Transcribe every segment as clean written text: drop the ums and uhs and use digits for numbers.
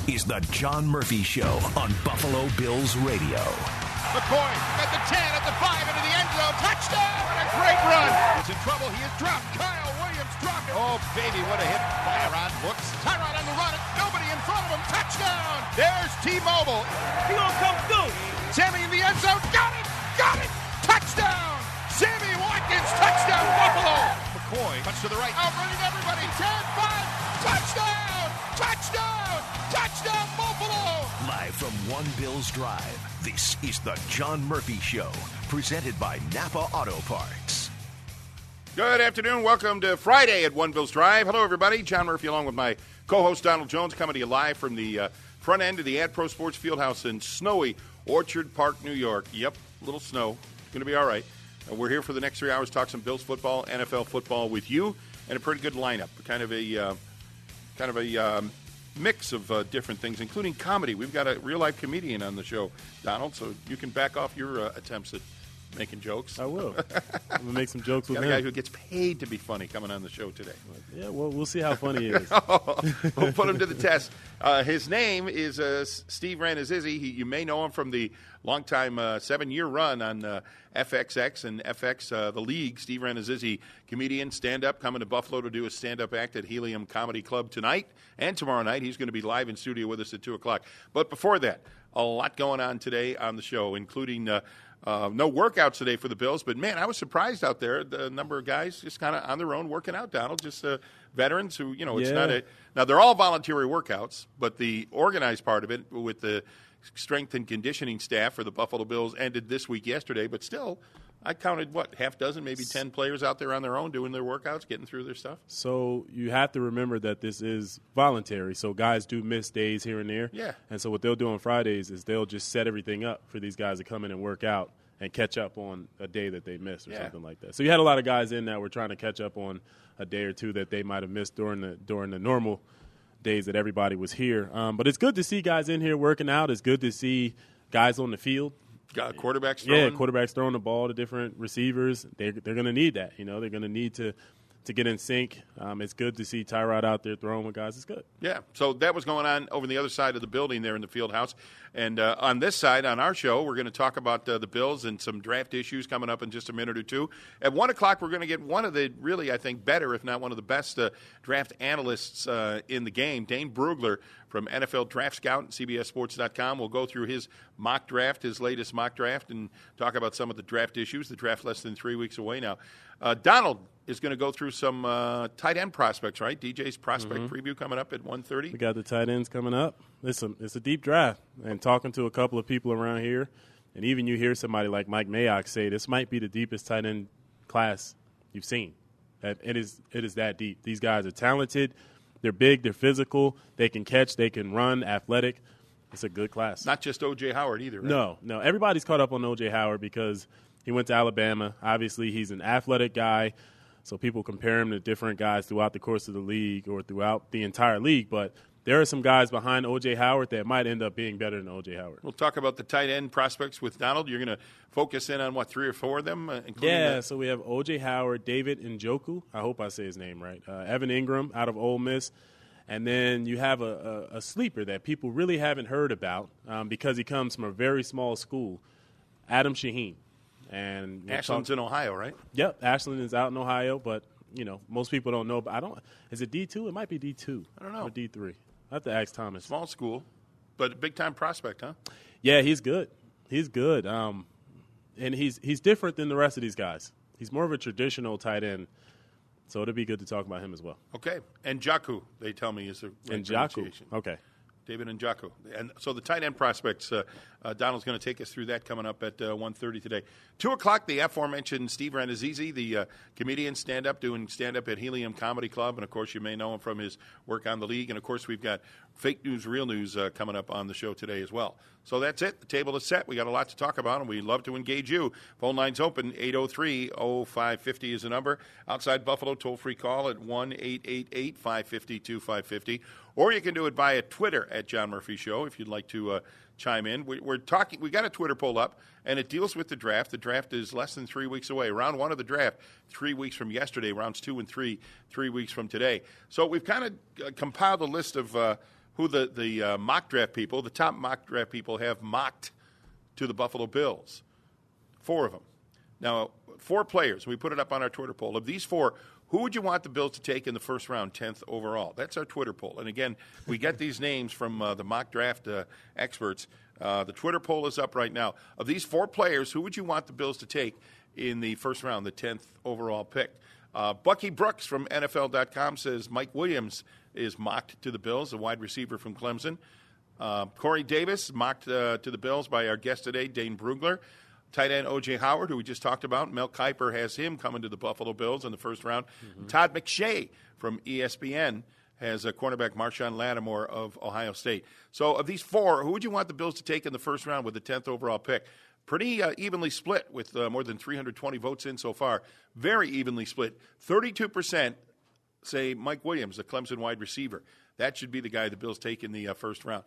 is the John Murphy Show on Buffalo Bills Radio. McCoy at the 10, at the 5, into the end zone. Touchdown! And a great run. He's in trouble. He is dropped. Kyle Williams dropped it. Oh, baby, what a hit. Tyrod looks. Tyrod on the run. Nobody in front of him. Touchdown! There's T-Mobile. He gonna come through. Sammy in the end zone. Got it! Got it! Touchdown! Sammy Watkins. Touchdown, Buffalo. McCoy. Punch to the right. Outrunning everybody. 10, 5. Touchdown! Touchdown! Touchdown, Buffalo! Live from One Bills Drive, this is the John Murphy Show, presented by Napa Auto Parts. Good afternoon. Welcome to Friday at One Bills Drive. Hello, everybody. John Murphy along with my co-host Donald Jones coming to you live from the front end of the Ad Pro Sports Fieldhouse in snowy Orchard Park, New York. Yep, a little snow. It's going to be all right. We're here for the next 3 hours, talk some Bills football, NFL football with you, and a pretty good lineup. Kind of a mix of different things, including comedy. We've got a real-life comedian on the show, Donald, so you can back off your attempts at making jokes. I will. I'm going to make some jokes with him. Got a guy who gets paid to be funny coming on the show today. Yeah, well, we'll see how funny he is. We'll put him to the test. His name is Steve Rannazzisi. You may know him from the longtime 7-year run on FXX and FX, the League. Steve Rannazzisi, comedian, stand-up, coming to Buffalo to do a stand-up act at Helium Comedy Club tonight and tomorrow night. He's going to be live in studio with us at 2 o'clock. But before that, a lot going on today on the show, including no workouts today for the Bills. But, man, I was surprised out there, the number of guys just kind of on their own working out, Donald, just veterans who, it's not a – now, they're all voluntary workouts, but the organized part of it with the strength and conditioning staff for the Buffalo Bills ended this week yesterday. But still, I counted, half dozen, maybe 10 players out there on their own doing their workouts, getting through their stuff. So you have to remember that this is voluntary. So guys do miss days here and there. Yeah. And so what they'll do on Fridays is they'll just set everything up for these guys to come in and work out and catch up on a day that they missed or something like that. So you had a lot of guys in that were trying to catch up on a day or two that they might have missed during the normal days that everybody was here. But it's good to see guys in here working out. It's good to see guys on the field. Got quarterbacks throwing. Yeah, quarterbacks throwing the ball to different receivers. They're going to need that. They're going to need to get in sync. It's good to see Tyrod out there throwing with guys. It's good. Yeah, so that was going on over the other side of the building there in the field house. And on this side, on our show, we're going to talk about the Bills and some draft issues coming up in just a minute or two. At 1 o'clock, we're going to get one of the really, I think, better, if not one of the best draft analysts in the game, Dane Brugler from NFL Draft Scout and CBSSports.com. We'll go through his mock draft, his latest mock draft, and talk about some of the draft issues. The draft less than 3 weeks away now. Donald is going to go through some tight end prospects, right? DJ's prospect preview coming up at 1:30. We got the tight ends coming up. It's a deep draft. And talking to a couple of people around here, and even you hear somebody like Mike Mayock say this might be the deepest tight end class you've seen. It is that deep. These guys are talented. They're big. They're physical. They can catch. They can run. Athletic. It's a good class. Not just O.J. Howard either, right? No. Everybody's caught up on O.J. Howard because he went to Alabama. Obviously, he's an athletic guy, so people compare him to different guys throughout the course of the league or throughout the entire league. But there are some guys behind O.J. Howard that might end up being better than O.J. Howard. We'll talk about the tight end prospects with Donald. You're going to focus in on, 3 or 4 of them? Including so we have O.J. Howard, David Njoku. I hope I say his name right. Evan Ingram out of Ole Miss. And then you have a sleeper that people really haven't heard about because he comes from a very small school, Adam Shaheen. And Ashland's in Ohio, right? Yep, Ashland is out in Ohio, but most people don't know. But is it D2? It might be D2. I don't know. Or D3. I have to ask Thomas. Small school, but big time prospect, huh? Yeah, he's good. He's good. And he's different than the rest of these guys. He's more of a traditional tight end. So it'll be good to talk about him as well. Okay. And Njoku, they tell me, is the right pronunciation. Okay. David Njoku. And so the tight end prospects, Donald's going to take us through that coming up at 1:30 today. 2 o'clock, the aforementioned Steve Rannazzisi, the comedian, doing stand-up at Helium Comedy Club. And, of course, you may know him from his work on the league. And, of course, we've got fake news, real news coming up on the show today as well. So that's it. The table is set. We got a lot to talk about, and we'd love to engage you. Phone lines open. 803-0550 is the number. Outside Buffalo, toll-free call at 1-888-550-2550. Or you can do it via Twitter at John Murphy Show if you'd like to chime in. We're talking. We got a Twitter poll up, and it deals with the draft. The draft is less than 3 weeks away. Round 1 of the draft, 3 weeks from yesterday. Rounds 2 and 3, 3 weeks from today. So we've kind of compiled a list of who the mock draft people, the top mock draft people, have mocked to the Buffalo Bills. 4 of them. Now, 4 players. We put it up on our Twitter poll. Of these 4, who would you want the Bills to take in the first round, 10th overall? That's our Twitter poll. And, again, we get these names from the mock draft experts. The Twitter poll is up right now. Of these 4 players, who would you want the Bills to take in the first round, the 10th overall pick? Bucky Brooks from NFL.com says Mike Williams is mocked to the Bills, a wide receiver from Clemson. Corey Davis mocked to the Bills by our guest today, Dane Brugler. Tight end O.J. Howard, who we just talked about. Mel Kiper has him coming to the Buffalo Bills in the first round. Mm-hmm. Todd McShay from ESPN has a cornerback Marshawn Lattimore of Ohio State. So of these 4, who would you want the Bills to take in the first round with the 10th overall pick? Pretty evenly split with more than 320 votes in so far. Very evenly split. 32% say Mike Williams, the Clemson wide receiver. That should be the guy the Bills take in the first round.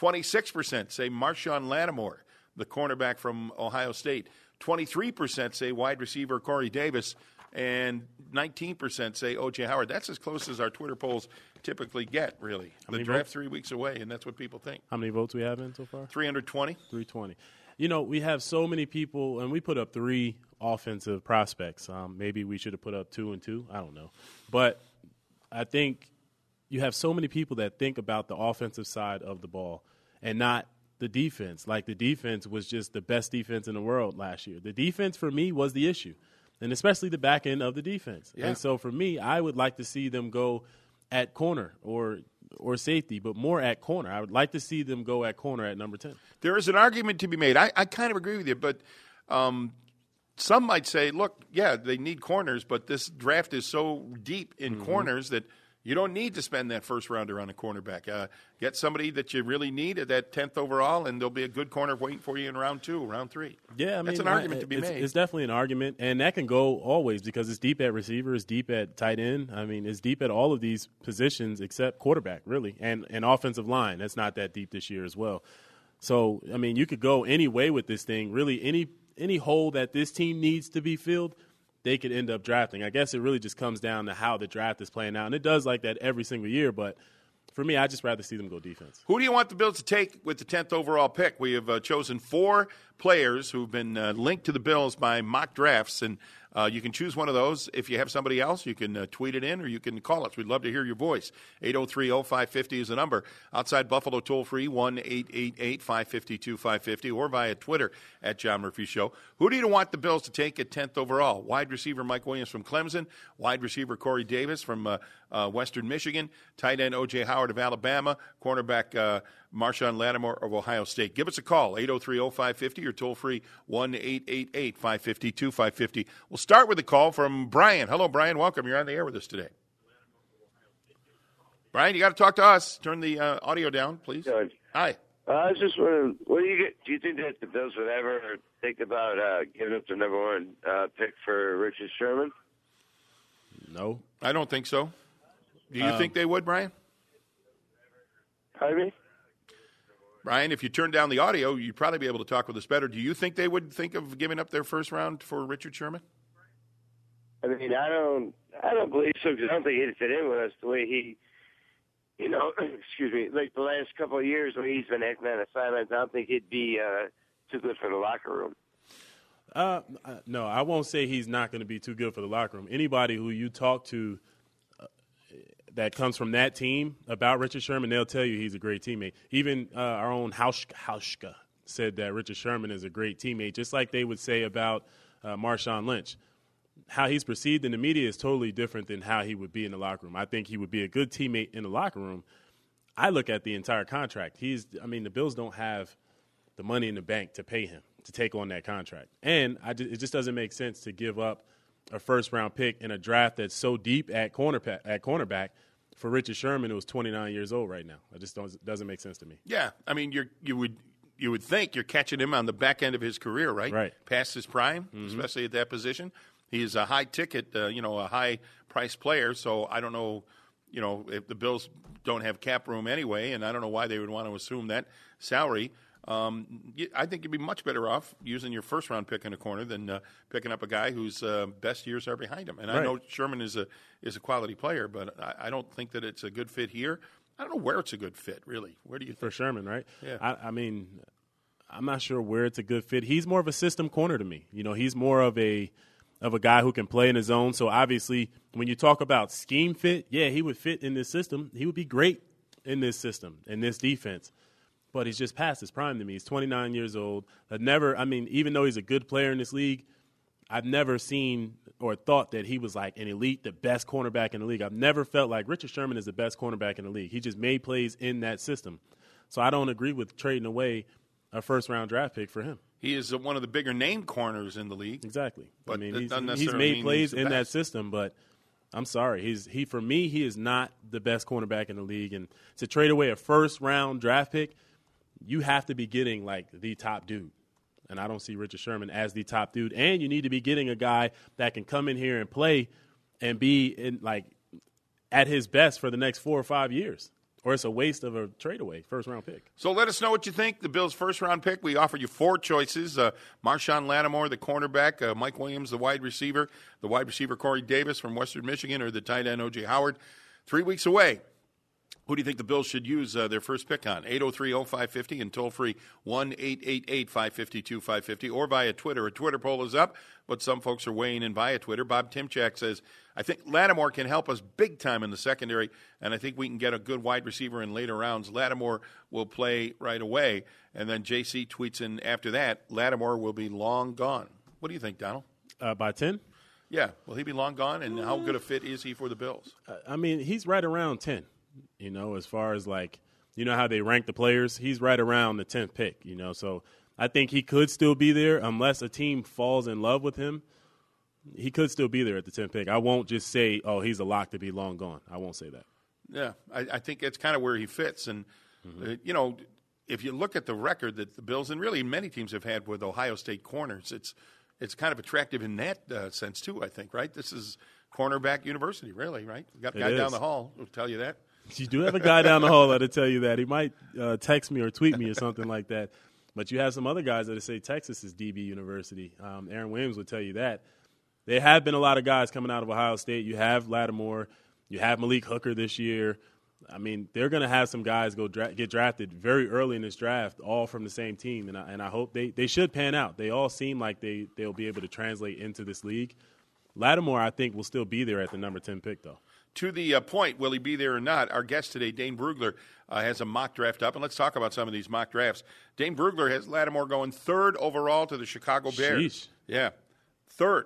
26% say Marshawn Lattimore, the cornerback from Ohio State. 23% say wide receiver Corey Davis, and 19% say O.J. Howard. That's as close as our Twitter polls typically get, really. The draft 3 weeks away, and that's what people think. How many votes we have in so far? 320. 320. You know, we have so many people, and we put up 3 offensive prospects. Maybe we should have put up 2 and 2. I don't know. But I think you have so many people that think about the offensive side of the ball and not the defense. Like, the defense was just the best defense in the world last year. The defense, for me, was the issue, and especially the back end of the defense. Yeah. And so, for me, I would like to see them go at corner or safety, but more at corner. I would like to see them go at corner at number 10. There is an argument to be made. I kind of agree with you, but some might say, look, yeah, they need corners, but this draft is so deep in corners that you don't need to spend that first rounder on a cornerback. Get somebody that you really need at that 10th overall, and there'll be a good corner waiting for you in round 2, round 3. Yeah, I mean, that's an argument to be made. It's definitely an argument, and that can go always because it's deep at receiver, it's deep at tight end. I mean, it's deep at all of these positions except quarterback, really, and offensive line. That's not that deep this year as well. So, I mean, you could go any way with this thing. Really, any hole that this team needs to be filled, they could end up drafting. I guess it really just comes down to how the draft is playing out. And it does like that every single year, but for me, I'd just rather see them go defense. Who do you want the Bills to take with the 10th overall pick? We have chosen 4 players who've been linked to the Bills by mock drafts, and you can choose one of those. If you have somebody else, you can tweet it in or you can call us. We'd love to hear your voice. 803-0550 is the number. Outside Buffalo, toll-free, 1-888-552-550, or via Twitter at John Murphy Show. Who do you want the Bills to take at 10th overall? Wide receiver Mike Williams from Clemson, wide receiver Corey Davis from Western Michigan, tight end O.J. Howard of Alabama, cornerback Marshawn Lattimore of Ohio State. Give us a call, 803-0550, or toll-free, 1-888-552-550. We'll start with a call from Brian. Hello, Brian. Welcome. You're on the air with us today. Brian, you got to talk to us. Turn the audio down, please. George. Hi. I was just wondering, do you think that the Bills would ever think about giving up the number 1 pick for Richard Sherman? No. I don't think so. Do you think they would, Brian? Pardon me? Brian, if you turn down the audio, you'd probably be able to talk with us better. Do you think they would think of giving up their first round for Richard Sherman? I mean, I don't believe so, because I don't think he'd fit in with us the way he, excuse me, like the last couple of years when he's been acting on the sidelines. I don't think he'd be too good for the locker room. No, I won't say he's not going to be too good for the locker room. Anybody who you talk to that comes from that team about Richard Sherman, they'll tell you he's a great teammate. Even our own Hauschka said that Richard Sherman is a great teammate, just like they would say about Marshawn Lynch. How he's perceived in the media is totally different than how he would be in the locker room. I think he would be a good teammate in the locker room. I look at the entire contract. The Bills don't have the money in the bank to pay him to take on that contract. And it just doesn't make sense to give up a first-round pick in a draft that's so deep at cornerback for Richard Sherman, who's 29 years old right now. It just doesn't make sense to me. Yeah, I mean, you would think you're catching him on the back end of his career, right? Right. Past his prime, especially at that position. He's a high-ticket, a high-priced player, so I don't know, if the Bills don't have cap room anyway, and I don't know why they would want to assume that salary. I think you'd be much better off using your first-round pick in a corner than picking up a guy whose best years are behind him. And right. I know Sherman is a quality player, but I don't think that it's a good fit here. I don't know where it's a good fit, really. Where do you think? For Sherman, right? Yeah. I mean, I'm not sure where it's a good fit. He's more of a system corner to me. He's more of a guy who can play in his zone. So obviously, when you talk about scheme fit, yeah, he would fit in this system. He would be great in this system, in this defense. But he's just past his prime to me. He's 29 years old. Even though he's a good player in this league, I've never seen or thought that he was like an elite, the best cornerback in the league. I've never felt like Richard Sherman is the best cornerback in the league. He just made plays in that system. So I don't agree with trading away a first-round draft pick for him. He is one of the bigger name corners in the league. Exactly. But he's made plays in that system, but I'm sorry. For me, he is not the best cornerback in the league. And to trade away a first-round draft pick, you have to be getting like the top dude. And I don't see Richard Sherman as the top dude. And you need to be getting a guy that can come in here and play and be at his best for the next 4 or 5 years. Or it's a waste of a trade away, first-round pick. So let us know what you think. The Bills' first-round pick, we offered you 4 choices. Marshawn Lattimore, the cornerback, Mike Williams, the wide receiver Corey Davis from Western Michigan, or the tight end O.J. Howard. 3 weeks away. Who do you think the Bills should use their first pick on? 803-0550 and toll-free 1-888-552-550 or via Twitter. A Twitter poll is up, but some folks are weighing in via Twitter. Bob Timchak says, I think Lattimore can help us big time in the secondary, and I think we can get a good wide receiver in later rounds. Lattimore will play right away. And then JC tweets in after that, Lattimore will be long gone. What do you think, Donald? By 10? Yeah. Will he be long gone, and how good a fit is he for the Bills? He's right around 10. As far as how they rank the players, he's right around the 10th pick, So I think he could still be there unless a team falls in love with him. He could still be there at the 10th pick. I won't just say, oh, he's a lock to be long gone. I won't say that. Yeah, I think that's kind of where he fits. And, if you look at the record that the Bills and really many teams have had with Ohio State corners, it's kind of attractive in that sense too, I think, right? This is cornerback university, really, right? You got a guy down the hall who'll tell you that. You do have a guy down the hall that'll tell you that. He might text me or tweet me or something like that. But you have some other guys that say Texas is DB University. Aaron Williams would tell you that. There have been a lot of guys coming out of Ohio State. You have Lattimore. You have Malik Hooker this year. They're going to have some guys get drafted very early in this draft, all from the same team. And I hope they should pan out. They all seem like they'll be able to translate into this league. Lattimore, I think, will still be there at the number 10 pick, though. To the point, will he be there or not, our guest today, Dane Brugler, has a mock draft up. And let's talk about some of these mock drafts. Dane Brugler has Lattimore going 3rd overall to the Chicago Bears. Sheesh. Yeah, 3rd.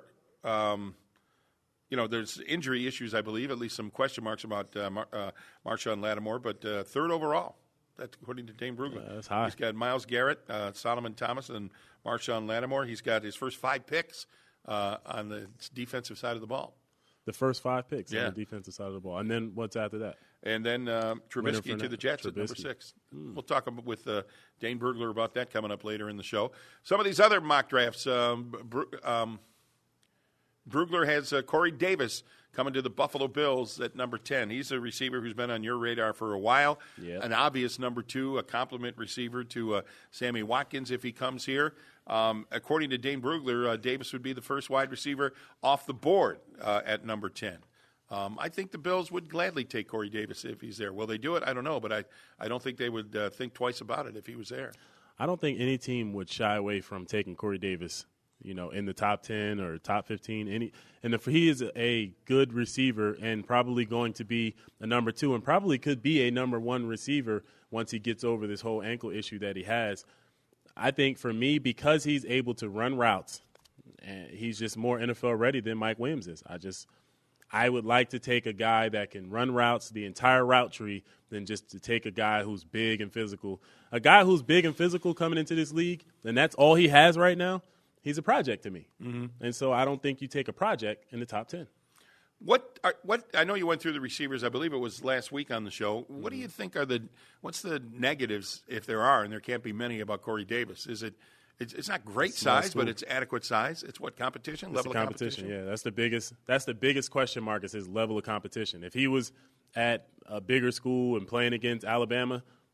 There's injury issues, I believe, at least some question marks about Marshawn Lattimore, but 3rd overall. That's according to Dane Brugler. That's high. He's got Myles Garrett, Solomon Thomas, and Marshawn Lattimore. He's got his first 5 picks on the defensive side of the ball. The first 5 picks on the defensive side of the ball. And then what's after that? And then Trubisky to the Jets at number 6. We'll talk with Dane Brugler about that coming up later in the show. Some of these other mock drafts, Brugler has Corey Davis coming to the Buffalo Bills at number 10. He's a receiver who's been on your radar for a while. Yep. An obvious number 2, a complement receiver to Sammy Watkins if he comes here. According to Dane Brugler, Davis would be the first wide receiver off the board at number 10. I think the Bills would gladly take Corey Davis if he's there. Will they do it? I don't know, but I don't think they would think twice about it if he was there. I don't think any team would shy away from taking Corey Davis, in the top 10 or top 15. If he is a good receiver and probably going to be a number 2 and probably could be a number 1 receiver once he gets over this whole ankle issue that he has. I think for me, because he's able to run routes, and he's just more NFL ready than Mike Williams is. I would like to take a guy that can run routes, the entire route tree, than just to take a guy who's big and physical. A guy who's big and physical coming into this league, and that's all he has right now, he's a project to me. Mm-hmm. And so I don't think you take a project in the top 10. What I know you went through the receivers. I believe it was last week on the show. What do you think what's the negatives, if there are, and there can't be many, about Corey Davis? Is it? It's not great size, but it's adequate size. It's what competition, level of competition. Yeah, that's the biggest question mark is his level of competition. If he was at a bigger school and playing against Alabama,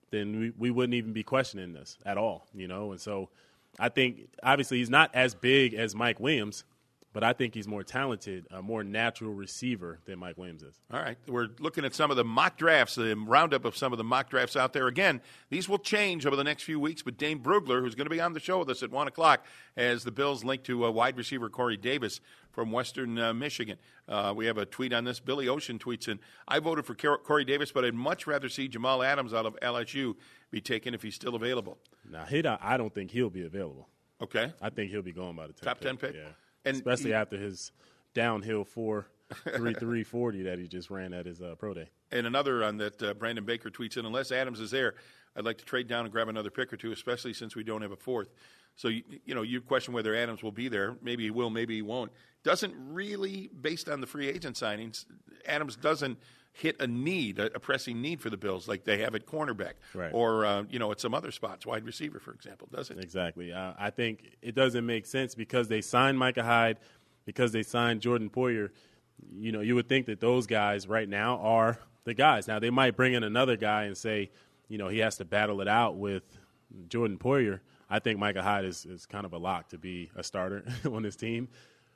then we wouldn't even be questioning this at all, you know. And so I think obviously he's not as big as Mike Williams, but I think he's more talented, a more natural receiver than Mike Williams is. All right. We're looking at some of the mock drafts, the roundup of some of the mock drafts out there. Again, these will change over the next few weeks, but Dane Brugler, who's going to be on the show with us at 1 o'clock, has the Bills linked to wide receiver Corey Davis from Western Michigan. We have a tweet on this. Billy Ocean tweets in, I voted for Corey Davis, but I'd much rather see Jamal Adams out of LSU be taken if he's still available. Now, I don't think he'll be available. Okay. I think he'll be going by the 10th Top 10 pick? Yeah. And especially after his downhill 4.3340 that he just ran at his pro day. And another on that, Brandon Baker tweets in, unless Adams is there, I'd like to trade down and grab another pick or two, especially since we don't have a fourth. So, you question whether Adams will be there. Maybe he will, maybe he won't. Doesn't really, based on the free agent signings, Adams doesn't hit a need, a pressing need for the Bills like they have at cornerback. Right. Or, at some other spots, wide receiver, for example, does it? Exactly. I think it doesn't make sense because they signed Micah Hyde, because they signed Jordan Poyer. You would think that those guys right now are the guys. Now, they might bring in another guy and say, he has to battle it out with Jordan Poyer. I think Micah Hyde is kind of a lock to be a starter on this team.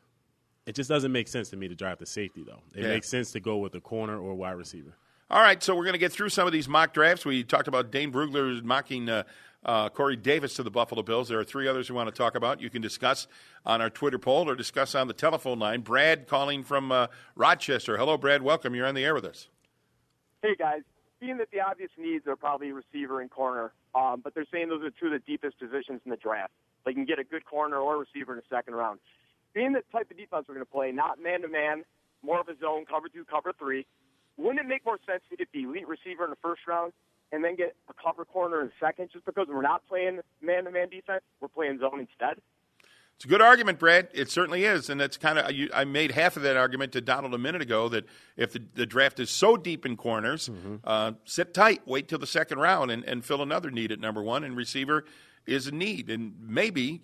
It just doesn't make sense to me to draft a safety, though. It makes sense to go with a corner or wide receiver. All right, so we're going to get through some of these mock drafts. We talked about Dane Brugler mocking Corey Davis to the Buffalo Bills. There are three others we want to talk about. You can discuss on our Twitter poll or discuss on the telephone line. Brad calling from Rochester. Hello, Brad. Welcome. You're on the air with us. Hey, guys. Being that the obvious needs are probably receiver and corner, but they're saying those are two of the deepest positions in the draft. They can get a good corner or receiver in the second round. Being the type of defense we're going to play, not man-to-man, more of a zone, cover 2, cover 3, wouldn't it make more sense to get the elite receiver in the first round and then get a cover corner in the second, just because we're not playing man-to-man defense, we're playing zone instead? It's a good argument, Brad. It certainly is, and that's kind of I made half of that argument to Donald a minute ago that if the draft is so deep in corners, sit tight, wait till the second round, and fill another need at number one, and receiver is a need. And maybe,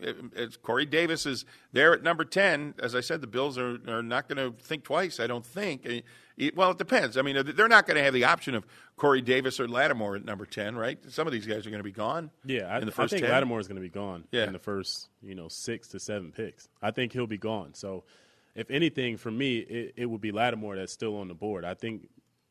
as Corey Davis is there at number 10, as I said, the Bills are not going to think twice, I don't think. Well, it depends. I mean, they're not going to have the option of Corey Davis or Lattimore at number 10, right? Some of these guys are going to be gone. Yeah, in the first I think 10. Lattimore is going to be gone in the first, 6 to 7 picks. I think he'll be gone. So, if anything, for me, it would be Lattimore that's still on the board. I think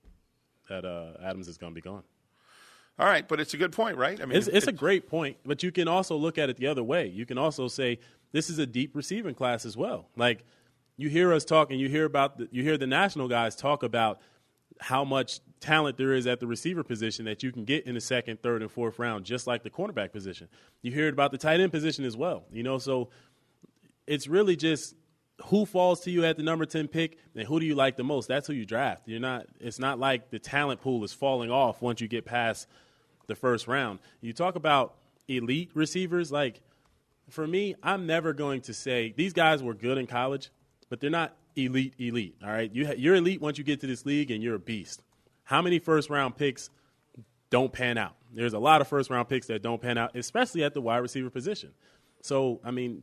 that Adams is going to be gone. All right, but it's a good point, right? I mean, it's a great point, but you can also look at it the other way. You can also say this is a deep receiving class as well. Like, you hear us talking, you hear the national guys talk about how much talent there is at the receiver position that you can get in the second, third, and fourth round, just like the cornerback position. You hear about the tight end position as well. So it's really just who falls to you at the number 10 pick and who do you like the most. That's who you draft. It's not like the talent pool is falling off once you get past the first round. You talk about elite receivers. Like, for me, I'm never going to say these guys were good in college, but they're not elite, all right? You're elite once you get to this league, and you're a beast. How many first-round picks don't pan out? There's a lot of first-round picks that don't pan out, especially at the wide receiver position. So, I mean,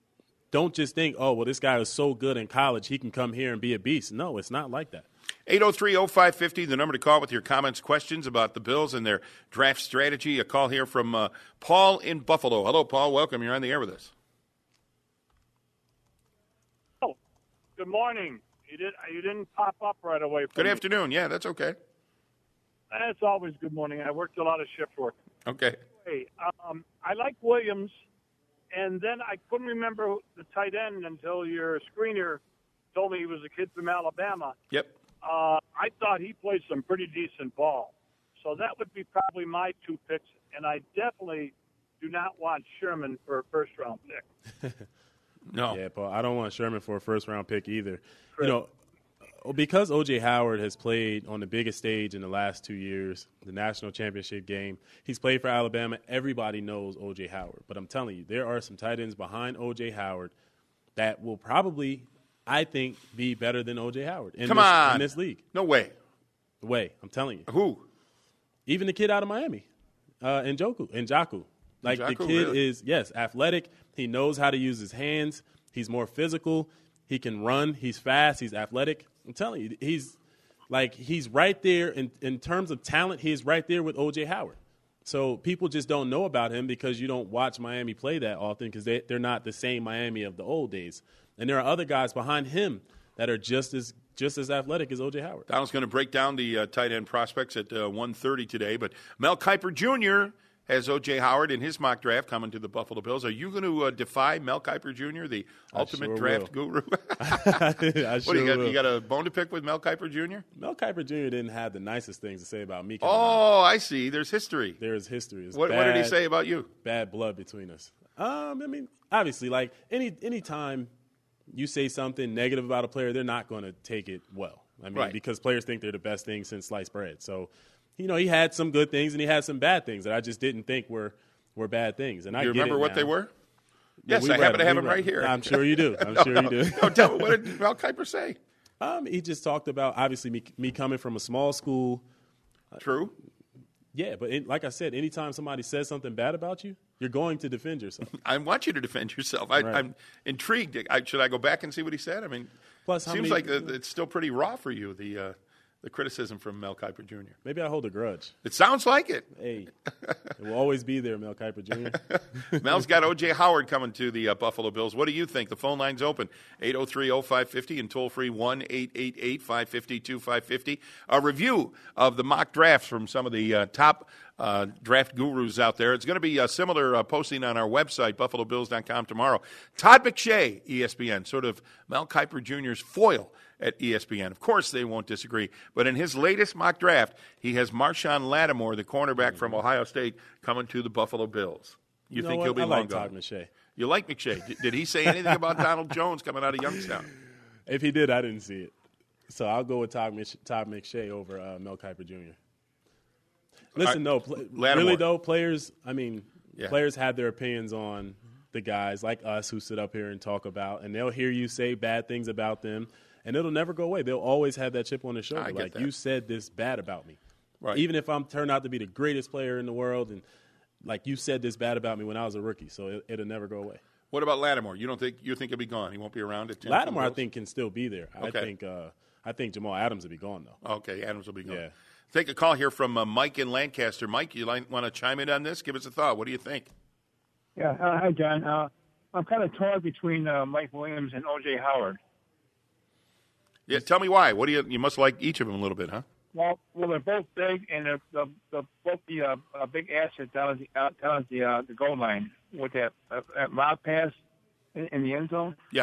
don't just think, oh, well, this guy is so good in college, he can come here and be a beast. No, it's not like that. 803-0550, the number to call with your comments, questions about the Bills and their draft strategy. A call here from Paul in Buffalo. Hello, Paul. Welcome. You're on the air with us. Oh, good morning. You didn't pop up right away. Good afternoon. Yeah, that's okay. That's always good morning. I worked a lot of shift work. Okay. Hey, I like Williams, and then I couldn't remember the tight end until your screener told me he was a kid from Alabama. Yep. I thought he played some pretty decent ball. So that would be probably my two picks, and I definitely do not want Sherman for a first-round pick. No. Yeah, Paul, I don't want Sherman for a first-round pick either. Correct. Because O.J. Howard has played on the biggest stage in the last 2 years, the national championship game, he's played for Alabama. Everybody knows O.J. Howard. But I'm telling you, there are some tight ends behind O.J. Howard that will probably, I think, be better than O.J. Howard in this league. No way. I'm telling you. Who? Even the kid out of Miami, Njoku. Like, the kid really? is, yes, athletic. He knows how to use his hands. He's more physical. He can run. He's fast. He's athletic. I'm telling you, Like, he's right there in terms of talent. He's right there with O.J. Howard. So people just don't know about him because you don't watch Miami play that often because they're not the same Miami of the old days. And there are other guys behind him that are just as athletic as O.J. Howard. Donald's going to break down the tight end prospects at 1:30 today. But Mel Kiper Jr. has O.J. Howard in his mock draft coming to the Buffalo Bills. Are you going to defy Mel Kiper Jr., the ultimate draft guru? I sure will. You got a bone to pick with Mel Kiper Jr.? Mel Kiper Jr. didn't have the nicest things to say about me. I see. There's history. There is history. What did he say about you? Bad blood between us. I mean, obviously, like any time you say something negative about a player, they're not going to take it well. I mean, because players think they're the best thing since sliced bread. So, he had some good things and he had some bad things that I just didn't think were bad things. And you remember what they were? Yeah, yes, I happen to have them right here. I'm sure you do. No, tell me, what did Mel Kiper say? He just talked about, obviously, me coming from a small school. True. Yeah, but like I said, anytime somebody says something bad about you, you're going to defend yourself. I want you to defend yourself. I'm intrigued. Should I go back and see what he said? I mean, plus, seems like it's still pretty raw for you, the criticism from Mel Kiper Jr. Maybe I hold a grudge. It sounds like it. Hey, it will always be there, Mel Kiper Jr. Mel's got O.J. Howard coming to the Buffalo Bills. What do you think? The phone line's open, 803-0550 and toll-free 1-888-550-2550. A review of the mock drafts from some of the top draft gurus out there. It's going to be a similar posting on our website, buffalobills.com, tomorrow. Todd McShay, ESPN, sort of Mel Kiper Jr.'s foil at ESPN. Of course, they won't disagree. But in his latest mock draft, he has Marshawn Lattimore, the cornerback from Ohio State, coming to the Buffalo Bills. You think he'll be long gone? I like Todd McShay. You like McShay. Did he say anything about Donald Jones coming out of Youngstown? If he did, I didn't see it. So I'll go with Todd McShay over Mel Kiper Jr. Listen, really though, players have their opinions on the guys like us who sit up here and talk about, and they'll hear you say bad things about them. And it'll never go away. They'll always have that chip on their shoulder. Like, you said this bad about me. Right. Even if I'm turned out to be the greatest player in the world, and like you said this bad about me when I was a rookie, so it'll never go away. What about Lattimore? You think he'll be gone? He won't be around at 10? Lattimore, I think, can still be there. Okay. I think Jamal Adams will be gone, though. Okay, Adams will be gone. Yeah. Take a call here from Mike in Lancaster. Mike, you want to chime in on this? Give us a thought. What do you think? Yeah, hi, John. I'm kind of torn between Mike Williams and O.J. Howard. Yeah, tell me why. What do you must like each of them a little bit, huh? Well, they're both big, and they're both the big asset down at the goal line with that route pass in the end zone. Yeah.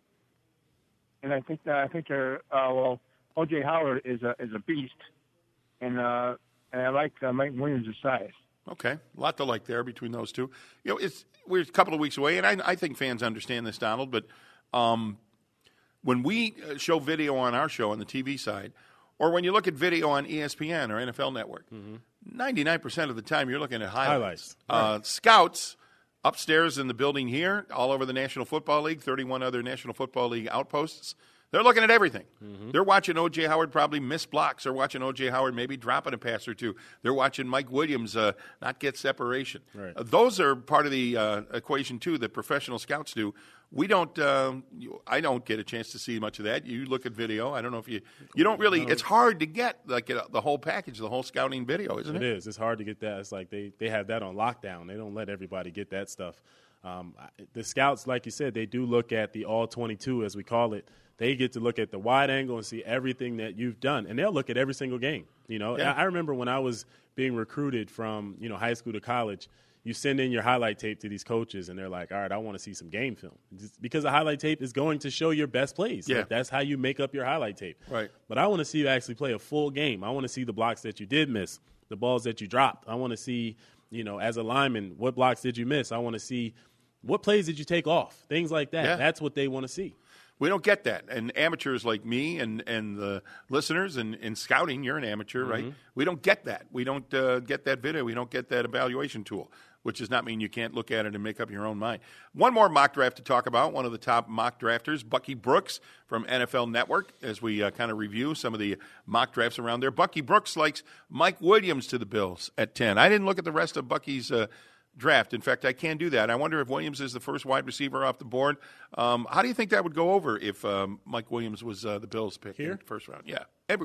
And I think they're O.J. Howard is a beast, and I like Mike Williams' size. Okay, a lot to like there between those two. We're a couple of weeks away, and I think fans understand this, Donald. But when we show video on our show on the TV side, or when you look at video on ESPN or NFL Network, 99% of the time you're looking at highlights. Right. Scouts upstairs in the building here, all over the National Football League, 31 other National Football League outposts. They're looking at everything. They're watching O.J. Howard probably miss blocks. They're watching O.J. Howard maybe dropping a pass or two. They're watching Mike Williams not get separation. Right. Those are part of the equation, too, that professional scouts do. We don't I don't get a chance to see much of that. You look at video. I don't know if you don't really – it's hard to get the whole package, the whole scouting video, isn't it? It is. It's hard to get that. It's like they have that on lockdown. They don't let everybody get that stuff. The scouts, like you said, they do look at the all-22, as we call it. They get to look at the wide angle and see everything that you've done, and they'll look at every single game. Yeah. I remember when I was being recruited from high school to college, you send in your highlight tape to these coaches, and they're like, all right, I want to see some game film. Just because a highlight tape is going to show your best plays. Yeah. Like, that's how you make up your highlight tape. Right. But I want to see you actually play a full game. I want to see the blocks that you did miss, the balls that you dropped. I want to see, as a lineman, what blocks did you miss? I want to see what plays did you take off, things like that. Yeah. That's what they want to see. We don't get that. And amateurs like me and the listeners and in scouting, you're an amateur, right? We don't get that. We don't get that video. We don't get that evaluation tool, which does not mean you can't look at it and make up your own mind. One more mock draft to talk about, one of the top mock drafters, Bucky Brooks from NFL Network, as we kind of review some of the mock drafts around there. Bucky Brooks likes Mike Williams to the Bills at 10. I didn't look at the rest of Bucky's draft. In fact, I can do that. I wonder if Williams is the first wide receiver off the board. How do you think that would go over if Mike Williams was the Bills pick in the first round? Yeah, everywhere.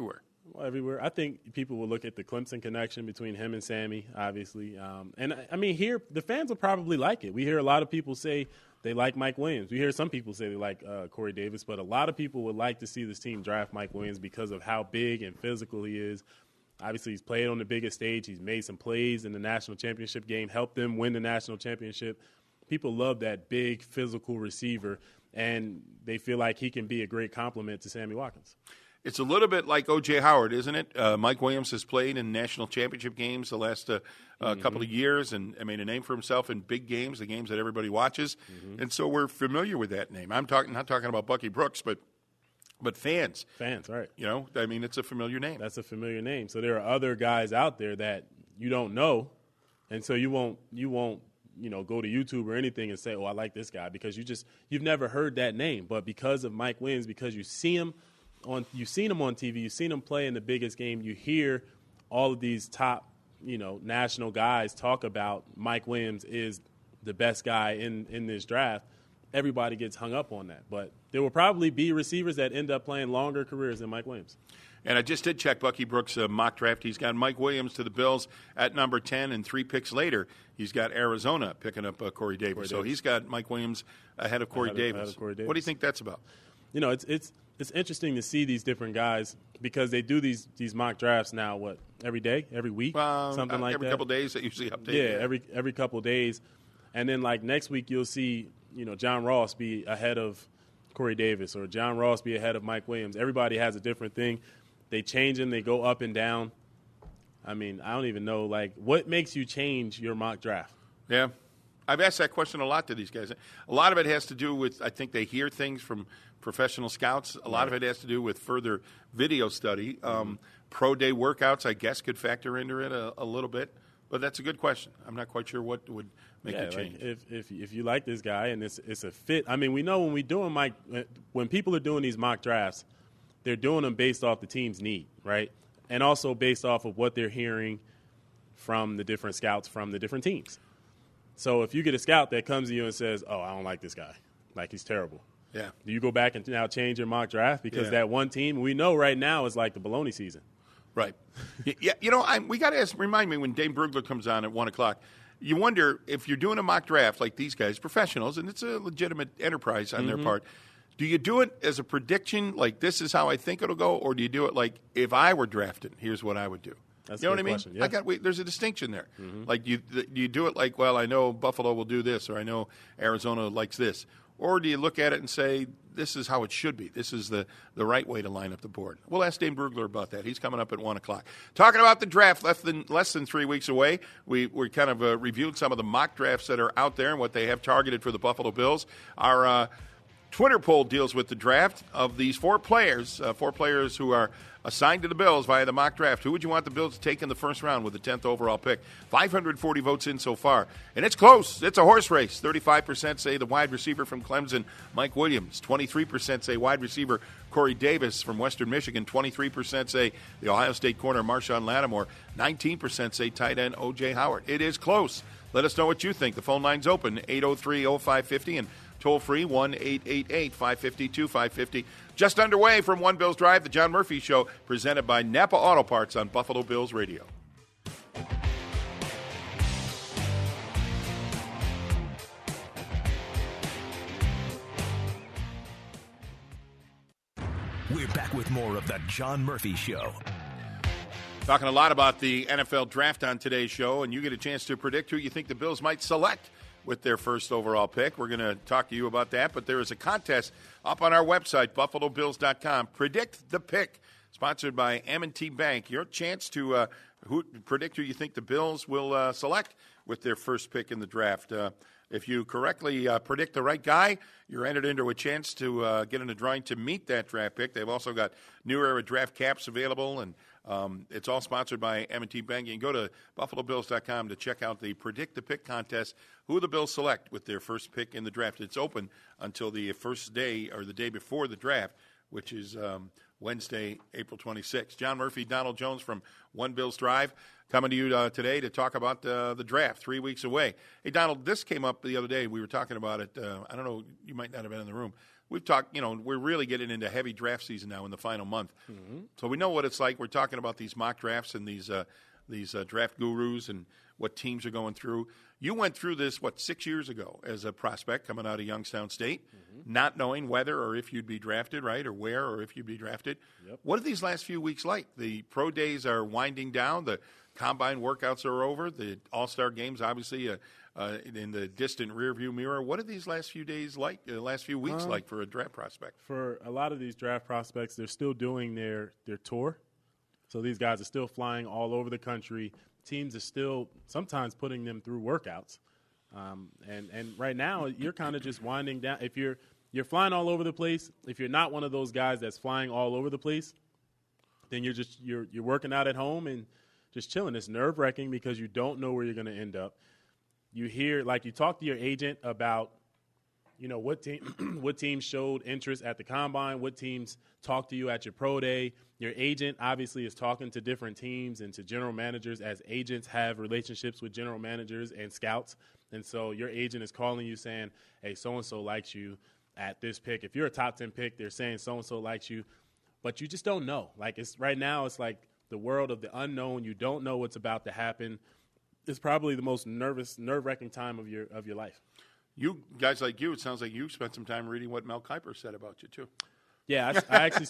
Well, everywhere. I think people will look at the Clemson connection between him and Sammy, obviously. And, I mean, here, the fans will probably like it. We hear a lot of people say they like Mike Williams. We hear some people say they like Corey Davis. But a lot of people would like to see this team draft Mike Williams because of how big and physical he is. Obviously, he's played on the biggest stage. He's made some plays in the national championship game, helped them win the national championship. People love that big, physical receiver, and they feel like he can be a great complement to Sammy Watkins. It's a little bit like O.J. Howard, isn't it? Mike Williams has played in national championship games the last couple of years and made a name for himself in big games, the games that everybody watches. And so we're familiar with that name. I'm not talking about Bucky Brooks, but fans. Fans, right. You know, I mean, it's a familiar name. That's a familiar name. So there are other guys out there that you don't know, and so you won't go to YouTube or anything and say, oh, I like this guy, because you've never heard that name. But because of Mike Williams, because you've seen him on TV, you've seen him play in the biggest game, you hear all of these top, national guys talk about Mike Williams is the best guy in this draft. Everybody gets hung up on that. But there will probably be receivers that end up playing longer careers than Mike Williams. And I just did check Bucky Brooks' mock draft. He's got Mike Williams to the Bills at number 10, and 3 picks later, he's got Arizona picking up Corey Davis. So he's got Mike Williams ahead of Corey Davis. What do you think that's about? It's interesting to see these different guys because they do these mock drafts now, every day, every week, something like that? Every couple of days, they usually update. Yeah, every couple of days. And then, like, next week you'll see, John Ross be ahead of Corey Davis or John Ross be ahead of Mike Williams. Everybody has a different thing. They change them. They go up and down. I mean, I don't even know, what makes you change your mock draft? Yeah. I've asked that question a lot to these guys. A lot of it has to do with, I think they hear things from professional scouts. A lot of it has to do with further video study. Pro day workouts, I guess, could factor into it a little bit. But that's a good question. I'm not quite sure what would make it change. If you like this guy and it's a fit. I mean, we know when people are doing these mock drafts, they're doing them based off the team's need, right? And also based off of what they're hearing from the different scouts from the different teams. So if you get a scout that comes to you and says, oh, I don't like this guy, he's terrible. Yeah. Do you go back and now change your mock draft? Because that one team we know right now is like the baloney season. Right. Yeah, we got to remind me when Dane Brugler comes on at 1 o'clock, you wonder if you're doing a mock draft like these guys, professionals, and it's a legitimate enterprise on their part, do you do it as a prediction, like this is how I think it'll go, or do you do it like if I were drafted, here's what I would do? That's you know what I mean? Question, yeah. There's a distinction there. Like you do it like, well, I know Buffalo will do this, or I know Arizona likes this. Or do you look at it and say, this is how it should be. This is the right way to line up the board. We'll ask Dane Brugler about that. He's coming up at 1 o'clock. Talking about the draft, less than 3 weeks away. We kind of reviewed some of the mock drafts that are out there and what they have targeted for the Buffalo Bills. Our Twitter poll deals with the draft of these 4 players who are assigned to the Bills via the mock draft. Who would you want the Bills to take in the first round with the 10th overall pick? 540 votes in so far. And it's close. It's a horse race. 35% say the wide receiver from Clemson, Mike Williams. 23% say wide receiver Corey Davis from Western Michigan. 23% say the Ohio State corner Marshawn Lattimore. 19% say tight end O.J. Howard. It is close. Let us know what you think. The phone line's open, 803-0550, and toll-free, 1-888-550-2550. Just underway from One Bills Drive, the John Murphy Show, presented by Napa Auto Parts on Buffalo Bills Radio. We're back with more of the John Murphy Show. Talking a lot about the NFL draft on today's show, and you get a chance to predict who you think the Bills might select with their first overall pick. We're going to talk to you about that, but there is a contest up on our website, BuffaloBills.com. Predict the pick, sponsored by M&T Bank. Your chance to predict who you think the Bills will select with their first pick in the draft. If you correctly predict the right guy, you're entered into a chance to get in a drawing to meet that draft pick. They've also got new era draft caps available, and it's all sponsored by M&T Bank. You can go to BuffaloBills.com to check out the Predict the Pick contest, who the Bills select with their first pick in the draft. It's open until the first day or the day before the draft, which is Wednesday, April 26th. John Murphy, Donald Jones from One Bills Drive, coming to you today to talk about the draft 3 weeks away. Hey, Donald, this came up the other day. We were talking about it. I don't know, you might not have been in the room. we've talked, we're really getting into heavy draft season now in the final month. Mm-hmm. So we know what it's like. We're talking about these mock drafts and these draft gurus and what teams are going through. You went through this, 6 years ago as a prospect coming out of Youngstown State, not knowing whether or if you'd be drafted, right, or where or if you'd be drafted. Yep. What are these last few weeks like? The pro days are winding down. The combine workouts are over. The all-star games, obviously, in the distant rearview mirror. What are these last few days like, last few weeks like for a draft prospect? For a lot of these draft prospects, they're still doing their tour. So these guys are still flying all over the country. Teams are still sometimes putting them through workouts. And right now, you're kind of just winding down. If you're flying all over the place, if you're not one of those guys that's flying all over the place, then you're working out at home and just chilling. It's nerve-wracking because you don't know where you're going to end up. You talk to your agent about, what teams showed interest at the combine, what teams talked to you at your pro day. Your agent obviously is talking to different teams and to general managers, as agents have relationships with general managers and scouts. And so your agent is calling you saying, hey, so-and-so likes you at this pick. If you're a top 10 pick, they're saying so-and-so likes you, but you just don't know. Right now it's like the world of the unknown. You don't know what's about to happen. It's probably the most nerve-wracking time of your life. You guys like you, it sounds like you spent some time reading what Mel Kiper said about you too. Yeah, I actually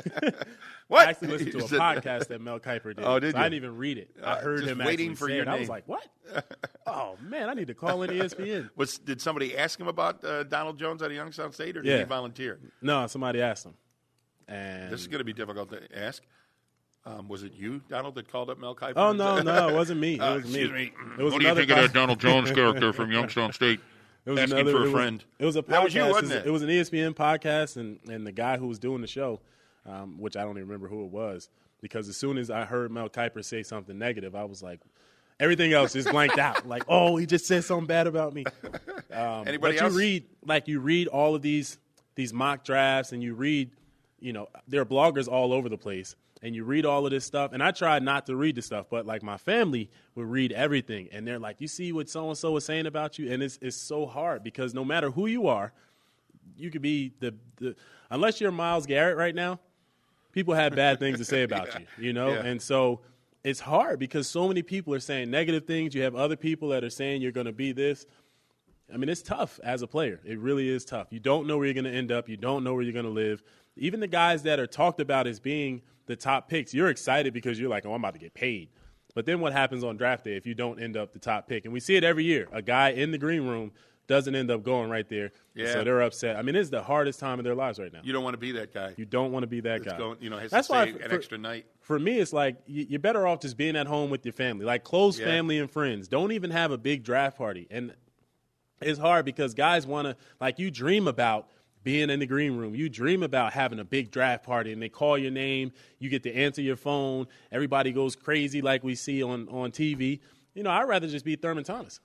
What? I actually listened to a podcast that Mel Kiper did. Oh, did you? I didn't even read it. I heard just him waiting actually for say your it. name. I was like, what? Oh, man, I need to call in ESPN. Did somebody ask him about Donald Jones out of Youngstown State, or did he volunteer? No, somebody asked him. And this is going to be difficult to ask. Was it you, Donald, that called up Mel Kiper? Oh, no, it wasn't me. It was excuse me. It was what do you think of that Donald Jones character from Youngstown State? It was asking for a friend. It was a podcast. That was you, wasn't it? It was an ESPN podcast, and the guy who was doing the show, which I don't even remember who it was, because as soon as I heard Mel Kiper say something negative, I was like, everything else is blanked out. Like, oh, he just said something bad about me. Anybody but else? You read all of these mock drafts, and you read, there are bloggers all over the place. And you read all of this stuff, and I tried not to read the stuff, but like my family would read everything, and they're like, "You see what so and so was saying about you?" And it's so hard because no matter who you are, you could be the unless you're Myles Garrett right now, people have bad things to say about you, Yeah. And so it's hard because so many people are saying negative things. You have other people that are saying you're going to be this. I mean, it's tough as a player. It really is tough. You don't know where you're going to end up. You don't know where you're going to live. Even the guys that are talked about as being the top picks, you're excited because you're like, oh, I'm about to get paid. But then what happens on draft day if you don't end up the top pick? And we see it every year. A guy in the green room doesn't end up going right there. Yeah. So they're upset. I mean, it's the hardest time of their lives right now. You don't want to be that guy. You don't want to be that guy. Has That's to why stay an extra night. For me, it's like you're better off just being at home with your family, like close family and friends. Don't even have a big draft party. And it's hard because guys want to, like, you dream about being in the green room. You dream about having a big draft party, and they call your name. You get to answer your phone. Everybody goes crazy like we see on TV. I'd rather just be Thurman Thomas.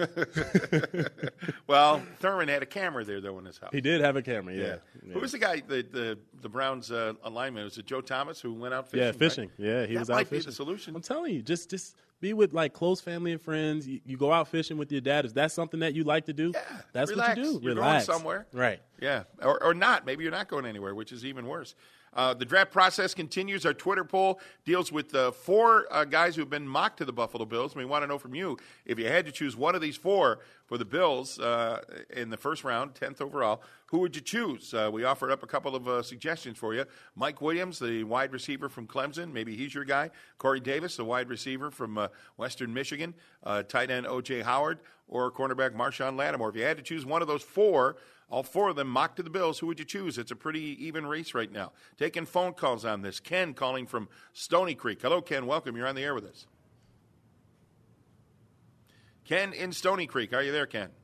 Well, Thurman had a camera there, though, in his house. He did have a camera, yeah. Who was the guy, the Browns lineman? Was it Joe Thomas who went out fishing? Yeah, fishing. Right? Yeah, he was out fishing. That might be the solution. I'm telling you, just be with, like, close family and friends. You go out fishing with your dad. Is that something that you like to do? Yeah, that's relax. what you do. You're Relax. going somewhere. Right. Yeah, or not. Maybe you're not going anywhere, which is even worse. The draft process continues. Our Twitter poll deals with 4 guys who have been mocked to the Buffalo Bills. We want to know from you, if you had to choose one of these 4 for the Bills in the first round, 10th overall, who would you choose? We offered up a couple of suggestions for you. Mike Williams, the wide receiver from Clemson. Maybe he's your guy. Corey Davis, the wide receiver from Western Michigan. Tight end O.J. Howard, or cornerback Marshawn Lattimore. If you had to choose one of those 4, all 4 of them mocked to the Bills, who would you choose? It's a pretty even race right now. Taking phone calls on this. Ken calling from Stony Creek. Hello, Ken. Welcome. You're on the air with us. Ken in Stony Creek. Are you there, Ken?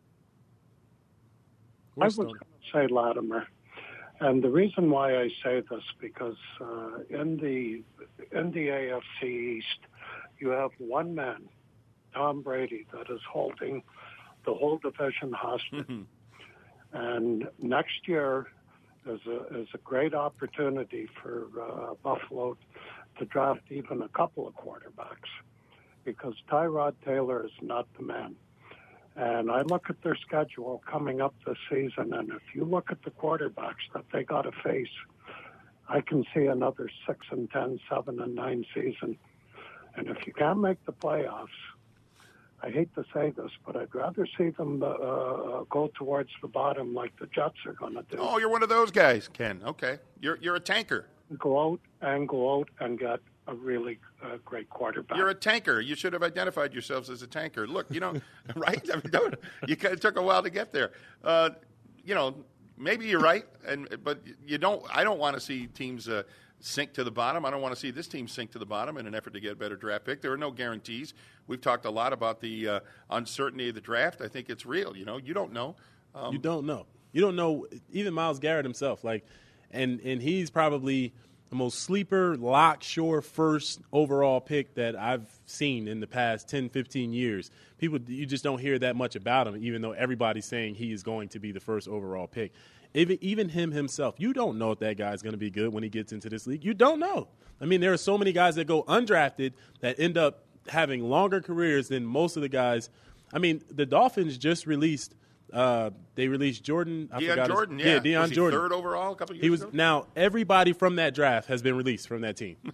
I was going to say Latimer. And the reason why I say this, because in the AFC East, you have one man, Tom Brady, that is holding the whole division hostage. And next year is a great opportunity for Buffalo to draft even a couple of quarterbacks, because Tyrod Taylor is not the man. And I look at their schedule coming up this season, and if you look at the quarterbacks that they got to face, I can see another 6-10, 7-9 season. And if you can't make the playoffs, I hate to say this, but I'd rather see them go towards the bottom like the Jets are going to do. Oh, you're one of those guys, Ken. Okay. You're a tanker. Go out and get a really great quarterback. You're a tanker. You should have identified yourselves as a tanker. Look, right? I mean, you kind of took a while to get there. Maybe you're right, but you don't. I don't want to see teams sink to the bottom. I don't want to see this team sink to the bottom in an effort to get a better draft pick. There are no guarantees. We've talked a lot about the uncertainty of the draft. I think it's real. You don't know. You don't know. You don't know. Even Myles Garrett himself, and he's probably the most sleeper, lock, sure first overall pick that I've seen in the past 10, 15 years. You just don't hear that much about him, even though everybody's saying he is going to be the first overall pick. Even him himself, you don't know if that guy's going to be good when he gets into this league. You don't know. I mean, there are so many guys that go undrafted that end up having longer careers than most of the guys. I mean, the Dolphins just released they released Jordan. Deion Jordan, yeah. Deion was he Jordan. Third overall a couple years ago? Now, everybody from that draft has been released from that team.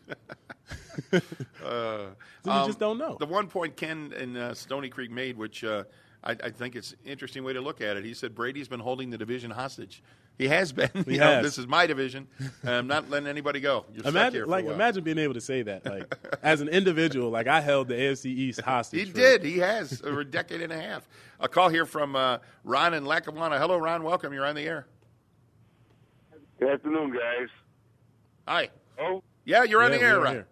So you just don't know. The one point Ken and Stony Creek made, which I think it's an interesting way to look at it. He said Brady's been holding the division hostage. He has been. He has. This is my division. I'm not letting anybody go. You're stuck here for a while. Imagine being able to say that. As an individual, I held the AFC East hostage. He did. He has over a decade and a half. A call here from Ron in Lackawanna. Hello, Ron. Welcome. You're on the air. Good afternoon, guys. Hi. Oh? Yeah, you're on the air, Ron.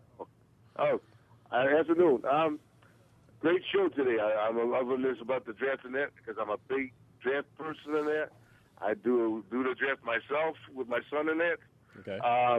Afternoon. Great show today. I'm loving this about the draft and that because I'm a big draft person in that. I do the draft myself with my son in that. Okay.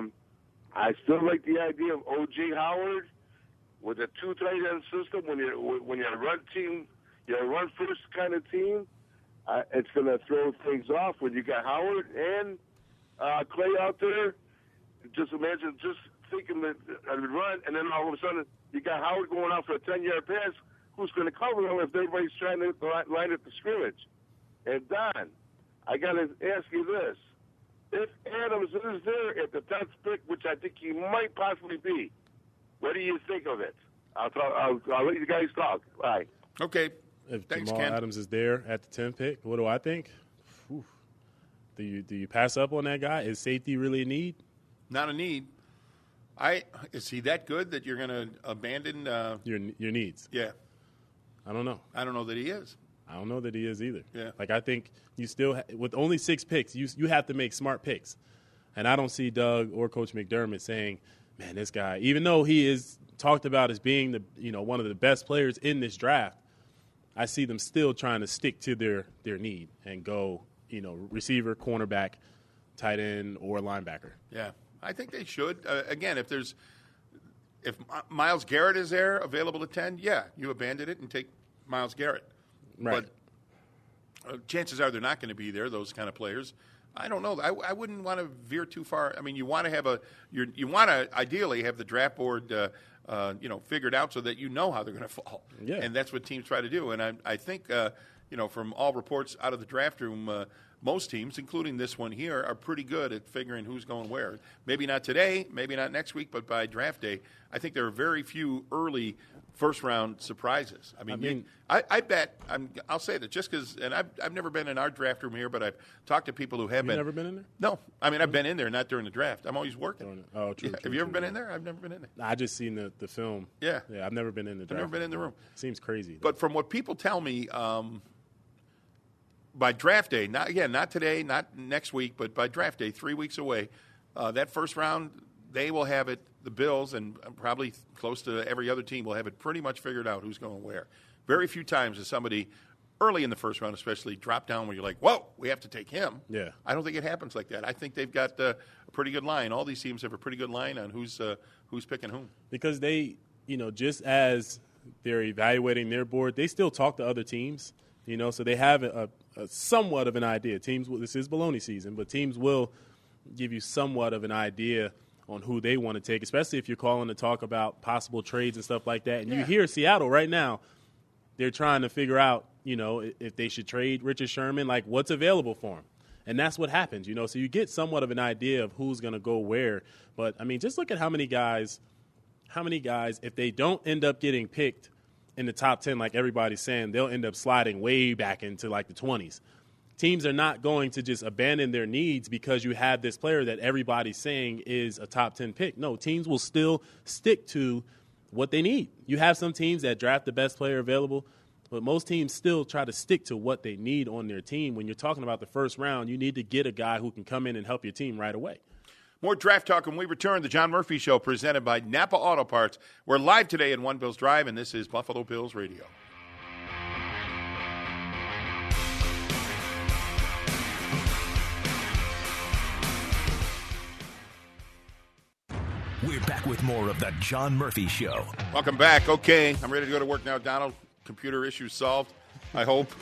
I still like the idea of O.J. Howard with a 2 tight end system. When you're a run team, you're a run first kind of team. It's going to throw things off when you got Howard and Clay out there. Just imagine thinking that I would run, and then all of a sudden you got Howard going out for a 10-yard pass. Who's going to cover him if everybody's trying to line up the scrimmage? And Don, I got to ask you this. If Adams is there at the 10th pick, which I think he might possibly be, what do you think of it? I'll let you guys talk. Bye. Okay. If Thanks, Jamal Ken. Adams is there at the 10th pick, what do I think? Whew. Do you pass up on that guy? Is safety really a need? Not a need. Is he that good that you're going to abandon your needs? Yeah. I don't know. I don't know that he is. I don't know that he is either. Yeah. I think you still with only 6 picks, you have to make smart picks. And I don't see Doug or Coach McDermott saying, man, this guy, even though he is talked about as being one of the best players in this draft, I see them still trying to stick to their need and go, receiver, cornerback, tight end, or linebacker. Yeah. I think they should. Again, if Myles Garrett is there available at 10, yeah, you abandon it and take Myles Garrett. Right. But chances are they're not going to be there, those kind of players. I don't know. I wouldn't want to veer too far. I mean, you want to have you want to ideally have the draft board figured out so that you know how they're going to fall. Yeah. And that's what teams try to do. And I think from all reports out of the draft room, most teams, including this one here, are pretty good at figuring who's going where. Maybe not today, maybe not next week, but by draft day, I think there are very few early first-round surprises. I bet I'll say that just because, and I've never been in our draft room here, but I've talked to people who have been. You've never been in there? No, I've been in there, not during the draft. I'm always working. Oh, true. Yeah. Have you ever been in there? I've never been in there. I just seen the film. Yeah, I've never been in the draft. I've never been in the room. Seems crazy. But from what people tell me, by draft day, not today, not next week, but by draft day, 3 weeks away, that first round, they will have it. The Bills and probably close to every other team will have it pretty much figured out who's going where. Very few times does somebody early in the first round, especially, drop down where you're like, whoa, we have to take him. Yeah. I don't think it happens like that. I think they've got a pretty good line. All these teams have a pretty good line on who's picking whom. Because they, just as they're evaluating their board, they still talk to other teams. So they have a somewhat of an idea. This is baloney season, but teams will give you somewhat of an idea on who they want to take, especially if you're calling to talk about possible trades and stuff like that. And you hear Seattle right now, they're trying to figure out if they should trade Richard Sherman, like what's available for him. And that's what happens, so you get somewhat of an idea of who's going to go where. But, I mean, just look at how many guys, if they don't end up getting picked in the top 10, like everybody's saying, they'll end up sliding way back into like the 20s. Teams are not going to just abandon their needs because you have this player that everybody's saying is a top 10 pick. No, teams will still stick to what they need. You have some teams that draft the best player available, but most teams still try to stick to what they need on their team. When you're talking about the first round, you need to get a guy who can come in and help your team right away. More draft talk when we return. The John Murphy Show presented by Napa Auto Parts. We're live today in One Bills Drive, and this is Buffalo Bills Radio. We're back with more of the John Murphy Show. Welcome back. Okay, I'm ready to go to work now, Donald. Computer issues solved, I hope.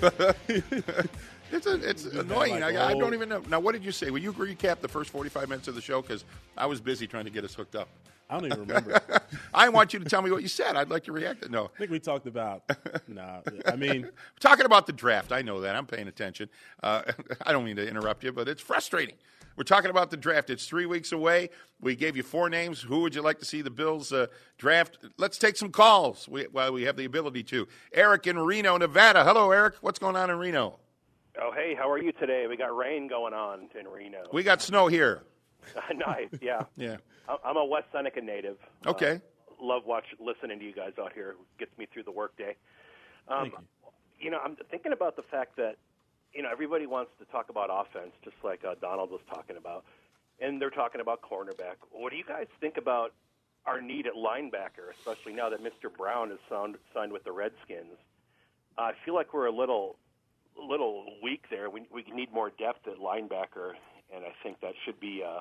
It's annoying. I don't even know. Now, what did you say? Will you recap the first 45 minutes of the show? Because I was busy trying to get us hooked up. I don't even remember. I want you to tell me what you said. I'd like to react. No. I think we talked about talking about the draft. I know that. I'm paying attention. I don't mean to interrupt you, but it's frustrating. We're talking about the draft. It's 3 weeks away. We gave you 4 names. Who would you like to see the Bills draft? Let's take some calls while we have the ability to. Eric in Reno, Nevada. Hello, Eric. What's going on in Reno? Oh, hey, how are you today? We got rain going on in Reno. We got snow here. Nice, yeah. Yeah. I'm a West Seneca native. Okay. Love listening to you guys out here. It gets me through the workday. Thank you. I'm thinking about the fact that, everybody wants to talk about offense, just like Donald was talking about, and they're talking about cornerback. What do you guys think about our need at linebacker, especially now that Mr. Brown is signed with the Redskins? I feel like we're a little weak there. We need more depth at linebacker, and I think that should be a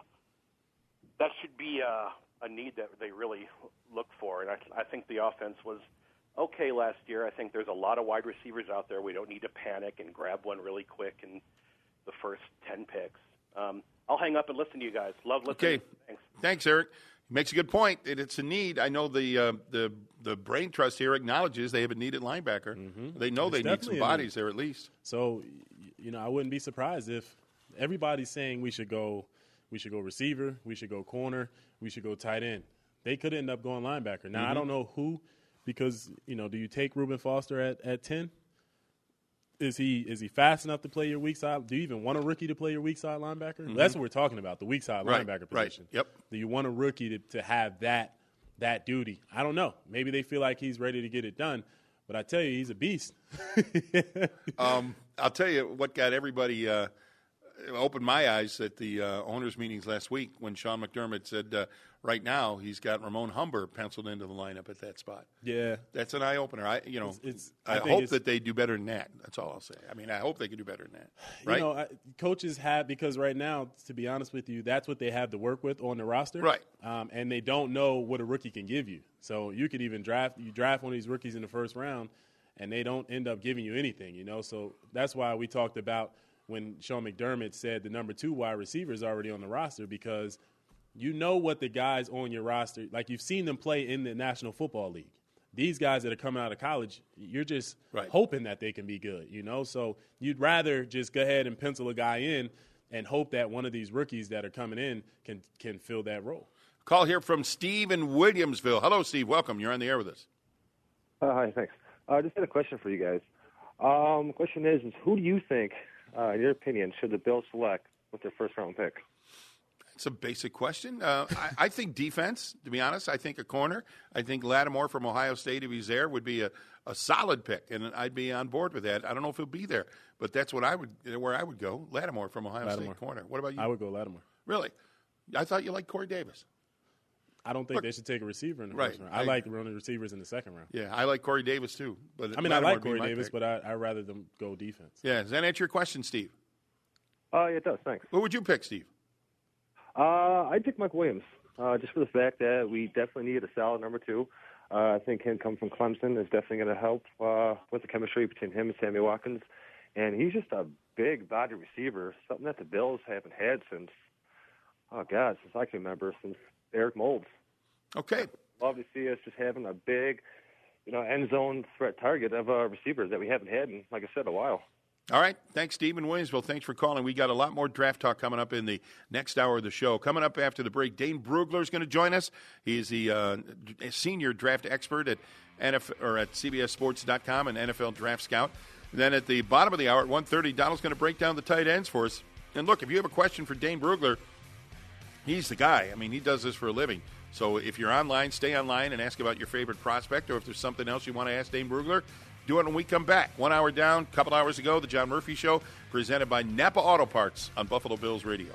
need that they really look for. And I think the offense was okay last year. I think there's a lot of wide receivers out there. We don't need to panic and grab one really quick in the first 10 picks. I'll hang up and listen to you guys. Love listening. Okay. Thanks, Eric. Makes a good point. It's a need. I know the brain trust here acknowledges they have a need at linebacker. Mm-hmm. They know they need some bodies there at least. So, I wouldn't be surprised if everybody's saying we should go receiver, we should go corner, we should go tight end. They could end up going linebacker. Now, I don't know who, because, do you take Reuben Foster at 10? Is he fast enough to play your weak side? Do you even want a rookie to play your weak side linebacker? Mm-hmm. That's what we're talking about, the weak side linebacker position. Right. Yep. Do you want a rookie to have that duty? I don't know. Maybe they feel like he's ready to get it done, but I tell you, he's a beast. I'll tell you what got everybody opened my eyes at the owners' meetings last week when Sean McDermott said right now he's got Ramon Humber penciled into the lineup at that spot. Yeah. That's an eye-opener. I hope that they do better than that. That's all I'll say. I mean, I hope they can do better than that. Right? Coaches have, because right now, to be honest with you, that's what they have to work with on the roster. Right. And they don't know what a rookie can give you. So you could even draft one of these rookies in the first round, and they don't end up giving you anything, So that's why we talked about when Sean McDermott said the number 2 wide receiver is already on the roster, because you know what the guys on your roster, like you've seen them play in the National Football League. These guys that are coming out of college, you're just hoping that they can be good, So you'd rather just go ahead and pencil a guy in and hope that one of these rookies that are coming in can fill that role. Call here from Steve in Williamsville. Hello, Steve. Welcome. You're on the air with us. Hi, thanks. I just had a question for you guys. The question is who do you think, in your opinion, should the Bills select with their first-round pick? It's a basic question. I think defense, to be honest. I think a corner. I think Lattimore from Ohio State, if he's there, would be a solid pick, and I'd be on board with that. I don't know if he'll be there, but that's where I would go. Lattimore from Ohio State corner. What about you? I would go Lattimore. Really? I thought you liked Corey Davis. I don't think they should take a receiver in the first round. I like running receivers in the second round. Yeah, I like Corey Davis too. But I like Corey Davis, but I'd rather them go defense. Yeah, does that answer your question, Steve? Yeah, it does. Thanks. Who would you pick, Steve? I'd pick Mike Williams, just for the fact that we definitely needed a solid number 2. I think him coming from Clemson is definitely going to help with the chemistry between him and Sammy Watkins. And he's just a big body receiver, something that the Bills haven't had since I can remember, since Eric Moulds. Okay. Love to see us just having a big, end zone threat target of receivers that we haven't had in, like I said, a while. All right. Thanks, Steve in Williamsville. Thanks for calling. We got a lot more draft talk coming up in the next hour of the show. Coming up after the break, Dane Brugler is going to join us. He's the senior draft expert at CBSSports.com and NFL Draft Scout. Then at the bottom of the hour at 1:30, Donald's going to break down the tight ends for us. And look, if you have a question for Dane Brugler, he's the guy. I mean, he does this for a living. So if you're online, stay online and ask about your favorite prospect, or if there's something else you want to ask Dane Brugler, do it when we come back. 1 hour down, a couple hours ago, the John Murphy Show, presented by Napa Auto Parts on Buffalo Bills Radio.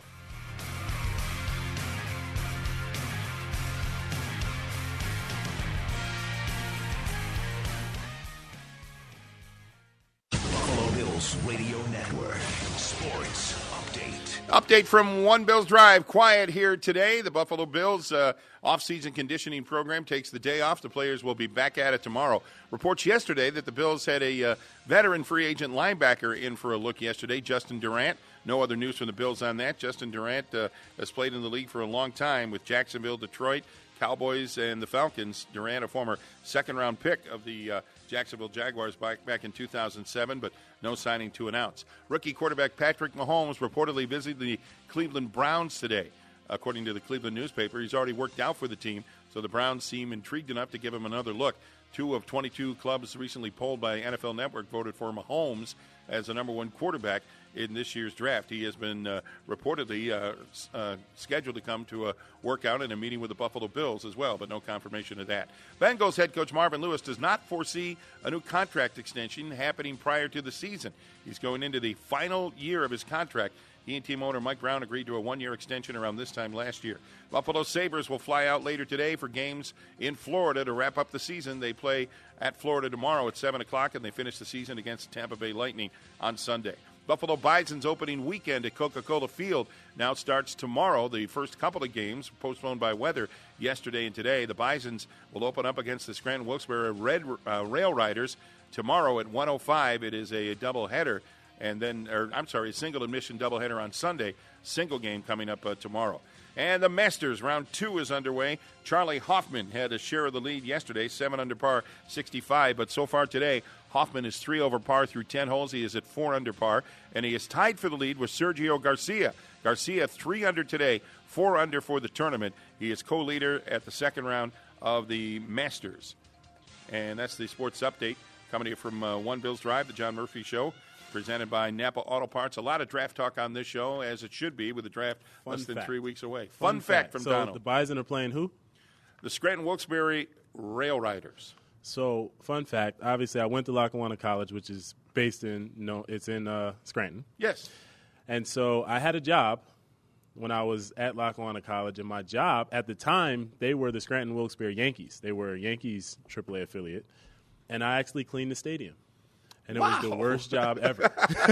Buffalo Bills Radio Network. Sports Update. Update from One Bills Drive. Quiet here today. The Buffalo Bills off-season conditioning program takes the day off. The players will be back at it tomorrow. Reports yesterday that the Bills had a veteran free agent linebacker in for a look yesterday, Justin Durant. No other news from the Bills on that. Justin Durant has played in the league for a long time with Jacksonville, Detroit, Cowboys, and the Falcons. Durant, a former second-round pick of the Jacksonville Jaguars back in 2007, but no signing to announce. Rookie quarterback Patrick Mahomes reportedly visited the Cleveland Browns today. According to the Cleveland newspaper, he's already worked out for the team, so the Browns seem intrigued enough to give him another look. 2 of 22 clubs recently polled by NFL Network voted for Mahomes as the number 1 quarterback in this year's draft. He has been reportedly scheduled to come to a workout and a meeting with the Buffalo Bills as well, but no confirmation of that. Bengals head coach Marvin Lewis does not foresee a new contract extension happening prior to the season. He's going into the final year of his contract. He and team owner Mike Brown agreed to a 1-year extension around this time last year. Buffalo Sabres will fly out later today for games in Florida to wrap up the season. They play at Florida tomorrow at 7 o'clock, and they finish the season against the Tampa Bay Lightning on Sunday. Buffalo Bison's opening weekend at Coca-Cola Field now starts tomorrow. The first couple of games postponed by weather yesterday and today. The Bisons will open up against the Scranton Wilkes-Barre Rail Riders tomorrow at 1:05. It is a doubleheader. And then, a single admission doubleheader on Sunday. Single game coming up tomorrow. And the Masters, round 2 is underway. Charlie Hoffman had a share of the lead yesterday, 7 under par, 65. But so far today, Hoffman is 3 over par through 10 holes. He is at 4 under par. And he is tied for the lead with Sergio Garcia. Garcia, 3 under today, 4 under for the tournament. He is co-leader at the second round of the Masters. And that's the sports update coming to you from One Bills Drive, the John Murphy Show, presented by Napa Auto Parts. A lot of draft talk on this show, as it should be, with the draft less than 3 weeks away. Fun fact from Donald. So the Bison are playing who? The Scranton Wilkes-Barre Rail Riders. So, fun fact, obviously I went to Lackawanna College, which is based in, it's in Scranton. Yes. And so I had a job when I was at Lackawanna College, and my job at the time, they were the Scranton Wilkes-Barre Yankees. They were a Yankees AAA affiliate, and I actually cleaned the stadium. And it was the worst job ever.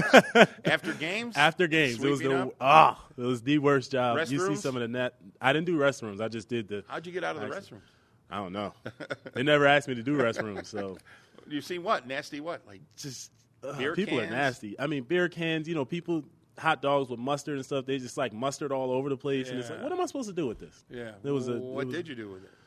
After games? After games. Sweeping It was the worst job. Restrooms? You see some of the net. I didn't do restrooms. I just did the. How'd you get out of the restroom? I don't know. They never asked me to do restrooms. So you see what? Nasty what? Like just beer people cans? are nasty. I mean, beer cans, people, hot dogs with mustard and stuff, they just like mustard all over the place. Yeah. And it's like, what am I supposed to do with this? Yeah. What did you do with it?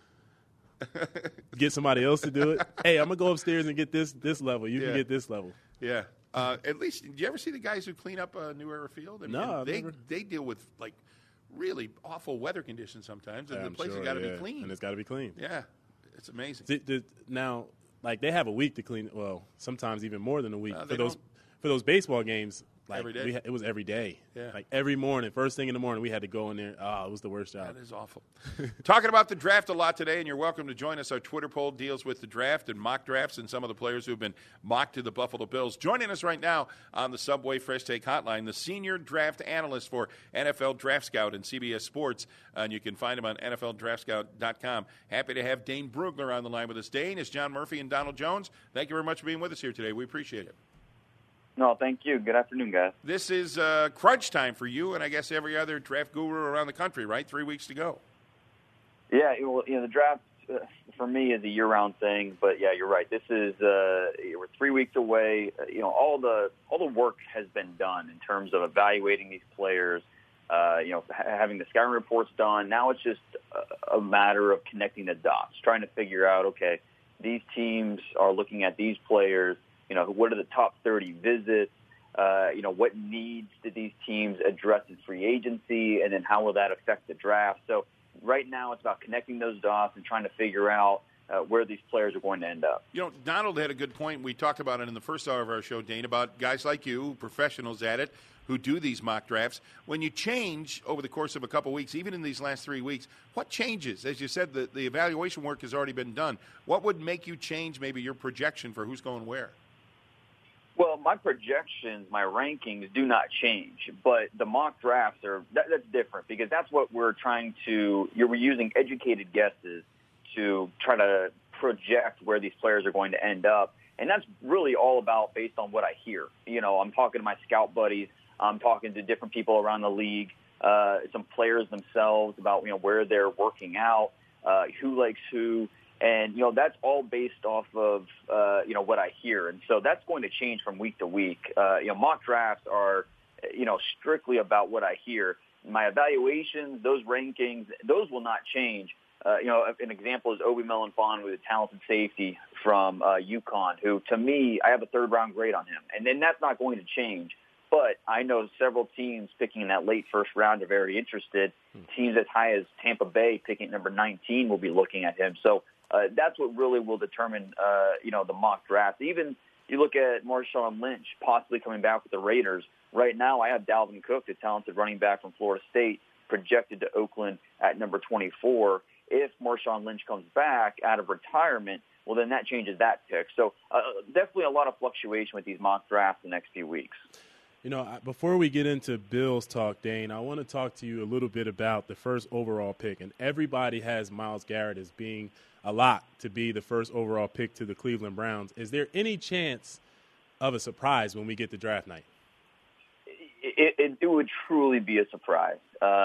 Get somebody else to do it. Hey, I'm going to go upstairs and get this level. You can get this level. Yeah. At least, did you ever see the guys who clean up New Era Field? No, they deal with like really awful weather conditions sometimes, and the place has got to be clean. And it's got to be clean. Yeah, it's amazing. Now, like they have a week to clean. Well, sometimes even more than a week for those baseball games. Like every day? It was every day. Yeah. Like every morning, first thing in the morning, we had to go in there. Oh, it was the worst job. That is awful. Talking about the draft a lot today, and you're welcome to join us. Our Twitter poll deals with the draft and mock drafts and some of the players who have been mocked to the Buffalo Bills. Joining us right now on the Subway Fresh Take Hotline, the senior draft analyst for NFL Draft Scout and CBS Sports, and you can find him on NFLDraftScout.com. Happy to have Dane Brugler on the line with us. Dane, it's John Murphy and Donald Jones. Thank you very much for being with us here today. We appreciate it. No, thank you. Good afternoon, guys. This is crunch time for you and I guess every other draft guru around the country, right? 3 weeks to go. Yeah, well, the draft for me is a year-round thing, but yeah, you're right. This is we're 3 weeks away. All the work has been done in terms of evaluating these players. Having the scouting reports done. Now it's just a matter of connecting the dots, trying to figure out, okay, these teams are looking at these players. What are the top 30 visits? What needs did these teams address in free agency, and then how will that affect the draft? So right now it's about connecting those dots and trying to figure out where these players are going to end up. Donald had a good point. We talked about it in the first hour of our show, Dane, about guys like you, professionals at it, who do these mock drafts. When you change over the course of a couple weeks, even in these last 3 weeks, what changes? As you said, the evaluation work has already been done. What would make you change maybe your projection for who's going where? Well, my projections, my rankings do not change, but the mock drafts that's different because that's what we're trying to. We're using educated guesses to try to project where these players are going to end up, and that's really all about based on what I hear. I'm talking to my scout buddies, I'm talking to different people around the league, some players themselves about where they're working out, who likes who. And, that's all based off of, what I hear. And so that's going to change from week to week. Mock drafts are, strictly about what I hear. My evaluations, those rankings, those will not change. An example is Obi Melanfon, who's a talented safety from UConn, who, to me, I have a third-round grade on him. And then that's not going to change. But I know several teams picking in that late first round are very interested. Teams as high as Tampa Bay picking at number 19 will be looking at him. So that's what really will determine, the mock draft. Even you look at Marshawn Lynch possibly coming back with the Raiders. Right now I have Dalvin Cook, the talented running back from Florida State, projected to Oakland at number 24. If Marshawn Lynch comes back out of retirement, well, then that changes that pick. So definitely a lot of fluctuation with these mock drafts the next few weeks. Before we get into Bills talk, Dane, I want to talk to you a little bit about the first overall pick. And everybody has Myles Garrett as being a lot to be the first overall pick to the Cleveland Browns. Is there any chance of a surprise when we get to draft night? It would truly be a surprise.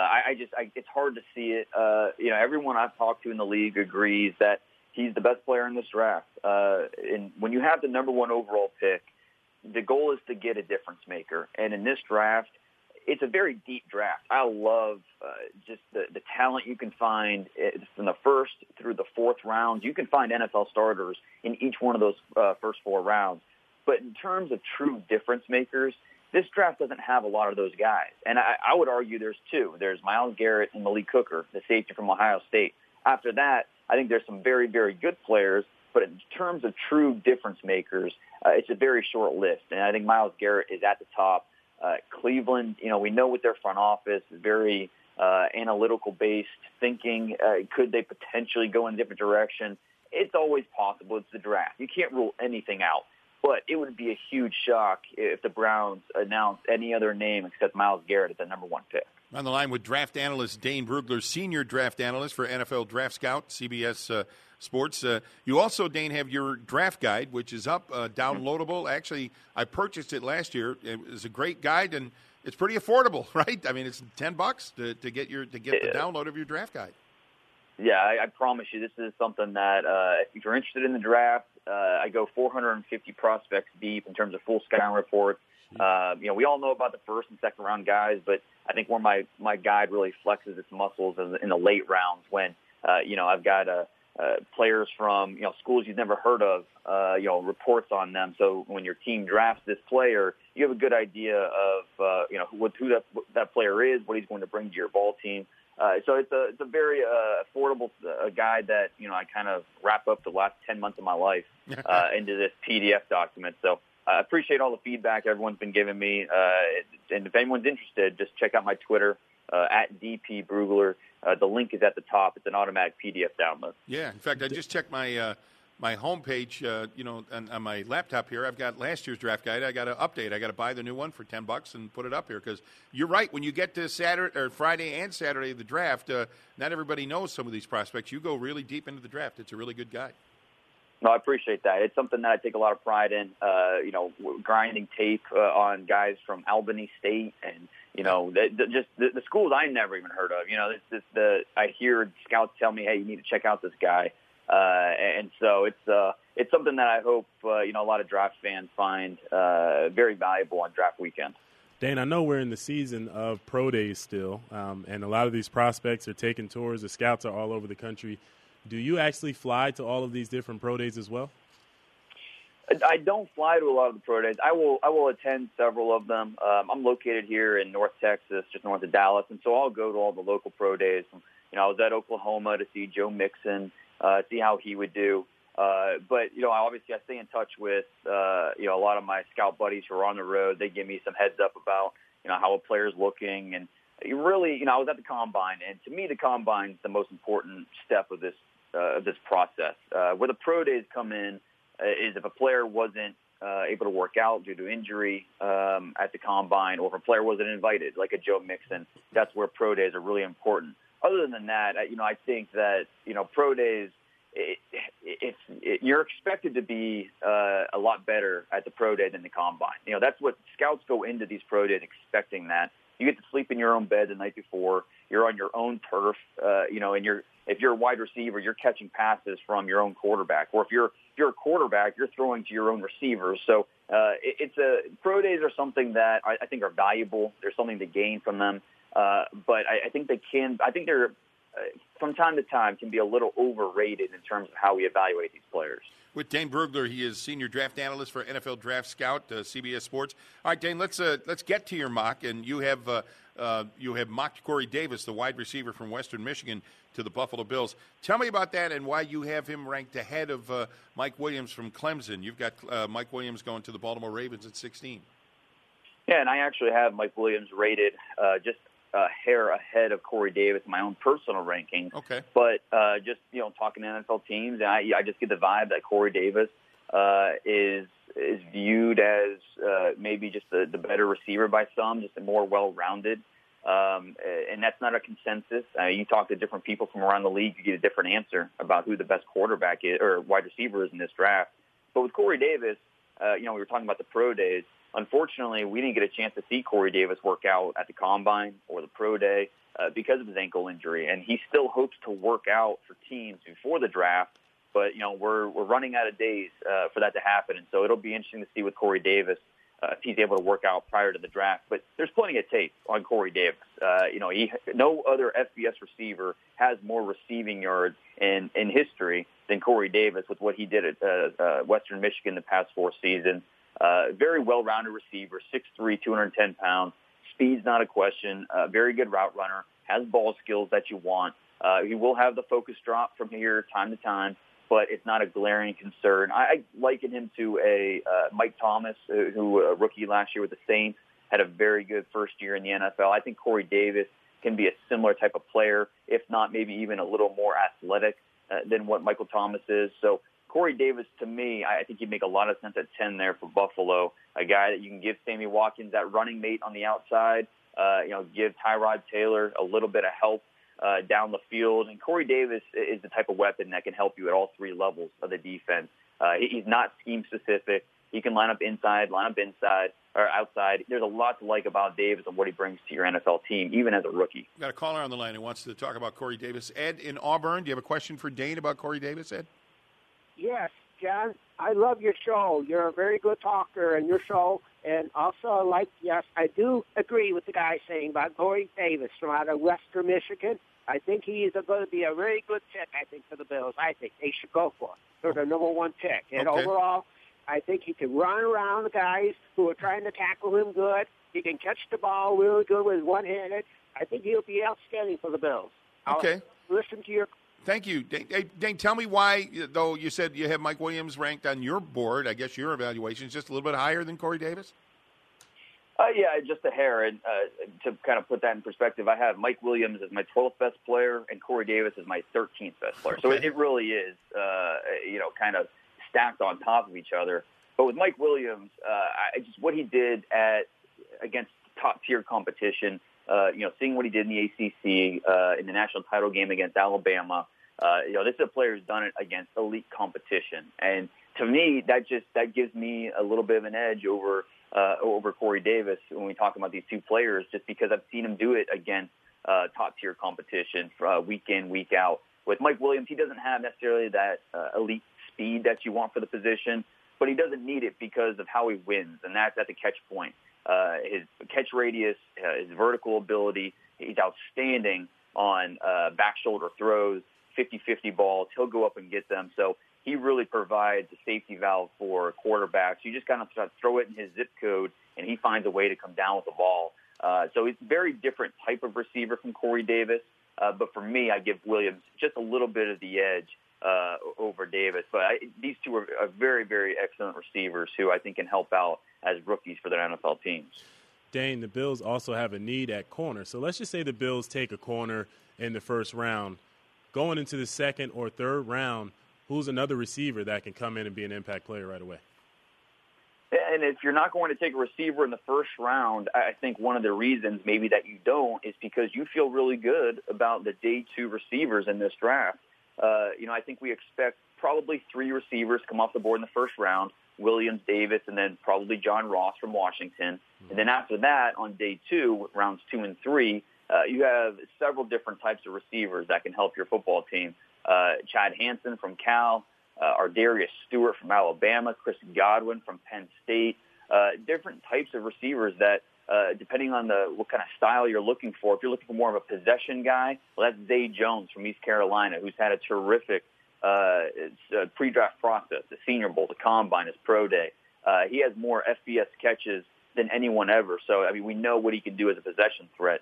It's hard to see it. Everyone I've talked to in the league agrees that he's the best player in this draft. And when you have the number one overall pick, the goal is to get a difference maker. And in this draft, it's a very deep draft. I love just the talent you can find from the first through the fourth rounds. You can find NFL starters in each one of those first four rounds. But in terms of true difference makers, this draft doesn't have a lot of those guys. And I would argue there's two. There's Myles Garrett and Malik Hooker, the safety from Ohio State. After that, I think there's some very, very good players. But in terms of true difference makers, it's a very short list. And I think Myles Garrett is at the top. Cleveland, we know with their front office, very analytical-based thinking. Could they potentially go in a different direction? It's always possible. It's the draft. You can't rule anything out. But it would be a huge shock if the Browns announced any other name except Myles Garrett as the number one pick. On the line with draft analyst Dane Brugler, senior draft analyst for NFL Draft Scout, CBS Sports. You also, Dane, have your draft guide, which is up, downloadable. Actually, I purchased it last year. It was a great guide, and it's pretty affordable, right? I mean, it's $10 to get the download of your draft guide. Yeah, I promise you, this is something that if you're interested in the draft, I go 450 prospects deep in terms of full scouting reports. We all know about the first and second round guys, but I think where my guide really flexes its muscles is in the late rounds when, I've got players from, schools you've never heard of, reports on them. So when your team drafts this player, you have a good idea of, who that player is, what he's going to bring to your ball team. So it's a very affordable guide that, I kind of wrap up the last 10 months of my life into this PDF document. So I appreciate all the feedback everyone's been giving me. And if anyone's interested, just check out my Twitter, at DP Brugler. The link is at the top. It's an automatic PDF download. Yeah. In fact, I just checked my homepage, on my laptop here. I've got last year's draft guide. I got to update. I got to buy the new one for $10 and put it up here because you're right. When you get to Saturday or Friday and Saturday of the draft, not everybody knows some of these prospects. You go really deep into the draft. It's a really good guide. No, I appreciate that. It's something that I take a lot of pride in, grinding tape on guys from Albany State and, the schools I never even heard of. I hear scouts tell me, hey, you need to check out this guy. And so it's something that I hope, a lot of draft fans find very valuable on draft weekend. Dane, I know we're in the season of pro days still, and a lot of these prospects are taking tours. The scouts are all over the country. Do you actually fly to all of these different pro days as well? I don't fly to a lot of the pro days. I will attend several of them. I'm located here in North Texas, just north of Dallas, and so I'll go to all the local pro days. I was at Oklahoma to see Joe Mixon, see how he would do. But obviously I stay in touch with a lot of my scout buddies who are on the road. They give me some heads up about how a player's looking, and really, I was at the combine, and to me, the combine is the most important step of this process. Where the pro days come in is if a player wasn't able to work out due to injury at the combine, or if a player wasn't invited, like a Joe Mixon, that's where pro days are really important. Other than that, I think that pro days, you're expected to be a lot better at the pro day than the combine. That's what scouts go into these pro days expecting. That you get to sleep in your own bed the night before. You're on your own turf, and if you're a wide receiver, you're catching passes from your own quarterback, or if you're a quarterback, you're throwing to your own receivers. So pro days are something that I think are valuable. There's something to gain from them, but I think they're from time to time can be a little overrated in terms of how we evaluate these players. With Dane Brugler, he is senior draft analyst for NFL Draft Scout, CBS Sports. All right, Dane, let's get to your mock, and you have mocked Corey Davis, the wide receiver from Western Michigan, to the Buffalo Bills. Tell me about that and why you have him ranked ahead of Mike Williams from Clemson. You've got Mike Williams going to the Baltimore Ravens at 16. Yeah, and I actually have Mike Williams rated just a hair ahead of Corey Davis in my own personal ranking. Okay. But just talking to NFL teams, I just get the vibe that Corey Davis is viewed as maybe just the better receiver by some, just a more well-rounded. And that's not a consensus. You talk to different people from around the league, you get a different answer about who the best quarterback is or wide receiver is in this draft. But with Corey Davis, we were talking about the pro days. Unfortunately, we didn't get a chance to see Corey Davis work out at the combine or the pro day because of his ankle injury, and he still hopes to work out for teams before the draft. But we're running out of days for that to happen, and so it'll be interesting to see with Corey Davis if he's able to work out prior to the draft. But there's plenty of tape on Corey Davis. No other FBS receiver has more receiving yards in history than Corey Davis with what he did at Western Michigan the past 4 seasons. Very well-rounded receiver, 6'3", 210 pounds. Speed's not a question. Very good route runner. Has ball skills that you want. He will have the focus drop from here time to time, but it's not a glaring concern. I liken him to a Mike Thomas, who a rookie last year with the Saints, had a very good first year in the NFL. I think Corey Davis can be a similar type of player, if not maybe even a little more athletic than what Michael Thomas is. So Corey Davis, to me, I think he'd make a lot of sense at 10 there for Buffalo, a guy that you can give Sammy Watkins that running mate on the outside, give Tyrod Taylor a little bit of help down the field. And Corey Davis is the type of weapon that can help you at all 3 levels of the defense. He's not scheme-specific. He can line up inside, or outside. There's a lot to like about Davis and what he brings to your NFL team, even as a rookie. Got a caller on the line who wants to talk about Corey Davis. Ed in Auburn, do you have a question for Dane about Corey Davis, Ed? Yes, John. I love your show. You're a very good talker in your show. And also, I do agree with the guy saying about Corey Davis from out of Western Michigan. I think he's going to be a very good pick, for the Bills. I think they should go for him. They're the number 1 pick. And overall, I think he can run around the guys who are trying to tackle him good. He can catch the ball really good with one-handed. I think he'll be outstanding for the Bills. Okay. I'll listen to your... Thank you. Dane, tell me why, though you said you have Mike Williams ranked on your board, I guess your evaluation is just a little bit higher than Corey Davis? Yeah, just a hair. And to kind of put that in perspective, I have Mike Williams as my 12th best player and Corey Davis as my 13th best player. Okay. So it really is, kind of stacked on top of each other. But with Mike Williams, what he did against top-tier competition, seeing what he did in the ACC in the national title game against Alabama, this is a player who's done it against elite competition. And to me, that gives me a little bit of an edge over Corey Davis when we talk about these two players, just because I've seen him do it against top-tier competition week in, week out. With Mike Williams, he doesn't have necessarily that elite speed that you want for the position, but he doesn't need it because of how he wins, and that's at the catch point. His catch radius, his vertical ability, he's outstanding on back shoulder throws, 50-50 balls. He'll go up and get them. So he really provides a safety valve for quarterbacks. You just kind of throw it in his zip code, and he finds a way to come down with the ball. So it's a very different type of receiver from Corey Davis. But for me, I give Williams just a little bit of the edge over Davis. But these two are very, very excellent receivers who I think can help out as rookies for their NFL teams. Dane, the Bills also have a need at corner. So let's just say the Bills take a corner in the first round. Going into the second or third round, who's another receiver that can come in and be an impact player right away? And if you're not going to take a receiver in the first round, I think one of the reasons maybe that you don't is because you feel really good about the day 2 receivers in this draft. I think we expect probably 3 receivers come off the board in the first round, Williams, Davis, and then probably John Ross from Washington. And then after that, on day 2, rounds 2 and 3, you have several different types of receivers that can help your football team. Chad Hansen from Cal, Ardarius Stewart from Alabama, Chris Godwin from Penn State, different types of receivers that, depending on what kind of style you're looking for, if you're looking for more of a possession guy, well, that's Zay Jones from East Carolina, who's had a terrific pre-draft process, the Senior Bowl, the Combine, his Pro Day. He has more FBS catches than anyone ever. So, I mean, we know what he can do as a possession threat.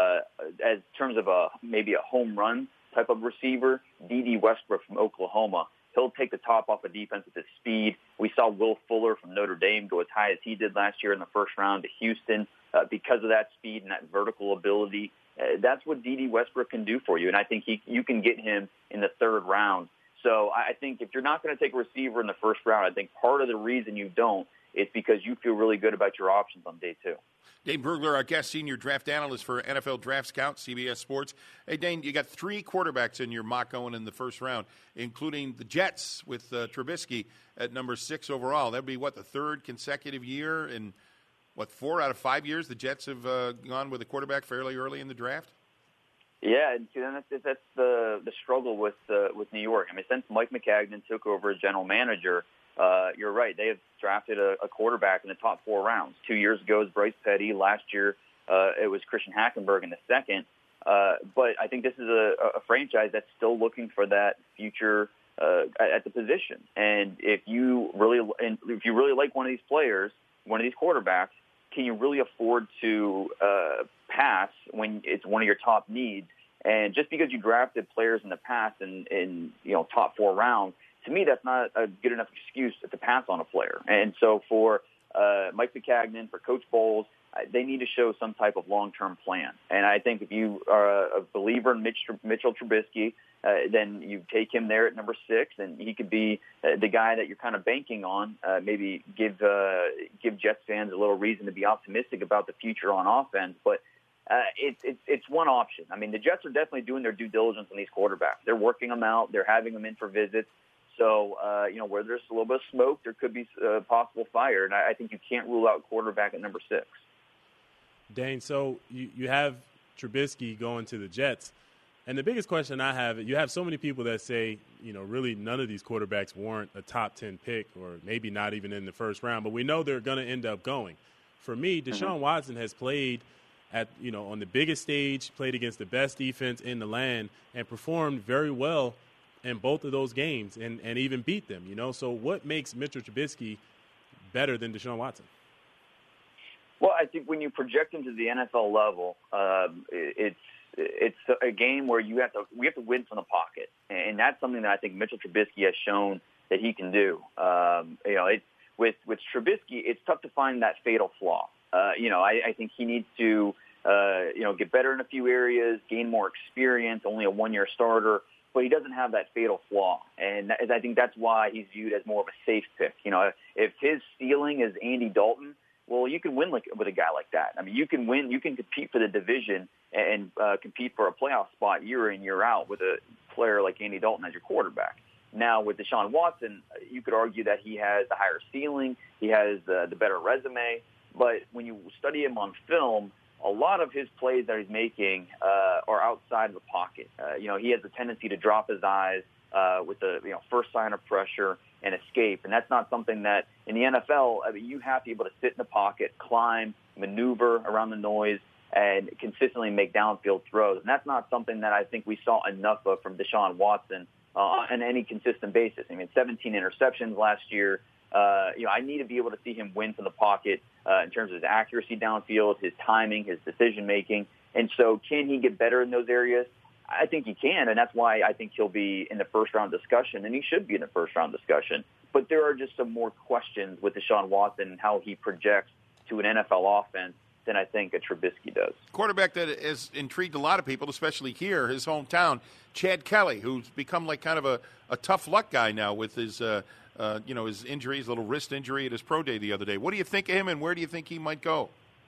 As terms of maybe a home run type of receiver, D.D. Westbrook from Oklahoma, he'll take the top off of defense with his speed. We saw Will Fuller from Notre Dame go as high as he did last year in the first round to Houston because of that speed and that vertical ability. That's what D.D. Westbrook can do for you, and I think you can get him in the third round. So I think if you're not going to take a receiver in the first round, I think part of the reason you don't is because you feel really good about your options on day 2. Dane Brugler, our guest senior draft analyst for NFL Draft Scout, CBS Sports. Hey, Dane, you got 3 quarterbacks in your mock going in the first round, including the Jets with Trubisky at number 6 overall. That would be, the third consecutive year in, 4 out of 5 years the Jets have gone with a quarterback fairly early in the draft? Yeah, and that's the struggle with New York. I mean, since Mike Maccagnan took over as general manager, you're right. They have drafted a quarterback in the top 4 rounds. 2 years ago it was Bryce Petty. Last year it was Christian Hackenberg in the second. But I think this is a franchise that's still looking for that future at the position. And if you really like one of these players, one of these quarterbacks, can you really afford to pass when it's one of your top needs? And just because you drafted players in the past in top 4 rounds, to me, that's not a good enough excuse to pass on a player. And so for Mike Maccagnan, for Coach Bowles, they need to show some type of long-term plan. And I think if you are a believer in Mitchell Trubisky, then you take him there at number 6, and he could be the guy that you're kind of banking on. Maybe give Jets fans a little reason to be optimistic about the future on offense. But it's one option. I mean, the Jets are definitely doing their due diligence on these quarterbacks. They're working them out. They're having them in for visits. So, where there's a little bit of smoke, there could be possible fire. And I think you can't rule out quarterback at number 6. Dane, so you have Trubisky going to the Jets. And the biggest question I have, you have so many people that say, really none of these quarterbacks warrant a top 10 pick or maybe not even in the first round. But we know they're going to end up going. For me, Deshaun Watson has played at, on the biggest stage, played against the best defense in the land, and performed very well in both of those games and even beat them, So what makes Mitchell Trubisky better than Deshaun Watson? Well, I think when you project him to the NFL level, it's a game where we have to win from the pocket, and that's something that I think Mitchell Trubisky has shown that he can do. With Trubisky, it's tough to find that fatal flaw. I think he needs to get better in a few areas, gain more experience. Only a 1-year starter. But he doesn't have that fatal flaw, and I think that's why he's viewed as more of a safe pick. If his ceiling is Andy Dalton, well, you can win with a guy like that. I mean, you can win, you can compete for the division and compete for a playoff spot year in, year out with a player like Andy Dalton as your quarterback. Now, with Deshaun Watson, you could argue that he has the higher ceiling, he has the better resume, but when you study him on film, a lot of his plays that he's making are outside of the pocket. He has a tendency to drop his eyes with the first sign of pressure and escape, and that's not something that in the NFL you have to be able to sit in the pocket, climb, maneuver around the noise, and consistently make downfield throws. And that's not something that I think we saw enough of from Deshaun Watson on any consistent basis. I mean, 17 interceptions last year. I need to be able to see him win from the pocket in terms of his accuracy downfield, his timing, his decision-making. And so can he get better in those areas? I think he can, and that's why I think he'll be in the first-round discussion, and he should be in the first-round discussion. But there are just some more questions with Deshaun Watson and how he projects to an NFL offense than I think a Trubisky does. Quarterback that has intrigued a lot of people, especially here, his hometown, Chad Kelly, who's become like kind of a tough luck guy now with his his injury, his little wrist injury at his pro day the other day. What do you think of him, and where do you think he might go?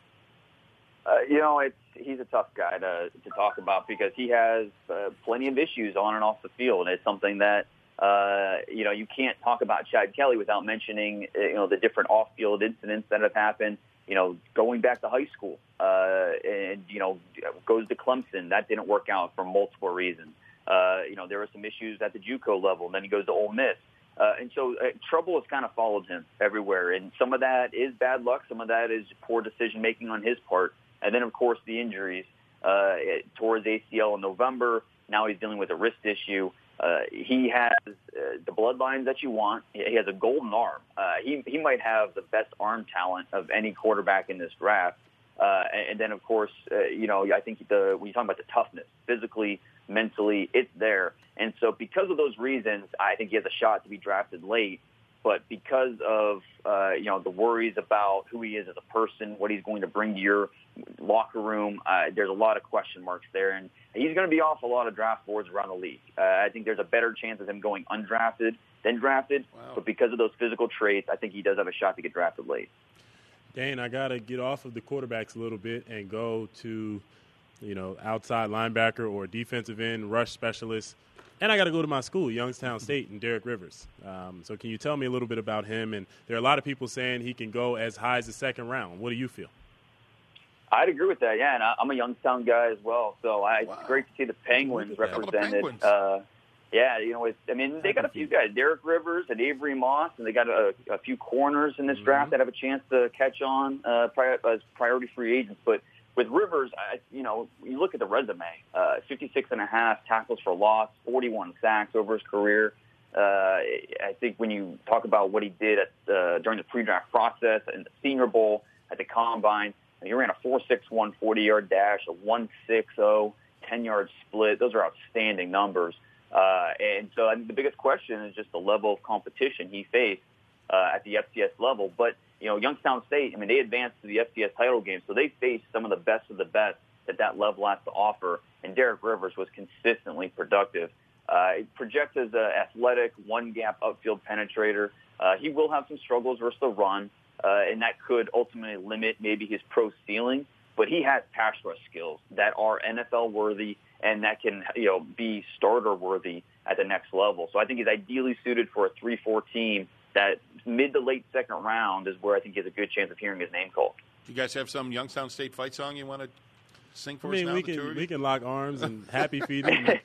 He's a tough guy to talk about because he has plenty of issues on and off the field. It's something that you can't talk about Chad Kelly without mentioning the different off-field incidents that have happened. Going back to high school, and goes to Clemson. That didn't work out for multiple reasons. There were some issues at the JUCO level, and then he goes to Ole Miss. And so trouble has kind of followed him everywhere. And some of that is bad luck. Some of that is poor decision-making on his part. And then, of course, the injuries. Tore his ACL in November. Now he's dealing with a wrist issue. He has the bloodlines that you want. He has a golden arm. He might have the best arm talent of any quarterback in this draft. And then, of course, I think when you talk about the toughness, physically, mentally, it's there. And so because of those reasons, I think he has a shot to be drafted late. But because of, the worries about who he is as a person, what he's going to bring to your locker room, there's a lot of question marks there. And he's going to be off a lot of draft boards around the league. I think there's a better chance of him going undrafted than drafted. Wow. But because of those physical traits, I think he does have a shot to get drafted late. Dane, I got to get off of the quarterbacks a little bit and go to, outside linebacker or defensive end, rush specialist. And I got to go to my school, Youngstown State, and Derek Rivers. So can you tell me a little bit about him? And there are a lot of people saying he can go as high as the second round. What do you feel? I'd agree with that, yeah. And I'm a Youngstown guy as well. So it's great to see the Penguins represented. They got a few guys, Derek Rivers and Avery Moss, and they got a few corners in this draft that have a chance to catch on as priority free agents. But with Rivers, you look at the resume, 56.5 tackles for loss, 41 sacks over his career. I think when you talk about what he did during the pre-draft process and the Senior Bowl at the Combine, he ran a 4.61 40-yard dash, a 1.60 10-yard split. Those are outstanding numbers. And so I think the biggest question is just the level of competition he faced at the FCS level. But Youngstown State, they advanced to the FCS title game, so they faced some of the best that level has to offer, and Derek Rivers was consistently productive. He projects as an athletic, one-gap outfield penetrator. He will have some struggles versus the run, and that could ultimately limit maybe his pro ceiling, but he has pass rush skills that are NFL-worthy and that can be starter-worthy at the next level. So I think he's ideally suited for a 3-4 team. That mid to late second round is where I think he has a good chance of hearing his name called. Do you guys have some Youngstown State fight song you want to sing for us now? We can lock arms and happy feet. Dane,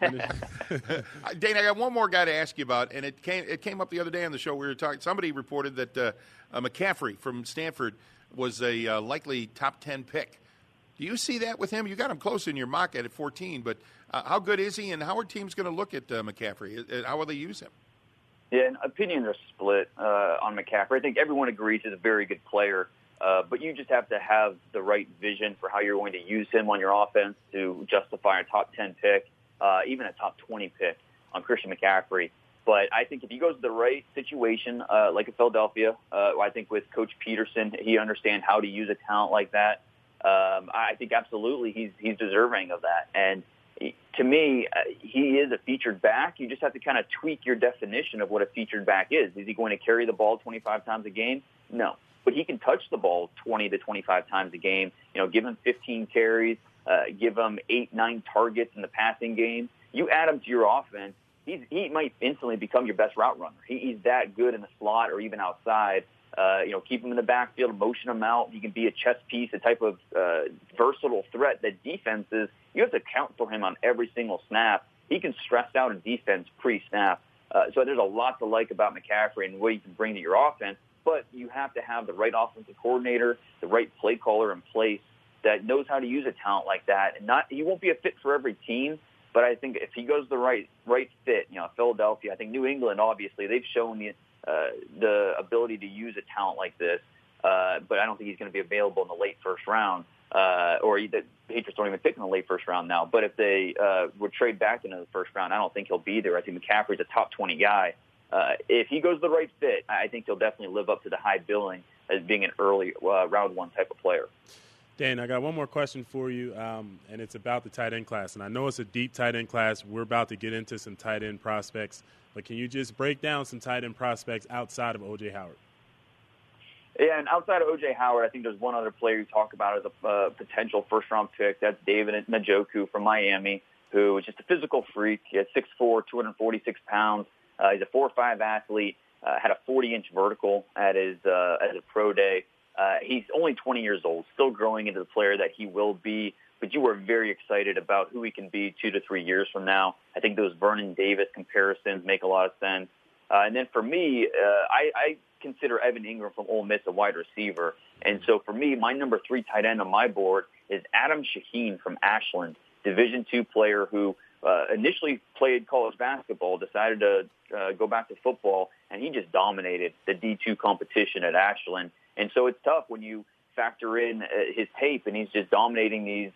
I got one more guy to ask you about, and it came up the other day on the show. We were talking. Somebody reported that McCaffrey from Stanford was a likely top 10 pick. Do you see that with him? You got him close in your mock at 14, but how good is he, and how are teams going to look at McCaffrey? How will they use him? Yeah, and opinions are split on McCaffrey. I think everyone agrees he's a very good player, but you just have to have the right vision for how you're going to use him on your offense to justify a top 10 pick, even a top 20 pick on Christian McCaffrey. But I think if he goes to the right situation, like in Philadelphia, I think with Coach Peterson, he understands how to use a talent like that. I think absolutely he's deserving of that. And to me, he is a featured back. You just have to kind of tweak your definition of what a featured back is. Is he going to carry the ball 25 times a game? No. But he can touch the ball 20 to 25 times a game. Give him 15 carries, give him 8-9 targets in the passing game. You add him to your offense, he might instantly become your best route runner. He's that good in the slot or even outside. Keep him in the backfield, motion him out. He can be a chess piece, a type of versatile threat that defenses, you have to count for him on every single snap. He can stress out a defense pre-snap. So there's a lot to like about McCaffrey and what he can bring to your offense, but you have to have the right offensive coordinator, the right play caller in place that knows how to use a talent like that. And he won't be a fit for every team, but I think if he goes the right fit, Philadelphia, I think New England, obviously, they've shown the ability to use a talent like this, but I don't think he's going to be available in the late first round, or the Patriots don't even pick in the late first round now. But if they would trade back into the first round, I don't think he'll be there. I think McCaffrey's a top 20 guy. If he goes the right fit, I think he'll definitely live up to the high billing as being an early round one type of player. Dan, I got one more question for you, and it's about the tight end class. And I know it's a deep tight end class. We're about to get into some tight end prospects. But can you just break down some tight end prospects outside of O.J. Howard? Yeah, and outside of O.J. Howard, I think there's one other player you talk about as a potential first-round pick. That's David Njoku from Miami, who is just a physical freak. He has 6'4", 246 pounds. He's a 4'5" athlete, had a 40-inch vertical at his pro day. He's only 20 years old, still growing into the player that he will be, but you are very excited about who he can be 2 to 3 years from now. I think those Vernon Davis comparisons make a lot of sense. And then for me, I consider Evan Ingram from Ole Miss a wide receiver. And so for me, my number 3 tight end on my board is Adam Shaheen from Ashland, Division II player who initially played college basketball, decided to go back to football, and he just dominated the D2 competition at Ashland. And so it's tough when you factor in his tape, and he's just dominating these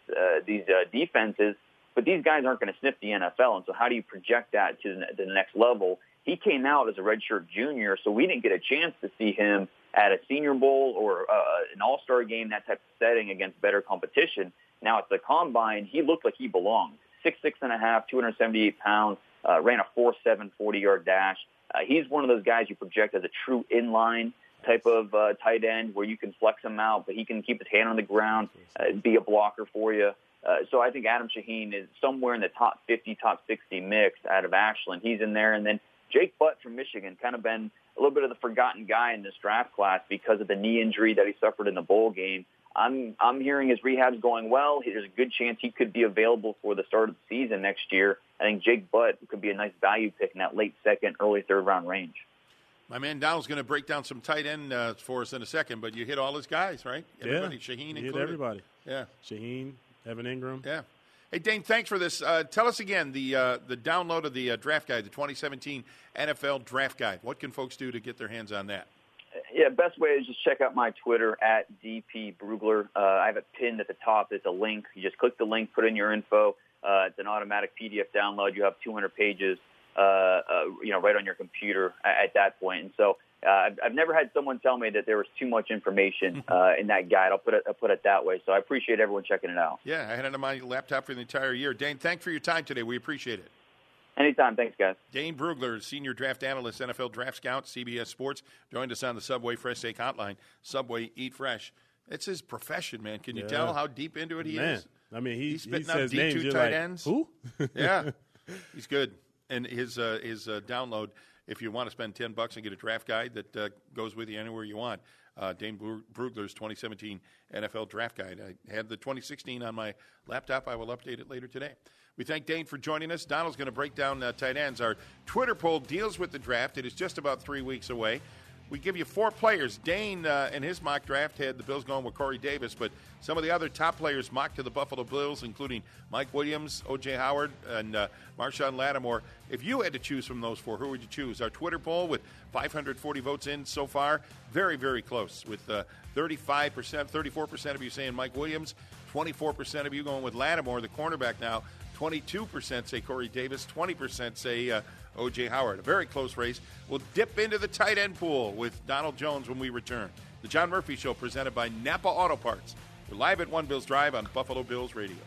defenses. But these guys aren't going to sniff the NFL, and so how do you project that to the next level? He came out as a redshirt junior, so we didn't get a chance to see him at a Senior Bowl or an All-Star game, that type of setting against better competition. Now at the Combine, he looked like he belonged. 6'6.5", 278 pounds, ran a 4.7 40-yard dash. He's one of those guys you project as a true inline type of tight end where you can flex him out, but he can keep his hand on the ground, be a blocker for you. So I think Adam Shaheen is somewhere in the top 50, top 60 mix out of Ashland. He's in there. And then Jake Butt from Michigan, kind of been a little bit of the forgotten guy in this draft class because of the knee injury that he suffered in the bowl game. I'm hearing his rehab's going well. There's a good chance he could be available for the start of the season next year. I think Jake Butt could be a nice value pick in that late second, early third round range. My man Donald's going to break down some tight end for us in a second, but you hit all his guys, right? Everybody, Shaheen included. Hit everybody. Yeah. Shaheen, Evan Ingram. Yeah. Hey, Dane, thanks for this. Tell us again the download of the draft guide, the 2017 NFL Draft Guide. What can folks do to get their hands on that? Yeah, best way is just check out my Twitter at DP Brugler. I have it pinned at the top. It's a link. You just click the link, put in your info. It's an automatic PDF download. You have 200 pages, right on your computer at that point. And so I've never had someone tell me that there was too much information in that guide. I'll put it that way. So I appreciate everyone checking it out. Yeah, I had it on my laptop for the entire year. Dane, thanks for your time today. We appreciate it. Anytime. Thanks, guys. Dane Brugler, Senior Draft Analyst, NFL Draft Scout, CBS Sports, joined us on the Subway Fresh Steak Hotline. Subway, eat fresh. It's his profession, man. Can you tell how deep into it he is? I mean, he's spitting out says D2 names, tight like, ends. Who? Yeah, he's good. And his download, if you want to spend $10 and get a draft guide that goes with you anywhere you want, Dane Brugler's 2017 NFL Draft Guide. I had the 2016 on my laptop. I will update it later today. We thank Dane for joining us. Donald's going to break down tight ends. Our Twitter poll deals with the draft. It is just about 3 weeks away. We give you 4 players. Dane, in his mock draft, had the Bills going with Corey Davis, but some of the other top players mocked to the Buffalo Bills, including Mike Williams, O.J. Howard, and Marshawn Lattimore. If you had to choose from those 4, who would you choose? Our Twitter poll with 540 votes in so far, very, very close, with 34% of you saying Mike Williams, 24% of you going with Lattimore, the cornerback now, 22% say Corey Davis, 20% say O.J. Howard. A very close race. We'll dip into the tight end pool with Donald Jones when we return. The John Murphy Show presented by Napa Auto Parts. We're live at One Bills Drive on Buffalo Bills Radio.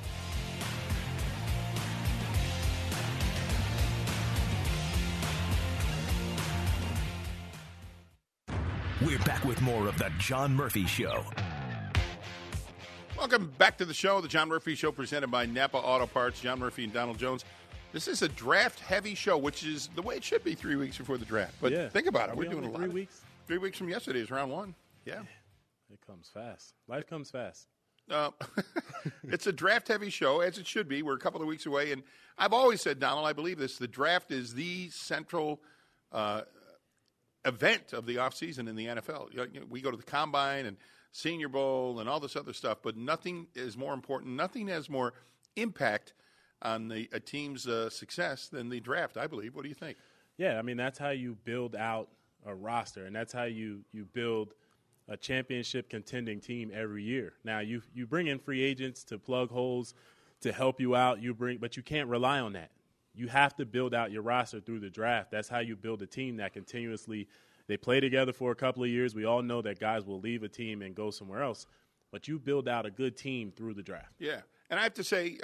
We're back with more of the John Murphy Show. Welcome back to the show, the John Murphy Show presented by Napa Auto Parts. John Murphy and Donald Jones. This is a draft-heavy show, which is the way it should be 3 weeks before the draft. But think about it. We're doing a lot. 3 weeks? 3 weeks from yesterday is round 1. Yeah. It comes fast. Life comes fast. It's a draft-heavy show, as it should be. We're a couple of weeks away. And I've always said, Donald, I believe this, the draft is the central event of the offseason in the NFL. We go to the Combine, and Senior Bowl and all this other stuff, but nothing is more important. Nothing has more impact on a team's success than the draft, I believe. What do you think? Yeah, I mean, that's how you build out a roster, and that's how you build a championship contending team every year. Now, you bring in free agents to plug holes, to help you out, but you can't rely on that. You have to build out your roster through the draft. That's how you build a team that continuously – they play together for a couple of years. We all know that guys will leave a team and go somewhere else, but you build out a good team through the draft. Yeah, and I have to say,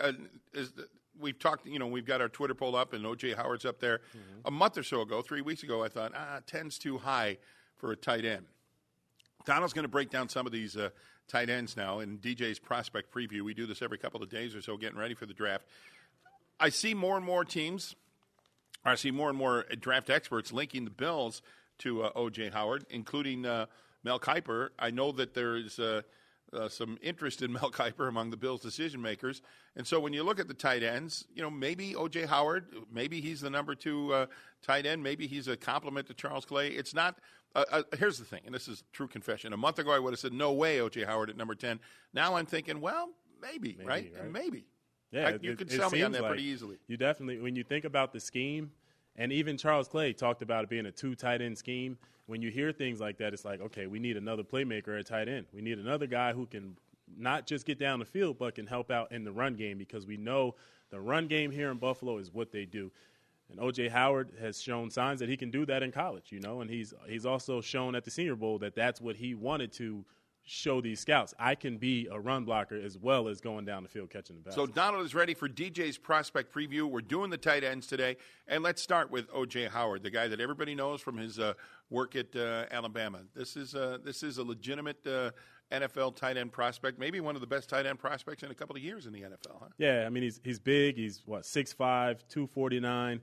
we've talked, we've got our Twitter poll up, and O.J. Howard's up there. Mm-hmm. A month or so ago, 3 weeks ago, I thought, 10's too high for a tight end. Donald's going to break down some of these tight ends now in DJ's prospect preview. We do this every couple of days or so, getting ready for the draft. I see more and more teams, I see more and more draft experts linking the Bills to O.J. Howard, including Mel Kiper. I know that there's some interest in Mel Kiper among the Bills' decision makers. And so when you look at the tight ends, maybe O.J. Howard, maybe he's the number 2 tight end. Maybe he's a compliment to Charles Clay. It's not here's the thing, and this is true confession. A month ago I would have said, no way, O.J. Howard at number 10. Now I'm thinking, well, maybe. Right? Maybe. Yeah, you can sell me on that pretty easily. You definitely, when you think about the scheme, and even Charles Clay talked about it being a 2 tight end scheme. When you hear things like that, it's like, okay, we need another playmaker at tight end. We need another guy who can not just get down the field, but can help out in the run game, because we know the run game here in Buffalo is what they do. And O.J. Howard has shown signs that he can do that in college, and he's also shown at the Senior Bowl that that's what he wanted to show these scouts. I can be a run blocker as well as going down the field catching the ball. So Donald is ready for DJ's prospect preview. We're doing the tight ends today, and let's start with O.J. Howard, the guy that everybody knows from his work at Alabama. This is a legitimate NFL tight end prospect, maybe one of the best tight end prospects in a couple of years in the NFL. Huh? Yeah, I mean he's big. He's 6'5", 249,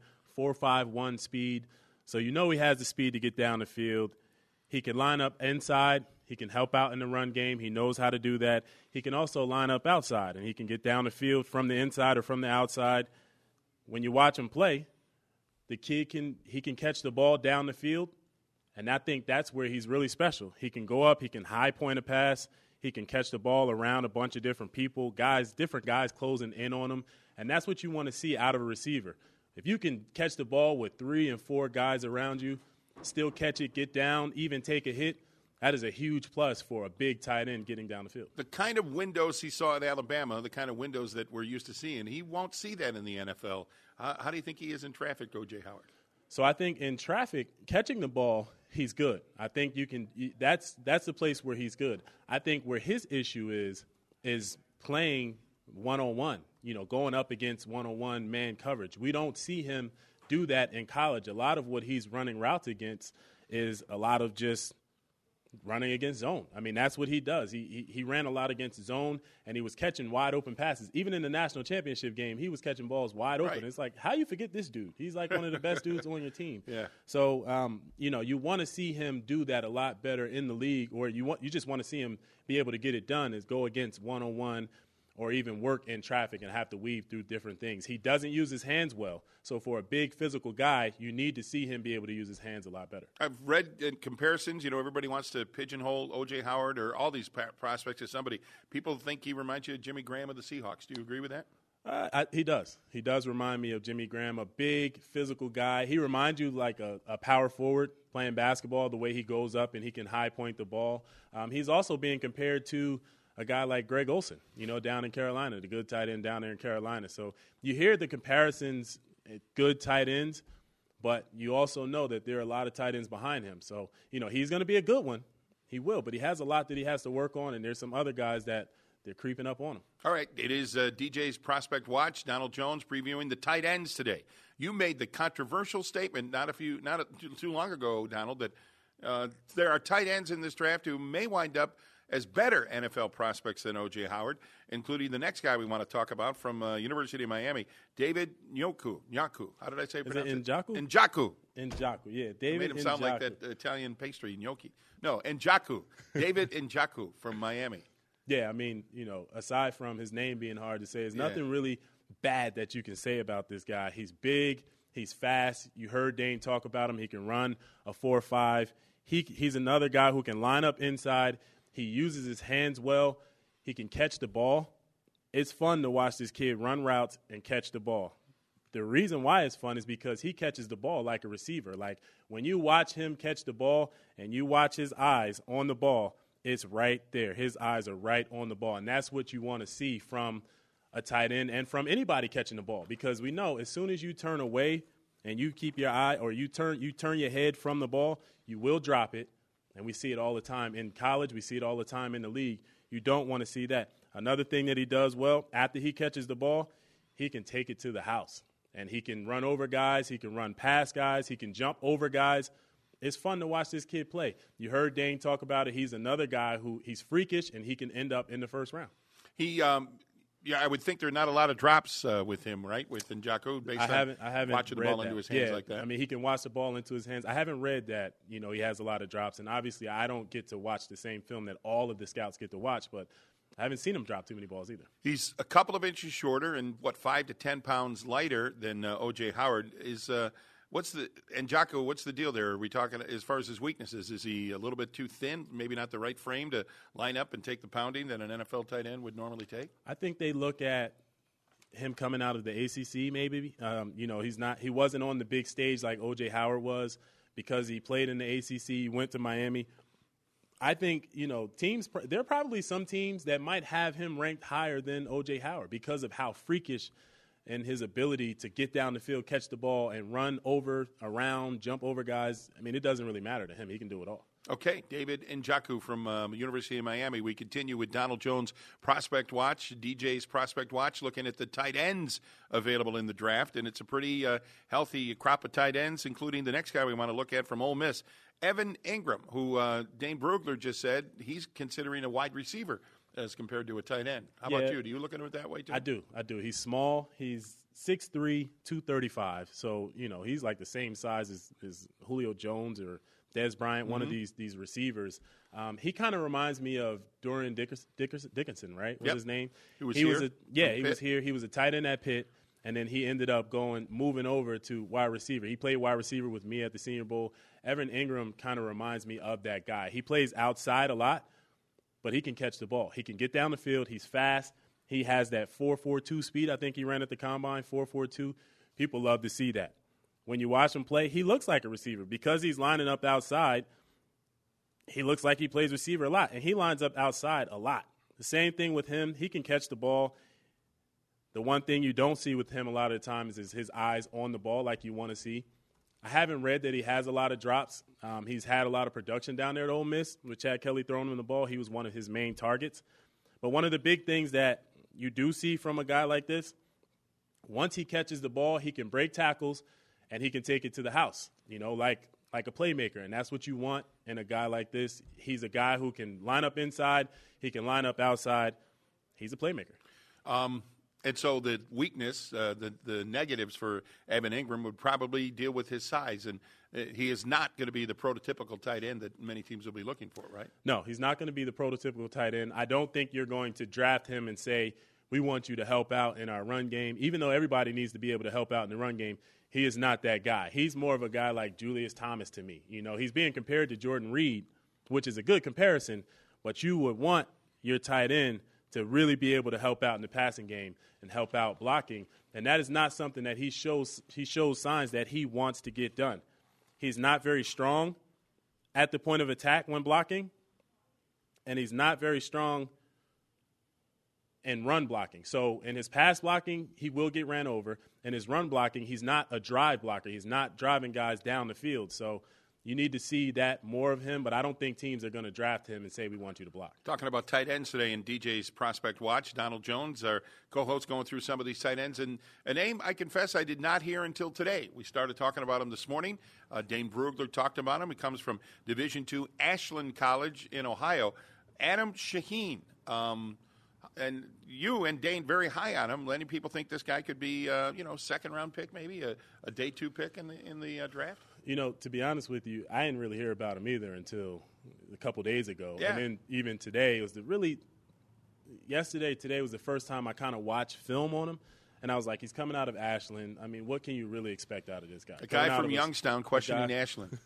4.51 speed. So he has the speed to get down the field. He can line up inside. He can help out in the run game. He knows how to do that. He can also line up outside, and he can get down the field from the inside or from the outside. When you watch him play, the kid can catch the ball down the field, and I think that's where he's really special. He can go up. He can high point a pass. He can catch the ball around a bunch of different people, different guys closing in on him, and that's what you want to see out of a receiver. If you can catch the ball with 3 and 4 guys around you, still catch it, get down, even take a hit, that is a huge plus for a big tight end getting down the field. The kind of windows he saw at Alabama, the kind of windows that we're used to seeing, he won't see that in the NFL. How do you think he is in traffic, O.J. Howard? So I think in traffic, catching the ball, he's good. I think that's the place where he's good. I think where his issue is playing one-on-one, going up against one-on-one man coverage. We don't see him do that in college. A lot of what he's running routes against is a lot of just running against zone. I mean, that's what he does. He ran a lot against zone, and he was catching wide open passes. Even in the national championship game, he was catching balls wide open. It's like, how you forget this dude? He's like one of the best dudes on your team. Yeah. So, you want to see him do that a lot better in the league, or you just want to see him be able to get it done, is go against one-on-one or even work in traffic and have to weave through different things. He doesn't use his hands well. So for a big physical guy, you need to see him be able to use his hands a lot better. I've read in comparisons, everybody wants to pigeonhole O.J. Howard or all these prospects as somebody. People think he reminds you of Jimmy Graham of the Seahawks. Do you agree with that? He does. He does remind me of Jimmy Graham, a big physical guy. He reminds you like a power forward playing basketball, the way he goes up and he can high point the ball. He's also being compared to a guy like Greg Olsen, down in Carolina, the good tight end down there in Carolina. So you hear the comparisons, good tight ends, but you also know that there are a lot of tight ends behind him. So, he's going to be a good one. He will, but he has a lot that he has to work on, and there's some other guys that they're creeping up on him. All right, it is DJ's Prospect Watch. Donald Jones previewing the tight ends today. You made the controversial statement not too long ago, Donald, that there are tight ends in this draft who may wind up as better NFL prospects than O.J. Howard, including the next guy we want to talk about from University of Miami, David Njoku. How did I say it? Is it Njoku? Njoku, yeah. David made him sound like that Italian pastry, gnocchi. No, Njoku. David Njoku from Miami. Yeah, I mean, aside from his name being hard to say, there's nothing really bad that you can say about this guy. He's big. He's fast. You heard Dane talk about him. He can run a 4.5. He's another guy who can line up inside. He uses his hands well. He can catch the ball. It's fun to watch this kid run routes and catch the ball. The reason why it's fun is because he catches the ball like a receiver. Like when you watch him catch the ball and you watch his eyes on the ball, it's right there. His eyes are right on the ball, and that's what you want to see from a tight end and from anybody catching the ball, because we know as soon as you turn away and you keep your eye or you turn your head from the ball, you will drop it, and we see it all the time in college. We see it all the time in the league. You don't want to see that. Another thing that he does well, after he catches the ball, he can take it to the house, and he can run over guys. He can run past guys. He can jump over guys. It's fun to watch this kid play. You heard Dane talk about it. He's another guy who he's freakish, and he can end up in the first round. I would think there are not a lot of drops with him, right? With Njoku, based I haven't watching the read ball into his hands like that. I mean, he can watch the ball into his hands. I haven't read that, he has a lot of drops. And obviously, I don't get to watch the same film that all of the scouts get to watch, but I haven't seen him drop too many balls either. He's a couple of inches shorter and, 5 to 10 pounds lighter than O.J. Howard. What's the deal there? Are we talking as far as his weaknesses? Is he a little bit too thin, maybe not the right frame to line up and take the pounding that an NFL tight end would normally take? I think they look at him coming out of the ACC maybe. He wasn't on the big stage like O.J. Howard was because he played in the ACC, he went to Miami. I think, there are probably some teams that might have him ranked higher than O.J. Howard because of how freakish and his ability to get down the field, catch the ball, and run over, around, jump over guys. I mean, it doesn't really matter to him. He can do it all. Okay, David Njoku from University of Miami. We continue with Donald Jones' Prospect Watch, DJ's Prospect Watch, looking at the tight ends available in the draft, and it's a pretty healthy crop of tight ends, including the next guy we want to look at from Ole Miss, Evan Ingram, who Dane Brugler just said he's considering a wide receiver as compared to a tight end. How about you? Do you look at it that way too? I do. He's small. He's 6'3", 235. So, he's like the same size as Julio Jones or Dez Bryant, one of these receivers. He kind of reminds me of Dorian Dickinson, right? What's his name? He was here. He was here. He was a tight end at Pitt, and then he ended up moving over to wide receiver. He played wide receiver with me at the Senior Bowl. Evan Ingram kind of reminds me of that guy. He plays outside a lot, but he can catch the ball. He can get down the field. He's fast. He has that 4.42 speed. I think he ran at the combine, 4.42. People love to see that. When you watch him play, he looks like a receiver. Because he's lining up outside, he looks like he plays receiver a lot, and he lines up outside a lot. The same thing with him. He can catch the ball. The one thing you don't see with him a lot of the times is his eyes on the ball like you want to see. I haven't read that he has a lot of drops. He's had a lot of production down there at Ole Miss with Chad Kelly throwing him the ball. He was one of his main targets. But one of the big things that you do see from a guy like this, once he catches the ball, he can break tackles and he can take it to the house, like a playmaker. And that's what you want in a guy like this. He's a guy who can line up inside. He can line up outside. He's a playmaker. And so the weakness, the negatives for Evan Ingram would probably deal with his size. And he is not going to be the prototypical tight end that many teams will be looking for, right? No, he's not going to be the prototypical tight end. I don't think you're going to draft him and say, we want you to help out in our run game. Even though everybody needs to be able to help out in the run game, he is not that guy. He's more of a guy like Julius Thomas to me. He's being compared to Jordan Reed, which is a good comparison, but you would want your tight end to really be able to help out in the passing game and help out blocking. And that is not something that he shows signs that he wants to get done. He's not very strong at the point of attack when blocking, and he's not very strong in run blocking. So in his pass blocking, he will get ran over. In his run blocking, he's not a drive blocker. He's not driving guys down the field. So you need to see that more of him, but I don't think teams are going to draft him and say, we want you to block. Talking about tight ends today in DJ's Prospect Watch, Donald Jones, our co-host, going through some of these tight ends. And a name, I confess, I did not hear until today. We started talking about him this morning. Dane Brugler talked about him. He comes from Division II Ashland College in Ohio. Adam Shaheen. And you and Dane very high on him. Many people think this guy could be, second-round pick, maybe a day 2 pick in the draft. To be honest with you, I didn't really hear about him either until a couple days ago. Yeah. And then even today, today was the first time I kind of watched film on him. And I was like, he's coming out of Ashland. I mean, what can you really expect out of this guy? A guy from Youngstown questioning Ashland.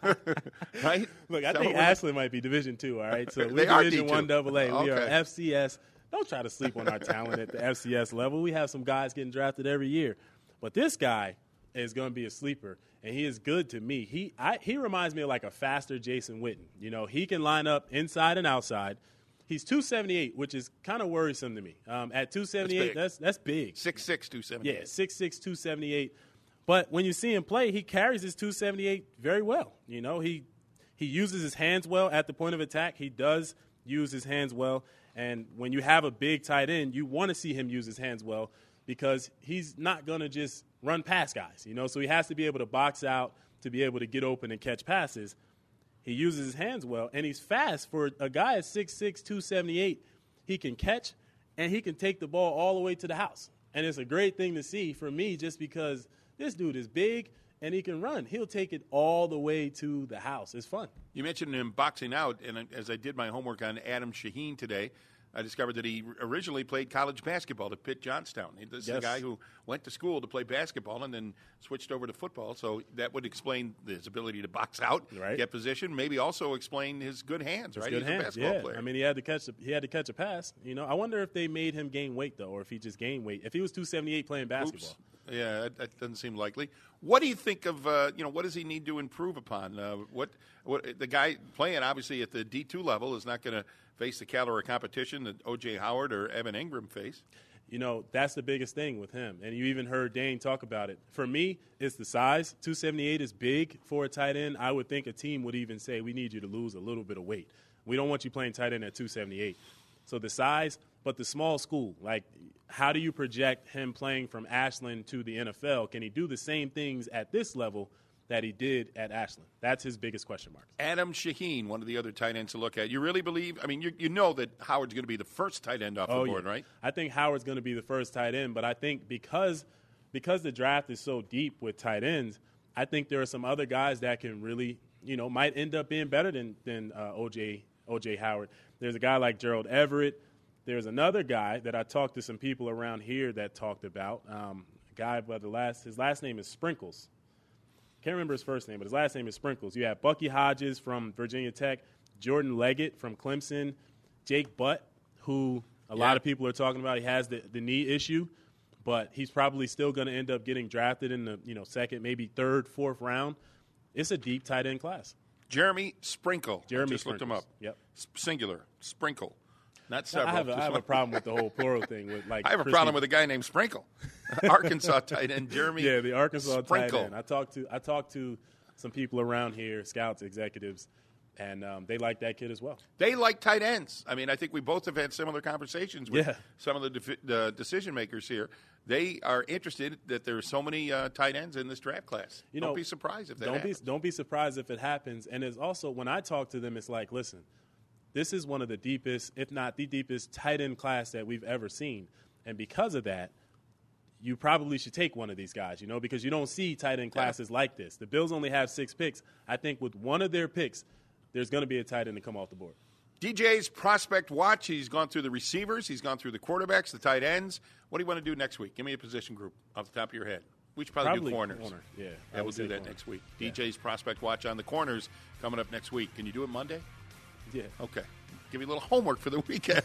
Right? Look, I think Ashland might be Division II, all right? So They we're are Division D2. I AA. We are Okay. FCS. Don't try to sleep on our talent at the FCS level. We have some guys getting drafted every year. But this guy is going to be a sleeper, and he is good to me. He reminds me of like a faster Jason Witten. You know, he can line up inside and outside. He's 278, which is kind of worrisome to me. At 278, that's big. 6'6", 278. Yeah, 6'6", 278. But when you see him play, he carries his 278 very well. You know, he uses his hands well at the point of attack. He does use his hands well. And when you have a big tight end, you want to see him use his hands well because he's not going to just run past guys. You know, so he has to be able to box out to be able to get open and catch passes. He uses his hands well, and he's fast. For a guy at 6'6", 278, he can catch, and he can take the ball all the way to the house. And it's a great thing to see for me just because this dude is big, and he can run. He'll take it all the way to the house. It's fun. You mentioned him boxing out, and as I did my homework on Adam Shaheen today, I discovered that he originally played college basketball at Pitt Johnstown. This is a guy who went to school to play basketball and then switched over to football. So that would explain his ability to box out, get position, maybe also explain his good hands, right? Good He's hands, a basketball player. I mean, he had to catch a pass. You know, I wonder if they made him gain weight, though, or if he just gained weight. If he was 278 playing basketball. Oops. Yeah, that doesn't seem likely. What do you think of, what does he need to improve upon? What the guy playing, obviously, at the D2 level is not going to face the caliber of competition that O.J. Howard or Evan Ingram face. You know, that's the biggest thing with him. And you even heard Dane talk about it. For me, it's the size. 278 is big for a tight end. I would think a team would even say, we need you to lose a little bit of weight. We don't want you playing tight end at 278. So the size, but the small school. Like, how do you project him playing from Ashland to the NFL? Can he do the same things at this level that he did at Ashland? That's his biggest question mark. Adam Shaheen, one of the other tight ends to look at. You really believe, I mean, you know that Howard's going to be the first tight end off the board, right? I think Howard's going to be the first tight end, but I think because the draft is so deep with tight ends, I think there are some other guys that can really, might end up being better than O.J. Howard. There's a guy like Gerald Everett. There's another guy that I talked to some people around here that talked about, a guy by his last name is Sprinkles. Can't remember his first name, but his last name is Sprinkles. You have Bucky Hodges from Virginia Tech, Jordan Leggett from Clemson, Jake Butt, who a lot of people are talking about. He has the knee issue, but he's probably still going to end up getting drafted in the second, maybe third, fourth round. It's a deep tight end class. Jeremy Sprinkle. Just looked him up. Yep. Singular. Sprinkle. Not several. I have a problem with the whole plural thing. With I have a problem with a guy named Sprinkle. Arkansas tight end Jeremy. Yeah, the Arkansas Sprinkle. tight end. I talked to some people around here, scouts, executives, and they like that kid as well. They like tight ends. I mean, I think we both have had similar conversations with some of the decision makers here. They are interested that there are so many tight ends in this draft class. Don't be surprised if that happens. Don't be surprised if it happens. And it's also, when I talk to them, it's like, listen, this is one of the deepest, if not the deepest, tight end class that we've ever seen. And because of that, you probably should take one of these guys, because you don't see tight end classes like this. The Bills only have 6 picks. I think with one of their picks, there's going to be a tight end to come off the board. DJ's prospect watch. He's gone through the receivers. He's gone through the quarterbacks, the tight ends. What do you want to do next week? Give me a position group off the top of your head. We should probably do corners. Yeah, we'll do that next week. DJ's prospect watch on the corners coming up next week. Can you do it Monday? Yeah. Okay. Give you a little homework for the weekend.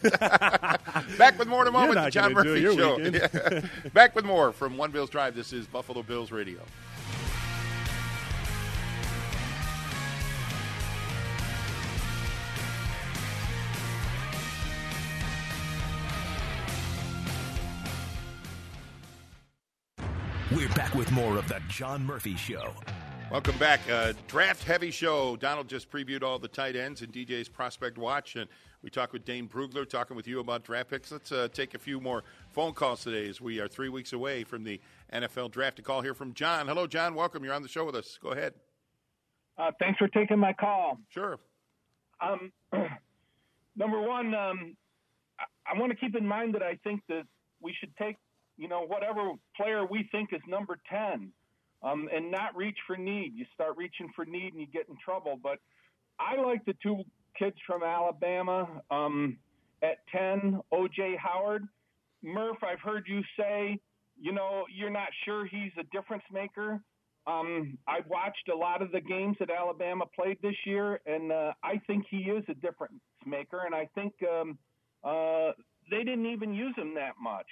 Back with more in a moment. The John Murphy Show. Yeah. Back with more from One Bills Drive. This is Buffalo Bills Radio. We're back with more of the John Murphy Show. Welcome back. Draft-heavy show. Donald just previewed all the tight ends in DJ's Prospect Watch, and we talked with Dane Brugler, talking with you about draft picks. Let's take a few more phone calls today as we are 3 weeks away from the NFL Draft. A call here from John. Hello, John. Welcome. You're on the show with us. Go ahead. Thanks for taking my call. Sure. Number one, I want to keep in mind that I think that we should take, whatever player we think is number 10. And not reach for need. You start reaching for need and you get in trouble. But I like the 2 kids from Alabama at 10, O.J. Howard. Murph, I've heard you say you're not sure he's a difference maker. I watched a lot of the games that Alabama played this year, and I think he is a difference maker, and I think they didn't even use him that much.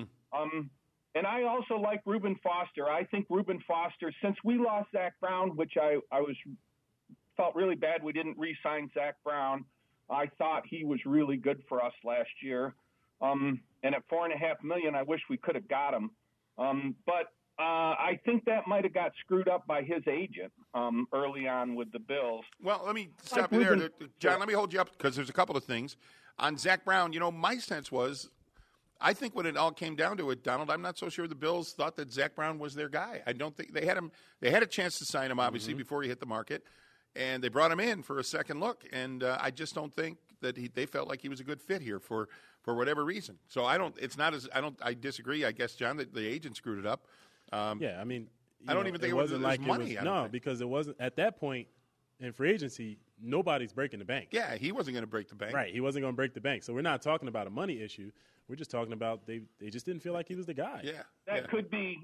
And I also like Reuben Foster. I think Reuben Foster, since we lost Zach Brown, which I felt really bad we didn't re-sign Zach Brown, I thought he was really good for us last year. And at $4.5 million, I wish we could have got him. But I think that might have got screwed up by his agent early on with the Bills. Well, let me stop you there. John, let me hold you up because there's a couple of things. On Zach Brown, my sense was, I think when it all came down to it, Donald, I'm not so sure the Bills thought that Zach Brown was their guy. I don't think they had him. They had a chance to sign him, obviously, before he hit the market, and they brought him in for a second look. And I just don't think that they felt like he was a good fit here for whatever reason. So I disagree. I guess, John, that the agent screwed it up. Yeah, I mean, I don't even think it was like money. Because it wasn't at that point in free agency. Nobody's breaking the bank. Yeah, he wasn't going to break the bank. Right, he wasn't going to break the bank. So we're not talking about a money issue. We're just talking about they just didn't feel like he was the guy. Yeah, that could be.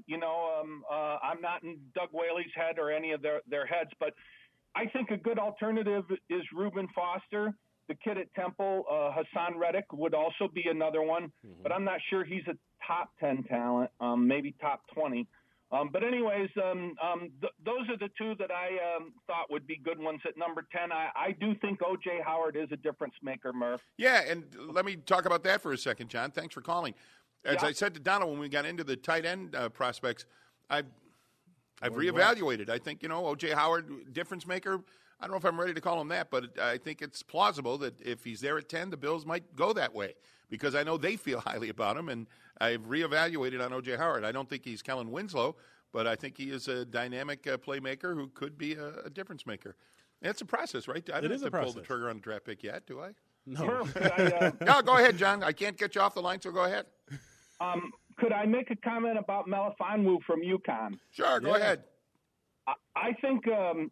I'm not in Doug Whaley's head or any of their heads, but I think a good alternative is Reuben Foster. The kid at Temple, Hassan Reddick, would also be another one, but I'm not sure he's a top 10 talent, maybe top 20. But anyways, those are the two that I thought would be good ones at number 10. I do think O.J. Howard is a difference maker, Murph. Yeah, and let me talk about that for a second, John. Thanks for calling. As I said to Donald when we got into the tight end prospects, I've reevaluated. I think, O.J. Howard, difference maker. I don't know if I'm ready to call him that, but I think it's plausible that if he's there at 10, the Bills might go that way because I know they feel highly about him, and I've reevaluated on O.J. Howard. I don't think he's Kellen Winslow, but I think he is a dynamic playmaker who could be a difference maker. And it's a process, right? I don't have to pull the trigger on a draft pick yet, do I? No. No, go ahead, John. I can't get you off the line, so go ahead. Could I make a comment about Melifonwu from UConn? Sure, go ahead. I think,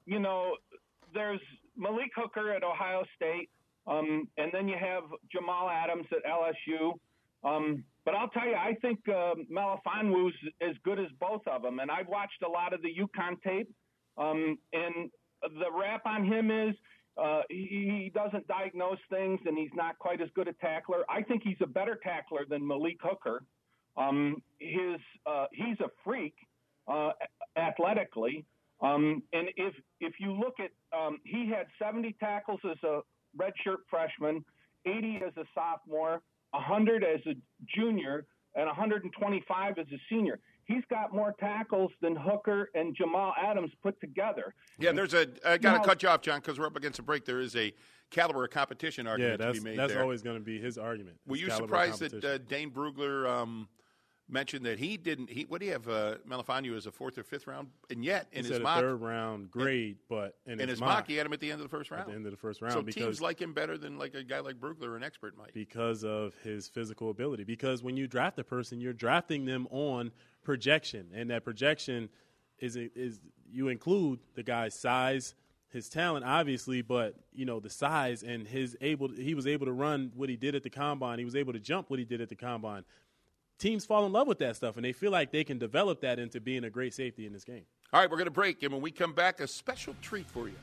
there's Malik Hooker at Ohio State, and then you have Jamal Adams at LSU. But I'll tell you, I think Melifonwu's as good as both of them. And I've watched a lot of the UConn tape, and the rap on him is he doesn't diagnose things, and he's not quite as good a tackler. I think he's a better tackler than Malik Hooker. He's a freak athletically. And if you look at, he had 70 tackles as a redshirt freshman, 80 as a sophomore, 100 as a junior, and 125 as a senior. He's got more tackles than Hooker and Jamal Adams put together. Yeah, I got to cut you off, John, because we're up against a break. There is a caliber of competition argument to be made there. That's always going to be his argument. Were you surprised that Dane Brugler mentioned that he didn't? What do you have Melifonwu as a 4th or 5th round, and yet in his mock, a 3rd round grade, but in his mock he had him at the end of the 1st round. At the end of the 1st round, so teams like him better than like a guy like Brugler, an expert might, because of his physical ability. Because when you draft a person, you're drafting them on projection, and that projection is you include the guy's size, his talent, obviously, but the size and he was able to run what he did at the combine. He was able to jump what he did at the combine. Teams fall in love with that stuff, and they feel like they can develop that into being a great safety in this game. All right, we're going to break, and when we come back, a special treat for you.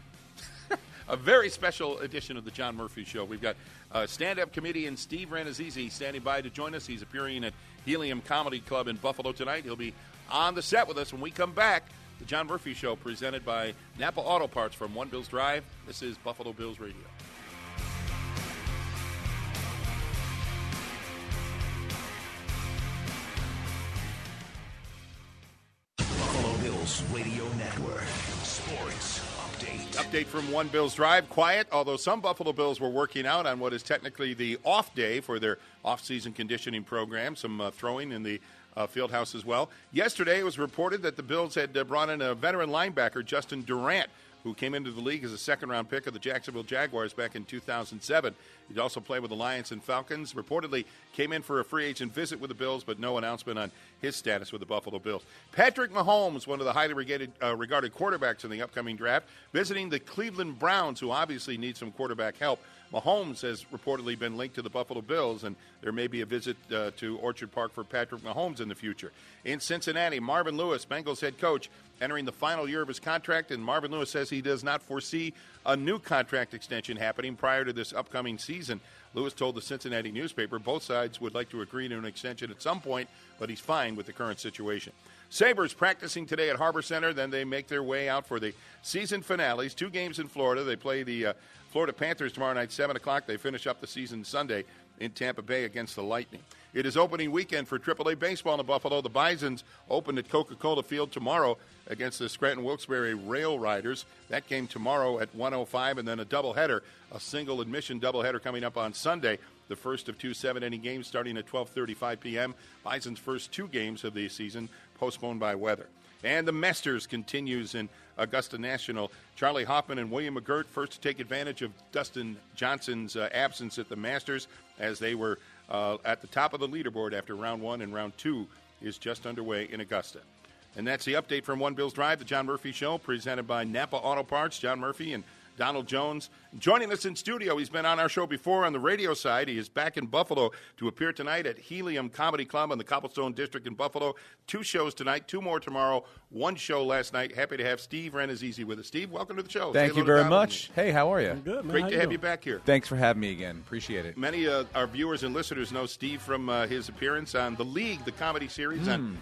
A very special edition of the John Murphy Show. We've got stand-up comedian Steve Ranazizi standing by to join us. He's appearing at Helium Comedy Club in Buffalo tonight. He'll be on the set with us when we come back. The John Murphy Show presented by Napa Auto Parts from One Bills Drive. This is Buffalo Bills Radio. Radio Network. Sports Update. Update from One Bills Drive. Quiet, although some Buffalo Bills were working out on what is technically the off day for their off-season conditioning program. Some throwing in the field house as well. Yesterday, it was reported that the Bills had brought in a veteran linebacker, Justin Durant, who came into the league as a second-round pick of the Jacksonville Jaguars back in 2007. He'd also played with the Lions and Falcons. Reportedly came in for a free agent visit with the Bills, but no announcement on his status with the Buffalo Bills. Patrick Mahomes, one of the highly regarded quarterbacks in the upcoming draft, visiting the Cleveland Browns, who obviously need some quarterback help. Mahomes has reportedly been linked to the Buffalo Bills, and there may be a visit to Orchard Park for Patrick Mahomes in the future. In Cincinnati, Marvin Lewis, Bengals head coach, entering the final year of his contract, and Marvin Lewis says he does not foresee a new contract extension happening prior to this upcoming season. Lewis told the Cincinnati newspaper both sides would like to agree to an extension at some point, but he's fine with the current situation. Sabres practicing today at Harbor Center. Then they make their way out for the season finales. 2 games in Florida. They play the Florida Panthers tomorrow night, 7 o'clock. They finish up the season Sunday in Tampa Bay against the Lightning. It is opening weekend for AAA baseball in Buffalo. The Bisons open at Coca-Cola Field tomorrow against the Scranton Wilkes-Barre Rail Riders. That game tomorrow at 1:05, and then a doubleheader, a single admission doubleheader coming up on Sunday. The first of 2 7-inning games starting at 12:35 p.m. Bison's first 2 games of the season postponed by weather. And the Masters continues in Augusta National. Charlie Hoffman and William McGirt first to take advantage of Dustin Johnson's absence at the Masters, as they were at the top of the leaderboard after round 1, and round 2 is just underway in Augusta. And that's the update from One Bills Drive, the John Murphy Show, presented by Napa Auto Parts. John Murphy and Donald Jones joining us in studio. He's been on our show before on the radio side. He is back in Buffalo to appear tonight at Helium Comedy Club in the Cobblestone District in Buffalo. 2 shows tonight, 2 more tomorrow, 1 show last night. Happy to have Steve Renazizi with us. Steve, welcome to the show. Thank you very much. Hey, how are you? I'm good, man. Great How to you have doing? you back here. Thanks for having me again. Appreciate it. Many our viewers and listeners know Steve from his appearance on The League, the comedy series on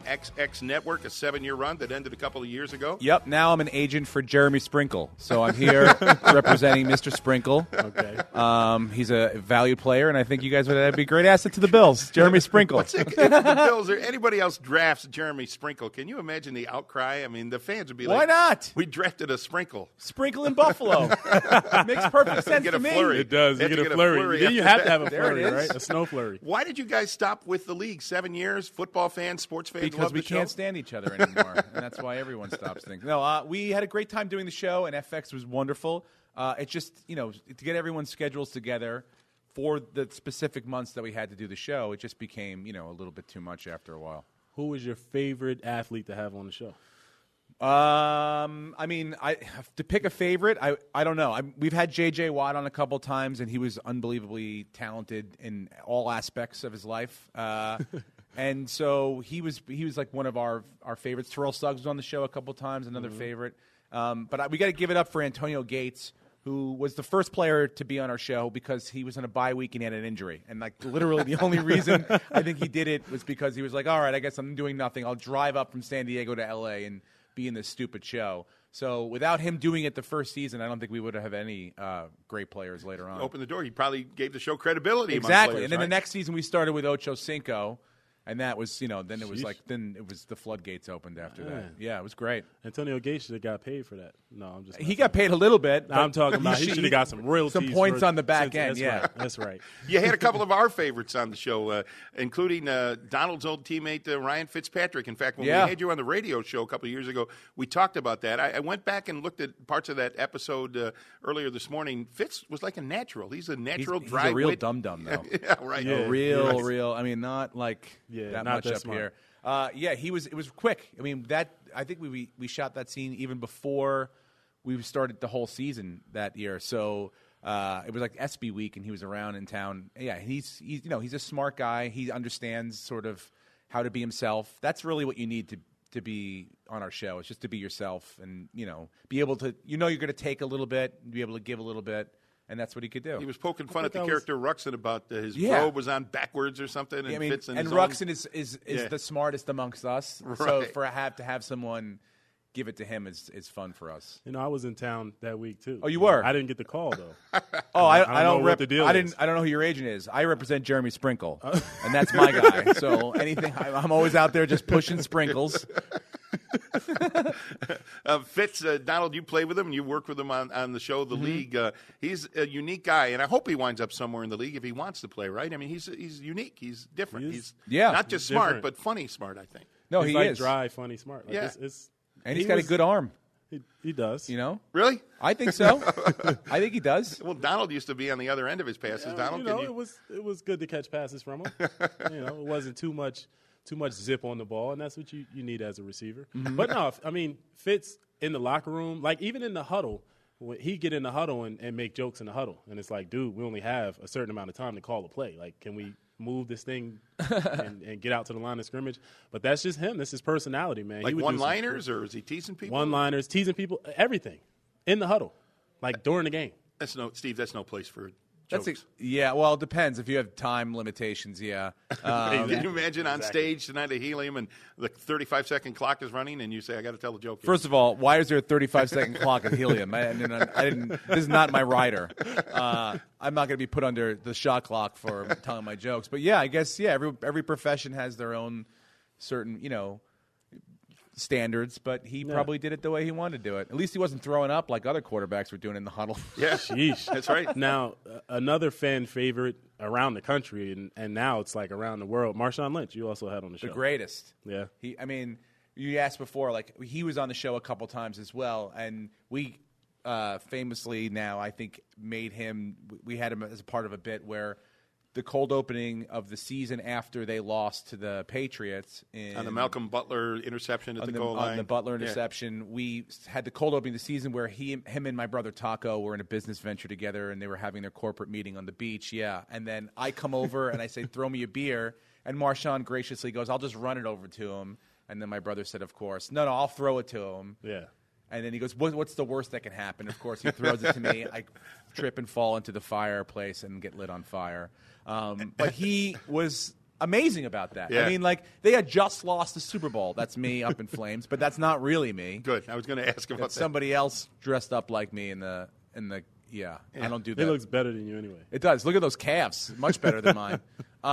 FXX Network, a 7-year run that ended a couple of years ago. Yep, now I'm an agent for Jeremy Sprinkle. So I'm here representing Mr. Sprinkle. Okay. He's a valued player, and I think you guys would be a great asset to the Bills. Jeremy Sprinkle. If the Bills or anybody else drafts Jeremy Sprinkle, can you imagine the outcry? I mean, the fans would be like, Why not? We drafted a Sprinkle. Sprinkle in Buffalo. Makes perfect sense Get to a me. flurry. It does. They You have to get a get a flurry. flurry Then you after have to have a There it flurry, is. right? A snow flurry. Why did you guys stop with the league? 7 years? Football fans, sports fans Because love we the show? can't stand each other anymore, and that's why everyone stops things. No, we had a great time doing the show, and FX was wonderful. It's just, to get everyone's schedules together for the specific months that we had to do the show, it just became, a little bit too much after a while. Who was your favorite athlete to have on the show? To pick a favorite, I don't know. We've had J.J. Watt on a couple times, and he was unbelievably talented in all aspects of his life. And so he was like one of our favorites. Terrell Suggs was on the show a couple times, another favorite. But we got to give it up for Antonio Gates, who was the first player to be on our show because he was on a bye week and he had an injury. And literally the only reason I think he did it was because he was like, all right, I guess I'm doing nothing. I'll drive up from San Diego to L.A. and be in this stupid show. So without him doing it the first season, I don't think we would have any great players later on. Open the door. He probably gave the show credibility. among Exactly. players, And then right? the next season we started with Ocho Cinco. And that was, then it was then it was the floodgates opened after that. Yeah, it was great. Antonio Gates should have got paid for that. No, I'm just. He got paid a little bit. No, I'm talking about he should have got some royalties. Some points for- on the back end, That's yeah. right. That's right. You had a couple of our favorites on the show, including Donald's old teammate, Ryan Fitzpatrick. In fact, when we had you on the radio show a couple of years ago, we talked about that. I went back and looked at parts of that episode earlier this morning. Fitz was like a natural. He's a natural He's dry a real wit. dum-dum, though. Yeah, right. A real. I mean, not like that not much that up smart. here. It was quick. I mean, I think we shot that scene even before we started the whole season that year. So it was like SB week, and he was around in town. Yeah, he's a smart guy. He understands sort of how to be himself. That's really what you need to be on our show. It's just to be yourself, and be able to you're going to take a little bit, be able to give a little bit. And that's what he could do. He was poking fun at the character Ruxin about his Yeah. robe was on backwards or something. And Fitz in and his Ruxin own. is the smartest amongst us. Right. So to have someone give it to him is fun for us. I was in town that week too. Oh, you were? I didn't get the call though. Oh, I don't know what the deal is. I don't know who your agent is. I represent Jeremy Sprinkle, and that's my guy. So anything, I'm always out there just pushing sprinkles. Fitz, Donald, you play with him and you work with him on the show, The League. He's a unique guy, and I hope he winds up somewhere in the league if he wants to play, right? I mean, he's unique. He's different. He's not just he's smart, different. but funny smart, I think. No, he's he like is. dry, funny, smart. Like Yeah. And he's got a good arm. He does. Really? I think so. I think he does. Well, Donald used to be on the other end of his passes. Donald, can you... it was good to catch passes from him. It wasn't too much zip on the ball, and that's what you need as a receiver. Mm-hmm. But no, I mean, Fitz in the locker room, like even in the huddle, he get in the huddle and make jokes in the huddle, and it's like, dude, we only have a certain amount of time to call a play. Like, can we move this thing and get out to the line of scrimmage? But that's just him. That's his personality, man. Like one-liners, or is he teasing people? One-liners, teasing people, everything in the huddle, like during the game. Steve, that's no place for jokes. Yeah, well, it depends. If you have time limitations, yeah. Can you imagine on stage tonight at Helium and the 35-second clock is running and you say, I got to tell a joke? First of all, why is there a 35-second clock at Helium? I didn't. This is not my rider. I'm not going to be put under the shot clock for telling my jokes. But yeah, I guess every profession has their own certain standards, but he probably did it the way he wanted to do it. At least he wasn't throwing up like other quarterbacks were doing in the huddle. Yeah, sheesh. That's right. Now, another fan favorite around the country, and now it's like around the world, Marshawn Lynch, you also had on the show. The greatest. Yeah. You asked before, like, he was on the show a couple times as well, and we famously now, I think, made him – we had him as a part of a bit where – the cold opening of the season after they lost to the Patriots. On the Malcolm Butler interception at the goal line. On the Butler interception. We had the cold opening of the season where him and my brother Taco were in a business venture together, and they were having their corporate meeting on the beach. Yeah. And then I come over, and I say, throw me a beer. And Marshawn graciously goes, I'll just run it over to him. And then my brother said, of course. No, I'll throw it to him. Yeah. And then he goes, what's the worst that can happen? Of course, he throws it to me. I trip and fall into the fireplace and get lit on fire. But he was amazing about that. Yeah. I mean, like, they had just lost the Super Bowl. That's me up in flames, but that's not really me. Good. I was going to ask about that. Somebody else dressed up like me in the yeah. I don't do that. It looks better than you anyway. It does. Look at those calves. Much better than mine.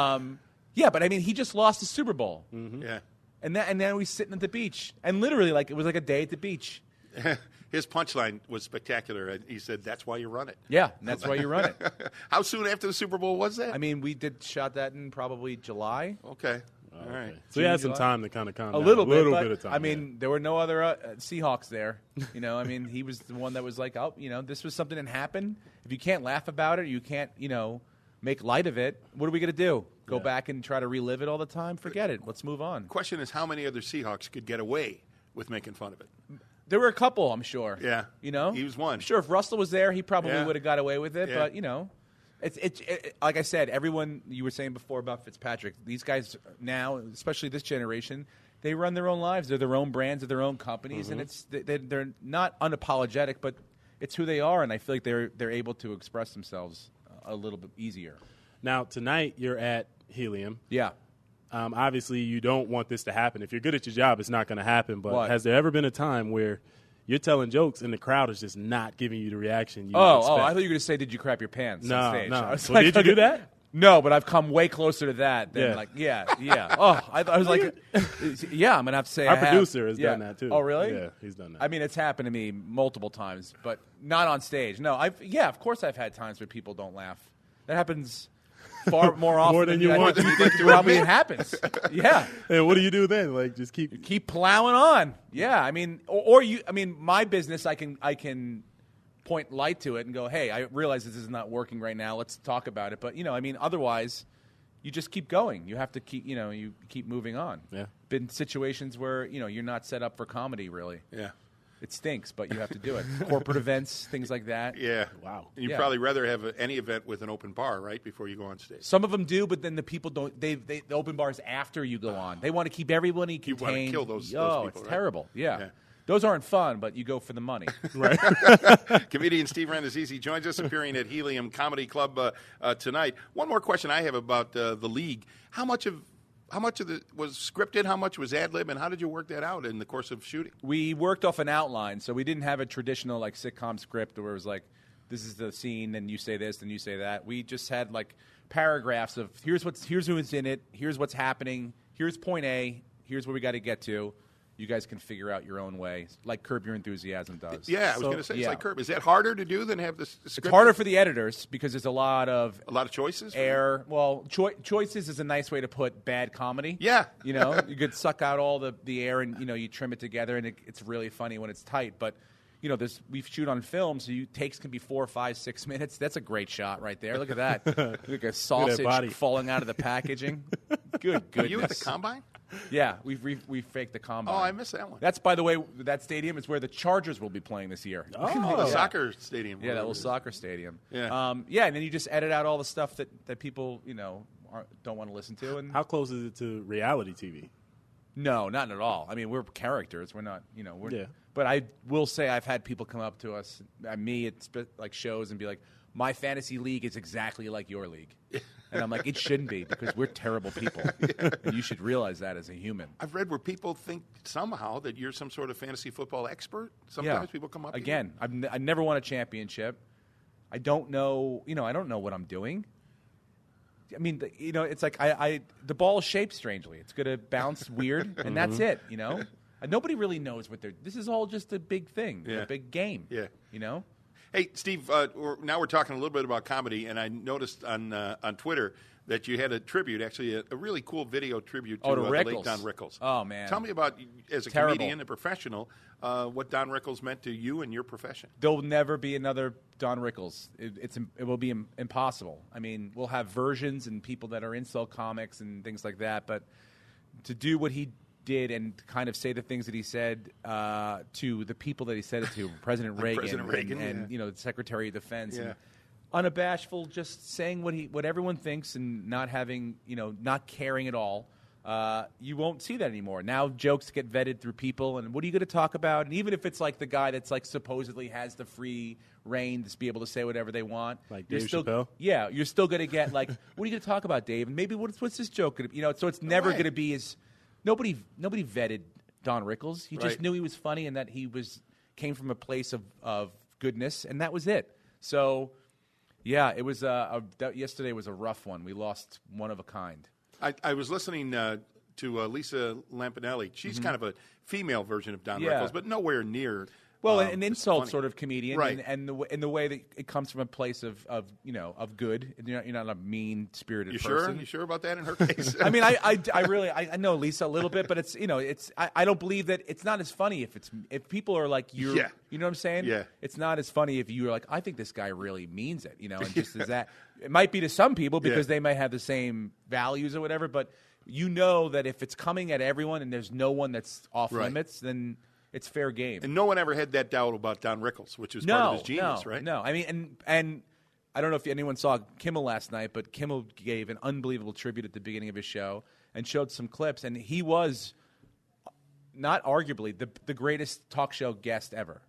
Yeah, but I mean, he just lost the Super Bowl. Mm-hmm. Yeah. And then we sitting at the beach. And literally, like, it was like a day at the beach. His punchline was spectacular. He said, that's why you run it. Yeah, that's why you run it. How soon after the Super Bowl was that? I mean, we shot that in probably July. Okay. All right. So you had some time to kind of calm down. A little bit of time. I mean, there were no other Seahawks there. I mean, he was the one that was like, oh, this was something that happened. If you can't laugh about it, you can't, make light of it, what are we going to do? Go back and try to relive it all the time? Forget it. Let's move on. The question is, how many other Seahawks could get away with making fun of it? There were a couple, I'm sure. Yeah. He was one. I'm sure if Russell was there, he probably would have got away with it. Yeah. But, it's like I said, everyone you were saying before about Fitzpatrick, these guys now, especially this generation, they run their own lives. They're their own brands, they're their own companies, and they're not unapologetic, but it's who they are, and I feel like they're able to express themselves a little bit easier. Now, tonight you're at Helium. Yeah. Obviously, you don't want this to happen. If you're good at your job, it's not going to happen. But What? Has there ever been a time where you're telling jokes and the crowd is just not giving you the reaction you expect? I thought you were going to say, did you crap your pants on stage? No. I was Well, did you do that? No, but I've come way closer to that than Yeah. yeah. Oh, I was like, yeah, I'm going to have to say Our I have. producer has Yeah. done that, too. Oh, really? Yeah, he's done that. I mean, it's happened to me multiple times, but not on stage. No, of course I've had times where people don't laugh. That happens far more often More than you want. You think probably it happens. Yeah. And what do you do then? Like, just keep plowing on. Yeah, I mean, or you. I mean, my business, I can point light to it and go, hey, I realize this is not working right now. Let's talk about it. But I mean, otherwise, you just keep going. You have to keep, you keep moving on. Yeah. Been situations where you're not set up for comedy, really. Yeah. It stinks, but you have to do it. Corporate events, things like that. Yeah. Wow. And you'd Yeah. probably rather have any event with an open bar, right, before you go on stage. Some of them do, but then the people don't. The open bars after you go on. They want to keep everybody contained. You want to kill those Oh, people, it's right? terrible. Yeah. Yeah. Those aren't fun, but you go for the money. Right. Comedian Steve Rannazzisi joins us, appearing at Helium Comedy Club tonight. One more question I have about the league. How much of it was scripted? How much was ad lib? And how did you work that out in the course of shooting? We worked off an outline, so we didn't have a traditional like sitcom script where it was like, this is the scene, and you say this, and you say that. We just had like paragraphs of here's who's in it, here's what's happening, here's point A, here's where we got to get to. You guys can figure out your own way, like Curb Your Enthusiasm does. Yeah, I was going to say, it's like Curb. Is that harder to do than have the script? It's harder for the editors because there's a lot of choices. Air. Well, choices is a nice way to put bad comedy. Yeah, you could suck out all the air and you trim it together, and it's really funny when it's tight. But we shoot on film, so takes can be 4, 5, 6 minutes. That's a great shot right there. Look at that. Look at a sausage falling out of the packaging. Good. Were you at the combine? Yeah, we faked the combine. Oh, I missed that one. That's, by the way, that stadium is where the Chargers will be playing this year. Oh, the soccer stadium. Yeah, that little soccer stadium. Yeah. And then you just edit out all the stuff that people, don't want to listen to. And how close is it to reality TV? No, not at all. I mean, we're characters. We're not, Yeah. But I will say I've had people come up to us, me at like shows, and be like, my fantasy league is exactly like your league. And I'm like, it shouldn't be, because we're terrible people. And you should realize that as a human. I've read where people think somehow that you're some sort of fantasy football expert. Sometimes people come up again. I never won a championship. I don't know. I don't know what I'm doing. I mean, it's like the ball is shaped strangely. It's going to bounce weird, and that's it. And nobody really knows what they're. This is all just a big thing, a big game. Yeah. Hey, Steve. Now we're talking a little bit about comedy, and I noticed on Twitter that you had a tribute, actually a really cool video tribute to the late Don Rickles. Oh man! Tell me about, as a comedian and professional, what Don Rickles meant to you and your profession. There'll never be another Don Rickles. It will be impossible. I mean, we'll have versions and people that are insult comics and things like that, but to do what he did and kind of say the things that he said to the people that he said it to, President Reagan, and the Secretary of Defense. Yeah. And unabashful, just saying what everyone thinks and not having, not caring at all. You won't see that anymore. Now jokes get vetted through people, and what are you going to talk about? And even if it's like the guy that's like supposedly has the free reign to be able to say whatever they want, like Dave Chappelle. Yeah, you're still going to get like, what are you going to talk about, Dave? And maybe what's this joke going to be? So it's never going to be as nobody vetted Don Rickles. He just knew he was funny and that he came from a place of goodness, and that was it. So. Yeah, it was yesterday was a rough one. We lost one of a kind. I was listening to Lisa Lampanelli. She's kind of a female version of Don Rickles, but nowhere near. Well, an insult sort of comedian, right? And the way that it comes from a place of good. You're not a mean-spirited person. You sure about that in her case? I mean, I really know Lisa a little bit, but it's I don't believe that it's not as funny if people are like you know what I'm saying? Yeah. It's not as funny if you're like, I think this guy really means it, and just as that. It might be to some people because they might have the same values or whatever, but that if it's coming at everyone and there's no one that's off limits, then it's fair game. And no one ever had that doubt about Don Rickles, which was part of his genius, right? No, I mean, and I don't know if anyone saw Kimmel last night, but Kimmel gave an unbelievable tribute at the beginning of his show and showed some clips, and he was not arguably the greatest talk show guest ever.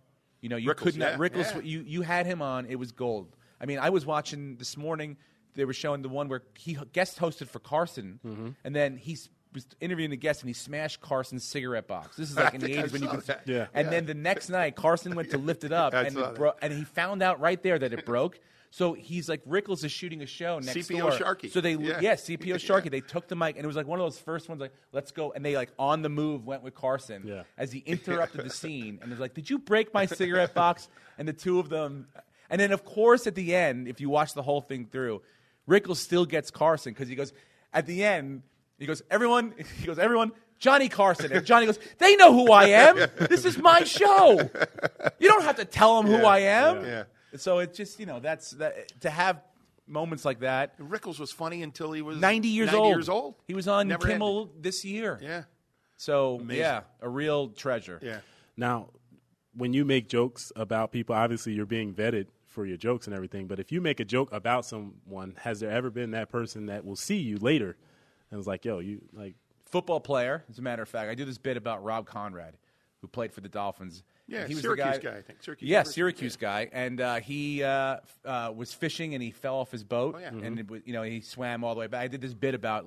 Rickles, you had him on, it was gold. I mean, I was watching this morning, they were showing the one where he guest hosted for Carson, and then he was interviewing the guest, and he smashed Carson's cigarette box. This is like in the 80s when you could. And then the next night, Carson went to lift it up, and he found out right there that it broke. So he's like, Rickles is shooting a show next CPO door. Sharkey. So CPO Sharkey. They took the mic, and it was like one of those first ones, like, let's go. And they, like, on the move went with Carson as he interrupted the scene. And was like, did you break my cigarette box? And the two of them. And then, of course, at the end, if you watch the whole thing through, Rickles still gets Carson because he goes, at the end, he goes, everyone, Johnny Carson. And Johnny goes, they know who I am. This is my show. You don't have to tell them who I am. Yeah. So it's just, to have moments like that. Rickles was funny until he was 90 years old. He was on Kimmel this year. Yeah. So, amazing. A real treasure. Yeah. Now, when you make jokes about people, obviously you're being vetted for your jokes and everything, but if you make a joke about someone, has there ever been that person that will see you later and was like, yo, you like football player, as a matter of fact. I do this bit about Rob Conrad, who played for the Dolphins. Yeah, he was Syracuse the guy, I think. Syracuse guy, and he was fishing and he fell off his boat, and it was, he swam all the way back. I did this bit about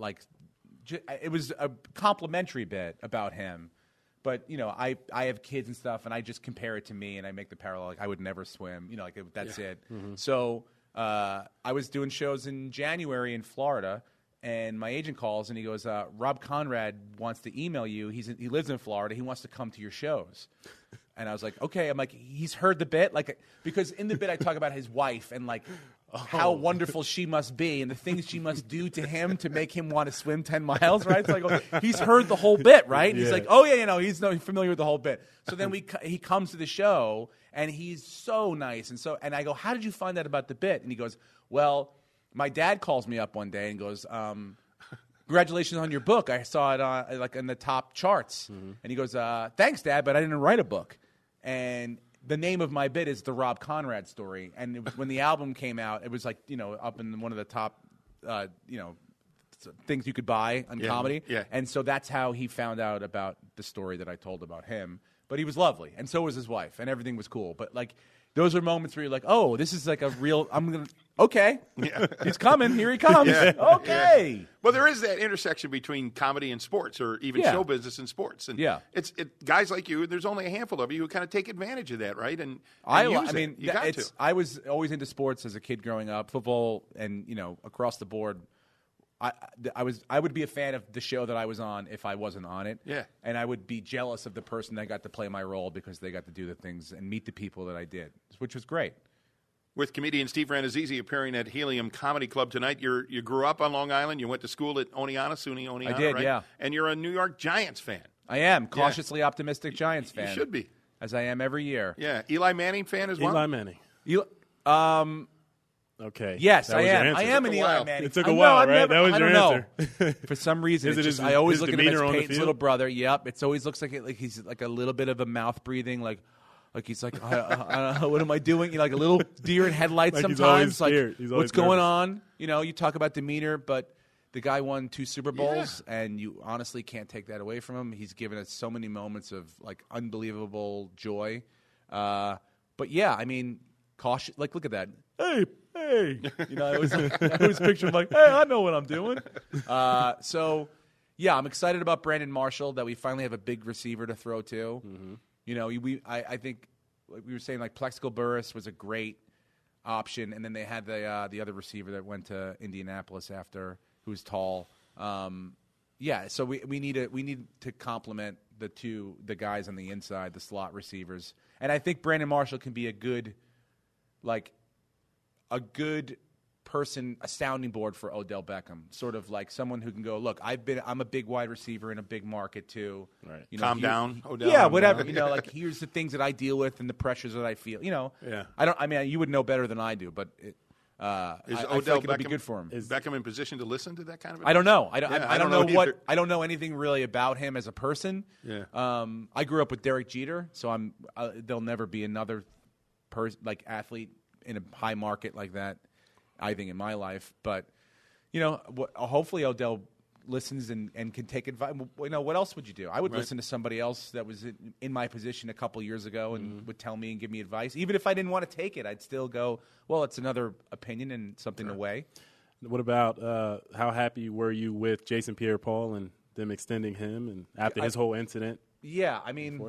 it was a complimentary bit about him, but I have kids and stuff, and I just compare it to me, and I make the parallel like I would never swim, that's it. So I was doing shows in January in Florida. And my agent calls and he goes, Rob Conrad wants to email you. He lives in Florida. He wants to come to your shows. And I was like, okay. I'm like, he's heard the bit, because in the bit I talk about his wife and how wonderful she must be and the things she must do to him to make him want to swim 10 miles, right? So I go, he's heard the whole bit, right? And he's like, oh yeah, he's familiar with the whole bit. So then he comes to the show and he's so nice and I go, how did you find out about the bit? And he goes, well, my dad calls me up one day and goes, congratulations on your book. I saw it on like in the top charts. And he goes, thanks, Dad, but I didn't write a book. And the name of my bit is The Rob Conrad Story. And it was, when the album came out, it was like, up in one of the top, things you could buy on comedy. Yeah. And so that's how he found out about the story that I told about him. But he was lovely, and so was his wife, and everything was cool. But like, those are moments where you're like, oh, this is like a real. Okay, he's coming. Here he comes. Okay. Yeah. Well, there is that intersection between comedy and sports, or even show business and sports. And it's guys like you. There's only a handful of you who kind of take advantage of that, right? And use it. You got to. I was always into sports as a kid growing up, football, and across the board. I would be a fan of the show that I was on if I wasn't on it. Yeah. And I would be jealous of the person that got to play my role because they got to do the things and meet the people that I did, which was great. With comedian Steve Rannazzisi appearing at Helium Comedy Club tonight. You grew up on Long Island. You went to school at SUNY Oneonta. I did, right? yeah. And you're a New York Giants fan. I am. Cautiously optimistic Giants fan. You should be. As I am every year. Yeah. Eli Manning fan as well? Eli Manning. Okay. Yes, that I was your am. answer. I am an Eli Manning. It took a while, right? That was your answer. For some reason, I always look at him as Peyton's little brother. Yep. It always looks like he's like a little bit of a mouth breathing, like he's like, what am I doing? Like a little deer in headlights Like sometimes. He's always What's going nervous. on? You talk about demeanor, but the guy won 2 Super Bowls, and you honestly can't take that away from him. He's given us so many moments of like unbelievable joy. But yeah, I mean, caution. Like, look at that. Hey. I always picture him like, hey, I know what I'm doing. So, yeah, I'm excited about Brandon Marshall, that we finally have a big receiver to throw to. I think, like we were saying, like Plexico Burress was a great option, and then they had the other receiver that went to Indianapolis after, who was tall. So we need to complement the guys on the inside, the slot receivers, and I think Brandon Marshall can be a good person, a sounding board for Odell Beckham, sort of like someone who can go, look, I'm a big wide receiver in a big market too. Right. Calm down, Odell. Yeah, whatever. Like here's the things that I deal with and the pressures that I feel. Yeah. You would know better than I do, but I feel Odell like it'd be Beckham good for him. Is Beckham in position to listen to that kind of advice? I don't know. I don't know what. either. I don't know anything really about him as a person. Yeah. I grew up with Derek Jeter, so there'll never be another athlete in a high market like that, I think, in my life. But, hopefully Odell listens and can take advice. What else would you do? I would listen to somebody else that was in my position a couple years ago and would tell me and give me advice. Even if I didn't want to take it, I'd still go, well, it's another opinion and something to weigh. What about how happy were you with Jason Pierre-Paul and them extending him and after his whole incident? Yeah, I mean,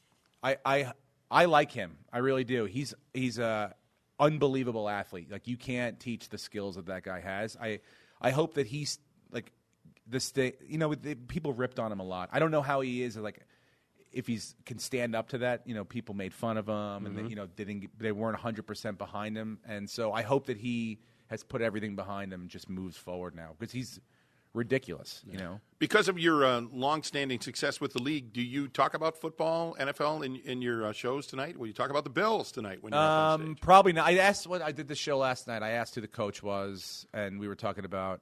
I like him. I really do. He's a unbelievable athlete. Like, you can't teach the skills that guy has. I hope that he's like people ripped on him a lot. I don't know how he is, like, if he can stand up to that. People made fun of him and they weren't 100% behind him. And so I hope that he has put everything behind him and just moves forward now, because he's ridiculous, Because of your long-standing success with the league, do you talk about football, NFL in your shows tonight? Will you talk about the Bills tonight when you're up on stage? Probably not. I did the show last night. I asked who the coach was, and we were talking about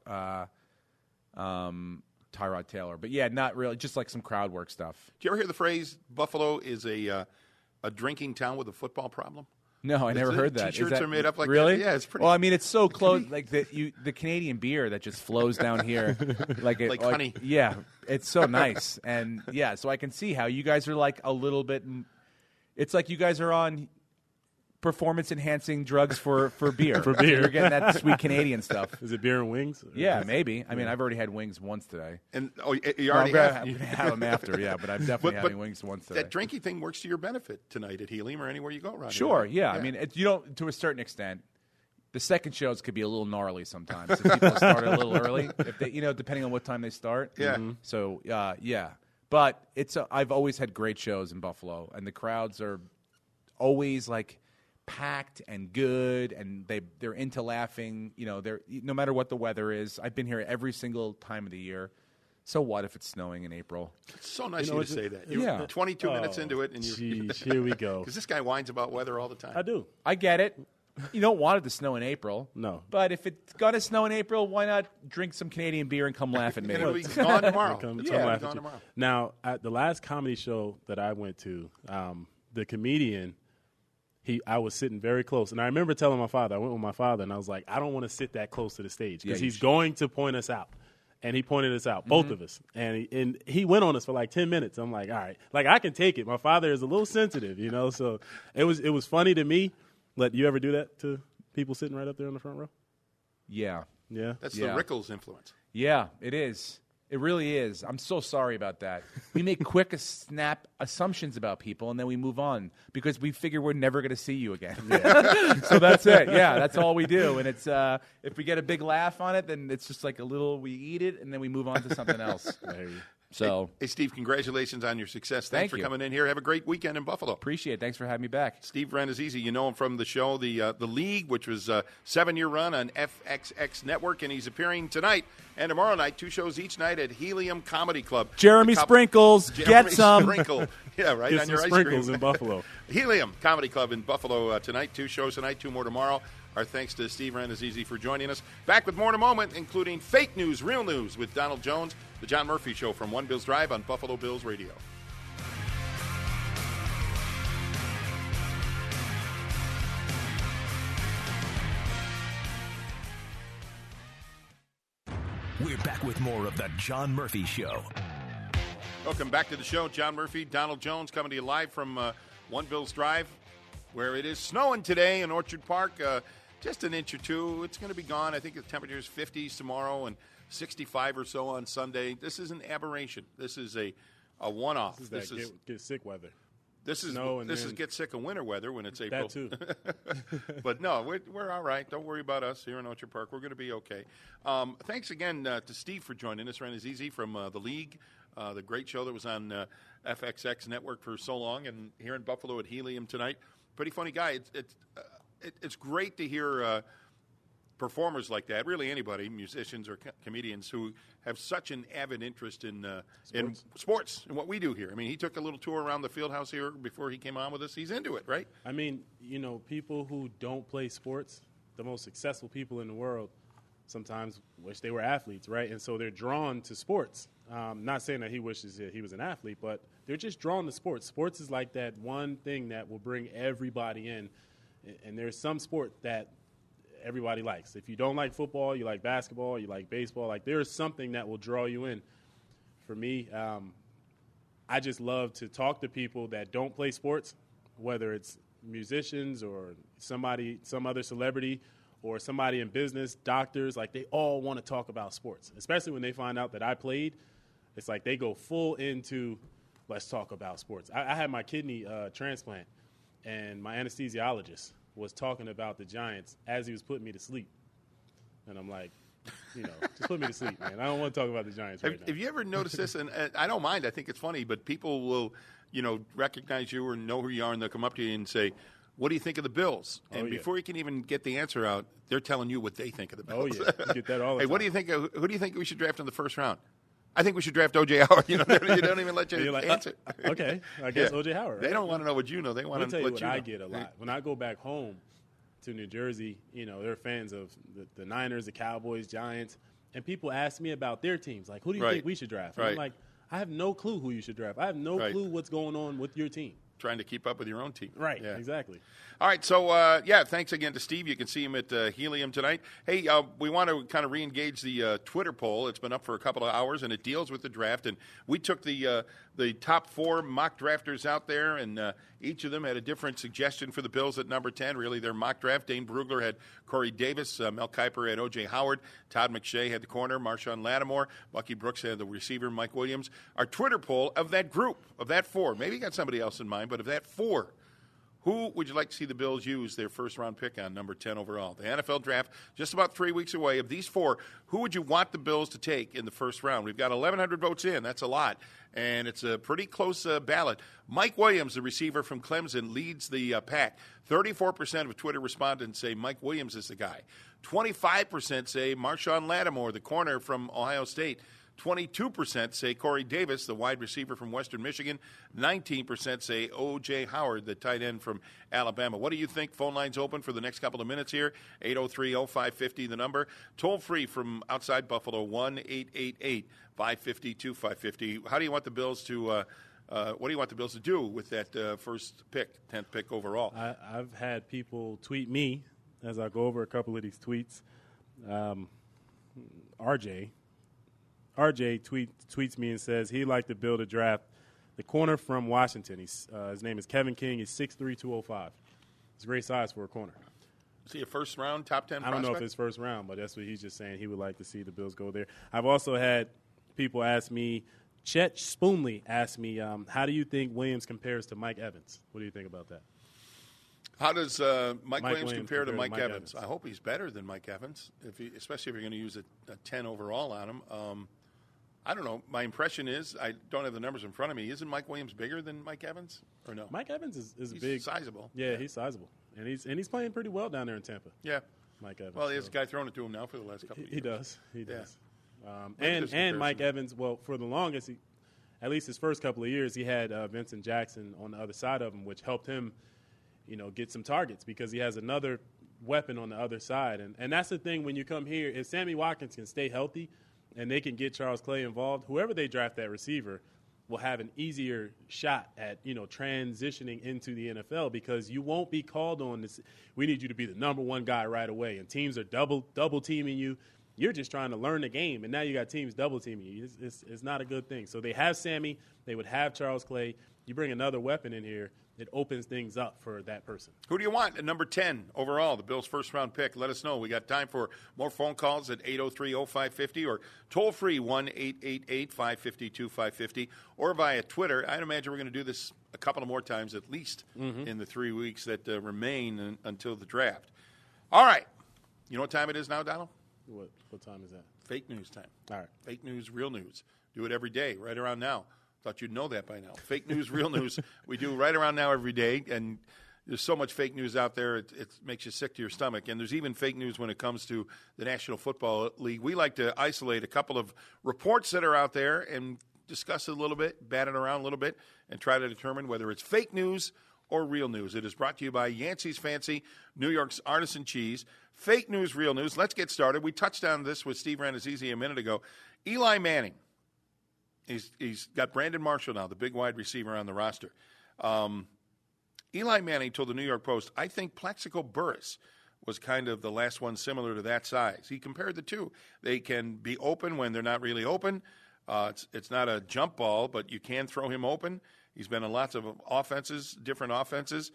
Tyrod Taylor. But yeah, not really. Just like some crowd work stuff. Do you ever hear the phrase "Buffalo is a drinking town with a football problem"? No, I never heard that. T-shirts are made up like really? that. Yeah, it's pretty. Well, I mean, it's so close. Like the Canadian beer that just flows down here, like honey. Yeah, it's so nice, and yeah, so I can see how you guys are like a little bit. It's like you guys are on performance-enhancing drugs for beer. For beer. You're getting that sweet Canadian stuff. Is it beer and wings? Yeah, maybe. I mean, I've already had wings once today. And you already have? I'm going to have them after, yeah, but I've definitely had wings once today. That drinking thing works to your benefit tonight at Helium or anywhere you go around Sure, here. yeah. I mean, to a certain extent. The second shows could be a little gnarly sometimes if people start a little early, if they, depending on what time they start. Yeah. Mm-hmm. So, yeah. But I've always had great shows in Buffalo, and the crowds are always like packed and good, and they're into laughing. They're no matter what the weather is. I've been here every single time of the year. So what if it's snowing in April? It's so nice of you to say that. You're 22 minutes into it, and here we go. Because this guy whines about weather all the time. I do. I get it. You don't want it to snow in April. No. But if it's going to snow in April, why not drink some Canadian beer and come laugh at me? It'll be gone tomorrow. Come It's laugh gone at you. tomorrow. Now, at the last comedy show that I went to, the comedian, I was sitting very close. And I remember telling my father, I went with my father, and I was like, I don't want to sit that close to the stage because he's going to point us out. And he pointed us out, both of us. And he went on us for like 10 minutes. I'm like, all right. Like, I can take it. My father is a little sensitive, you know. So it was funny to me. You ever do that to people sitting right up there in the front row? Yeah. Yeah? That's the Rickles influence. Yeah, it is. It really is. I'm so sorry about that. We make quick snap assumptions about people, and then we move on because we figure we're never going to see you again. So that's it. Yeah, that's all we do. And it's if we get a big laugh on it, then it's just like we eat it, and then we move on to something else. So, hey, Steve, congratulations on your success. Thanks Thank for you. coming in here. Have a great weekend in Buffalo. Appreciate it. Thanks for having me back. Steve Renazizi, you know him from the show, the League, which was a 7-year run on FXX Network, and he's appearing tonight and tomorrow night, 2 shows each night at Helium Comedy Club. Jeremy Sprinkles, get some. Sprinkle. Yeah, right, Get on some your ice sprinkles cream. in Buffalo. Helium Comedy Club in Buffalo tonight. 2 shows tonight, 2 more tomorrow. Our thanks to Steve Renazizi for joining us. Back with more in a moment, including fake news, real news with Donald Jones, the John Murphy Show from One Bills Drive on Buffalo Bills Radio. We're back with more of the John Murphy Show. Welcome back to the show. John Murphy, Donald Jones coming to you live from One Bills Drive, where it is snowing today in Orchard Park. Just an inch or two. It's going to be gone. I think the temperature is 50s tomorrow and 65 or so on Sunday. This is an aberration. This is a one-off. This is get sick weather. This is get sick of winter weather when it's April. That too. But no, we're all right. Don't worry about us here in Orchard Park. We're going to be okay. Thanks again to Steve for joining us. Renazizi from the League, the great show that was on FXX Network for so long, and here in Buffalo at Helium tonight. Pretty funny guy. It's great to hear performers like that, really anybody, musicians or comedians, who have such an avid interest in sports and what we do here. I mean, he took a little tour around the field house here before he came on with us. He's into it, right? I mean, you know, people who don't play sports, the most successful people in the world, sometimes wish they were athletes, right? And so they're drawn to sports. Not saying that he wishes that he was an athlete, but they're just drawn to sports. Sports is like that one thing that will bring everybody in. And there's some sport that everybody likes. If you don't like football, you like basketball, you like baseball, like there's something that will draw you in. For me, I just love to talk to people that don't play sports, whether it's musicians or some other celebrity or somebody in business, doctors, like they all want to talk about sports, especially when they find out that I played. It's like they go full into, let's talk about sports. I had my kidney transplant, and my anesthesiologist was talking about the Giants as he was putting me to sleep. And I'm like, just put me to sleep, man. I don't want to talk about the Giants right now. Have you ever noticed this? And I don't mind. I think it's funny. But people will, recognize you or know who you are, and they'll come up to you and say, what do you think of the Bills? And before you can even get the answer out, they're telling you what they think of the Bills. Oh, yeah. You get that all the Hey, time. what do you think? Who do you think we should draft in the first round? I think we should draft O.J. Howard. You don't even let you answer. Okay, I guess O.J. Howard. They don't want to know what you know. They want to tell let you what you know. I get a lot. When I go back home to New Jersey, they're fans of the Niners, the Cowboys, Giants, and people ask me about their teams. Like, who do you think we should draft? And I'm like, I have no clue who you should draft. I have no clue what's going on with your team. Trying to keep up with your own team. Right, exactly. All right, so, thanks again to Steve. You can see him at Helium tonight. Hey, we want to kind of re-engage the Twitter poll. It's been up for a couple of hours, and it deals with the draft. And we took the top 4 mock drafters out there, and each of them had a different suggestion for the Bills at number 10. Really, their mock draft. Dane Brugler had Corey Davis. Mel Kiper had O.J. Howard. Todd McShay had the corner. Marshawn Lattimore. Bucky Brooks had the receiver. Mike Williams. Our Twitter poll of that group, of that 4, maybe you got somebody else in mind, but of that 4, who would you like to see the Bills use their first-round pick on, number 10 overall? The NFL draft just about 3 weeks away. Of these 4, who would you want the Bills to take in the first round? We've got 1,100 votes in. That's a lot, and it's a pretty close ballot. Mike Williams, the receiver from Clemson, leads the pack. 34% of Twitter respondents say Mike Williams is the guy. 25% say Marshawn Lattimore, the corner from Ohio State. 22% say Corey Davis, the wide receiver from Western Michigan. 19% say O.J. Howard, the tight end from Alabama. What do you think? Phone lines open for the next couple of minutes here. 803-0550, the number. Toll free from outside Buffalo, 1-888-550-2550. How do you want the Bills to what do you want the Bills to do with that first pick, 10th pick overall? I've had people tweet me as I go over a couple of these tweets. RJ tweets me and says he'd like to build a draft. The corner from Washington, his name is Kevin King. He's 6'3", 205. It's a great size for a corner. Is he a first-round, top 10 I don't know if it's first round, but that's what he's just saying. He would like to see the Bills go there. I've also had people ask me, Chet Spoonley asked me, how do you think Williams compares to Mike Evans? What do you think about that? How does Mike Williams compare to Mike Evans? I hope he's better than Mike Evans, especially if you're going to use a 10 overall on him. I don't know. My impression is, I don't have the numbers in front of me. Isn't Mike Williams bigger than Mike Evans, or no? Mike Evans is he's big, sizable. Yeah, he's sizable, and he's playing pretty well down there in Tampa. Yeah, Mike Evans. Well, there's a guy throwing it to him now for the last couple of years. He does. Yeah. And Mike Evans. Well, for the longest, at least his first couple of years, he had Vincent Jackson on the other side of him, which helped him, get some targets because he has another weapon on the other side. And that's the thing when you come here, if Sammy Watkins can stay healthy and they can get Charles Clay involved, whoever they draft that receiver will have an easier shot at, transitioning into the NFL because you won't be called on this. We need you to be the number one guy right away. And teams are double teaming you. You're just trying to learn the game, and now you got teams double teaming you. It's not a good thing. So they have Sammy. They would have Charles Clay. You bring another weapon in here, it opens things up for that person. Who do you want at number 10 overall, the Bills' first-round pick? Let us know. We got time for more phone calls at 803-0550 or toll-free 1-888-552-550 or via Twitter. I'd imagine we're going to do this a couple of more times at least in the 3 weeks that remain until the draft. All right. You know what time it is now, Donald? What time is that? Fake news time. All right. Fake news, real news. Do it every day, right around now. Thought you'd know that by now. Fake news, real news. We do right around now every day, and there's so much fake news out there, it makes you sick to your stomach. And there's even fake news when it comes to the National Football League. We like to isolate a couple of reports that are out there and discuss it a little bit, bat it around a little bit, and try to determine whether it's fake news or real news. It is brought to you by Yancey's Fancy, New York's Artisan Cheese. Fake news, real news. Let's get started. We touched on this with Steve Ranazizi a minute ago. Eli Manning. He's got Brandon Marshall now, the big wide receiver on the roster. Eli Manning told the New York Post, I think Plaxico Burress was kind of the last one similar to that size. He compared the two. They can be open when they're not really open. It's not a jump ball, but you can throw him open. He's been in lots of different offenses.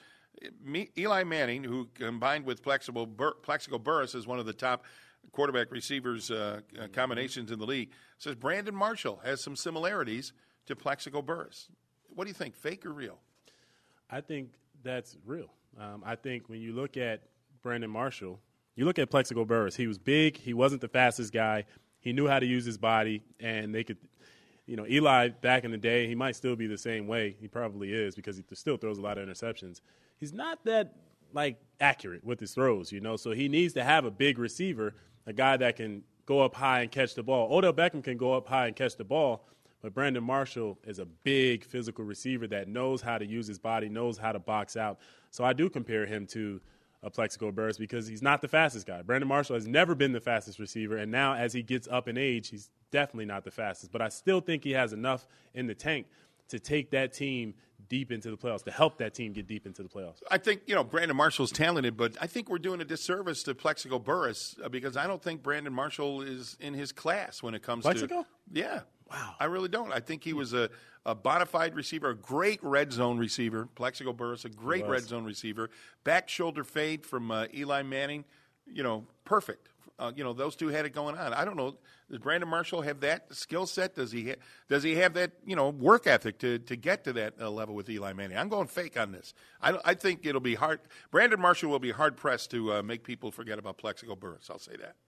Eli Manning, who combined with Plaxico Burress is one of the top quarterback receivers combinations in the league, says Brandon Marshall has some similarities to Plaxico Burress. What do you think, fake or real? I think that's real. I think when you look at Brandon Marshall, you look at Plaxico Burress. He was big. He wasn't the fastest guy. He knew how to use his body, and they could – Eli back in the day, he might still be the same way. He probably is because he still throws a lot of interceptions. He's not that, accurate with his throws, So he needs to have a big receiver, a guy that can go up high and catch the ball. Odell Beckham can go up high and catch the ball, but Brandon Marshall is a big physical receiver that knows how to use his body, knows how to box out. So I do compare him to Plaxico Burress because he's not the fastest guy. Brandon Marshall has never been the fastest receiver, and now as he gets up in age, he's definitely not the fastest. But I still think he has enough in the tank to take that team deep into the playoffs, to help that team get deep into the playoffs. I think, Brandon Marshall's talented, but I think we're doing a disservice to Plaxico Burress because I don't think Brandon Marshall is in his class when it comes Plaxico? to – Yeah. Wow. I really don't. I think he was a bona fide receiver, a great red zone receiver. Plaxico Burress, a great red zone receiver. Back shoulder fade from Eli Manning, perfect. Those two had it going on. I don't know. Does Brandon Marshall have that skill set? Does he have that work ethic to get to that level with Eli Manning? I'm going fake on this. I think it'll be hard. Brandon Marshall will be hard pressed to make people forget about Plaxico Burress. I'll say that.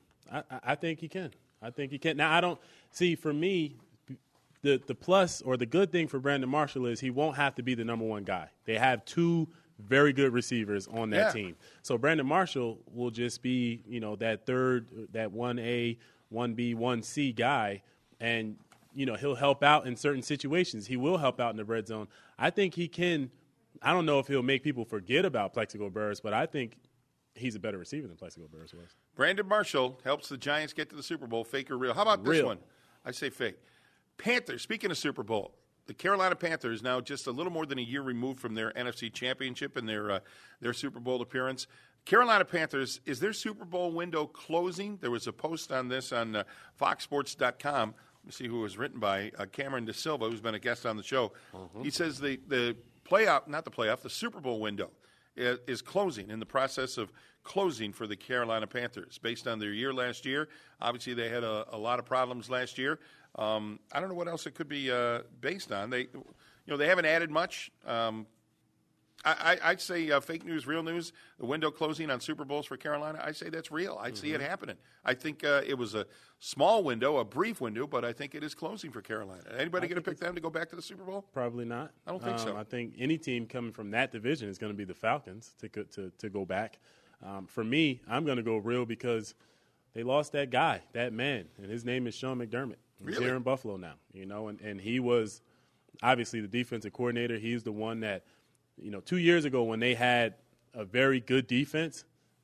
I think he can. Now I don't see. For me, the plus or the good thing for Brandon Marshall is he won't have to be the number one guy. They have two very good receivers on that team. So Brandon Marshall will just be, that third, that 1A, 1B, 1C guy and he'll help out in certain situations. He will help out in the red zone. I think he can. I don't know if he'll make people forget about Plaxico Burress, but I think he's a better receiver than Plaxico Burress was. Brandon Marshall helps the Giants get to the Super Bowl. Fake or real? How about this Real. one? I say fake. Panthers, speaking of Super Bowl, the Carolina Panthers now just a little more than a year removed from their NFC Championship and their Super Bowl appearance. Carolina Panthers, is their Super Bowl window closing? There was a post on this on FoxSports.com. Let me see who it was written by. Cameron De Silva, who's been a guest on the show. He says the Super Bowl window is closing, in the process of closing for the Carolina Panthers based on their year last year. Obviously, they had a lot of problems last year. I don't know what else it could be based on. They haven't added much. I'd say fake news, real news. The window closing on Super Bowls for Carolina, I say that's real. I see it happening. I think it was a small window, a brief window, but I think it is closing for Carolina. Anybody going to pick them to go back to the Super Bowl? Probably not. I don't think so. I think any team coming from that division is going to be the Falcons to go back. For me, I'm going to go real because they lost that guy, that man, and his name is Sean McDermott. He's here in Buffalo now, and he was obviously the defensive coordinator. He's the one that, 2 years ago when they had a very good defense,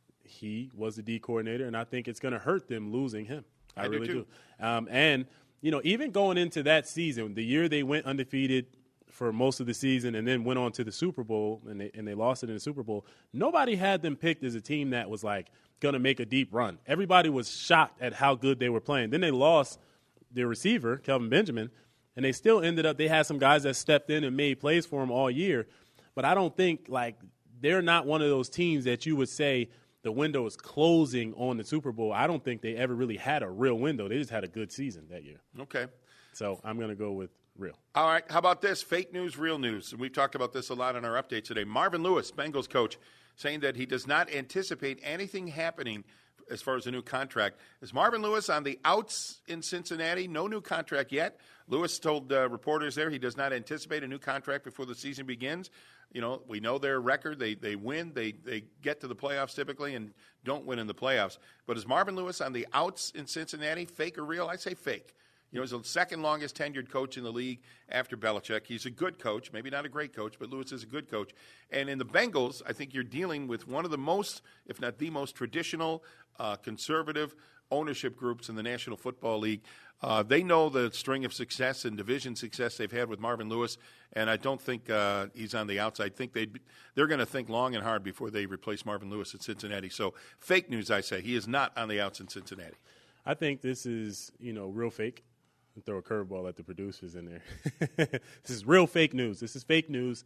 he was the D coordinator, and I think it's going to hurt them losing him. I really do. And, even going into that season, the year they went undefeated for most of the season and then went on to the Super Bowl and they lost it in the Super Bowl, nobody had them picked as a team that was, going to make a deep run. Everybody was shocked at how good they were playing. Then they lost their receiver, Kelvin Benjamin, and they still ended up – they had some guys that stepped in and made plays for them all year. But I don't think, they're not one of those teams that you would say the window is closing on the Super Bowl. I don't think they ever really had a real window. They just had a good season that year. Okay. So I'm going to go with real. All right. How about this? Fake news, real news. And we've talked about this a lot in our update today. Marvin Lewis, Bengals coach, saying that he does not anticipate anything happening as far as a new contract. Is Marvin Lewis on the outs in Cincinnati? No new contract yet. Lewis told reporters there he does not anticipate a new contract before the season begins. We know their record. They win. They get to the playoffs typically and don't win in the playoffs. But is Marvin Lewis on the outs in Cincinnati? Fake or real? I say fake. He's the second longest tenured coach in the league after Belichick. He's a good coach, maybe not a great coach, but Lewis is a good coach. And in the Bengals, I think you're dealing with one of the most, if not the most traditional, conservative ownership groups in the National Football League. They know the string of success and division success they've had with Marvin Lewis, and I don't think he's on the outside. I think they're going to think long and hard before they replace Marvin Lewis at Cincinnati. So fake news, I say. He is not on the outs in Cincinnati. I think this is, real fake. Throw a curveball at the producers in there. This is real fake news. This is fake news.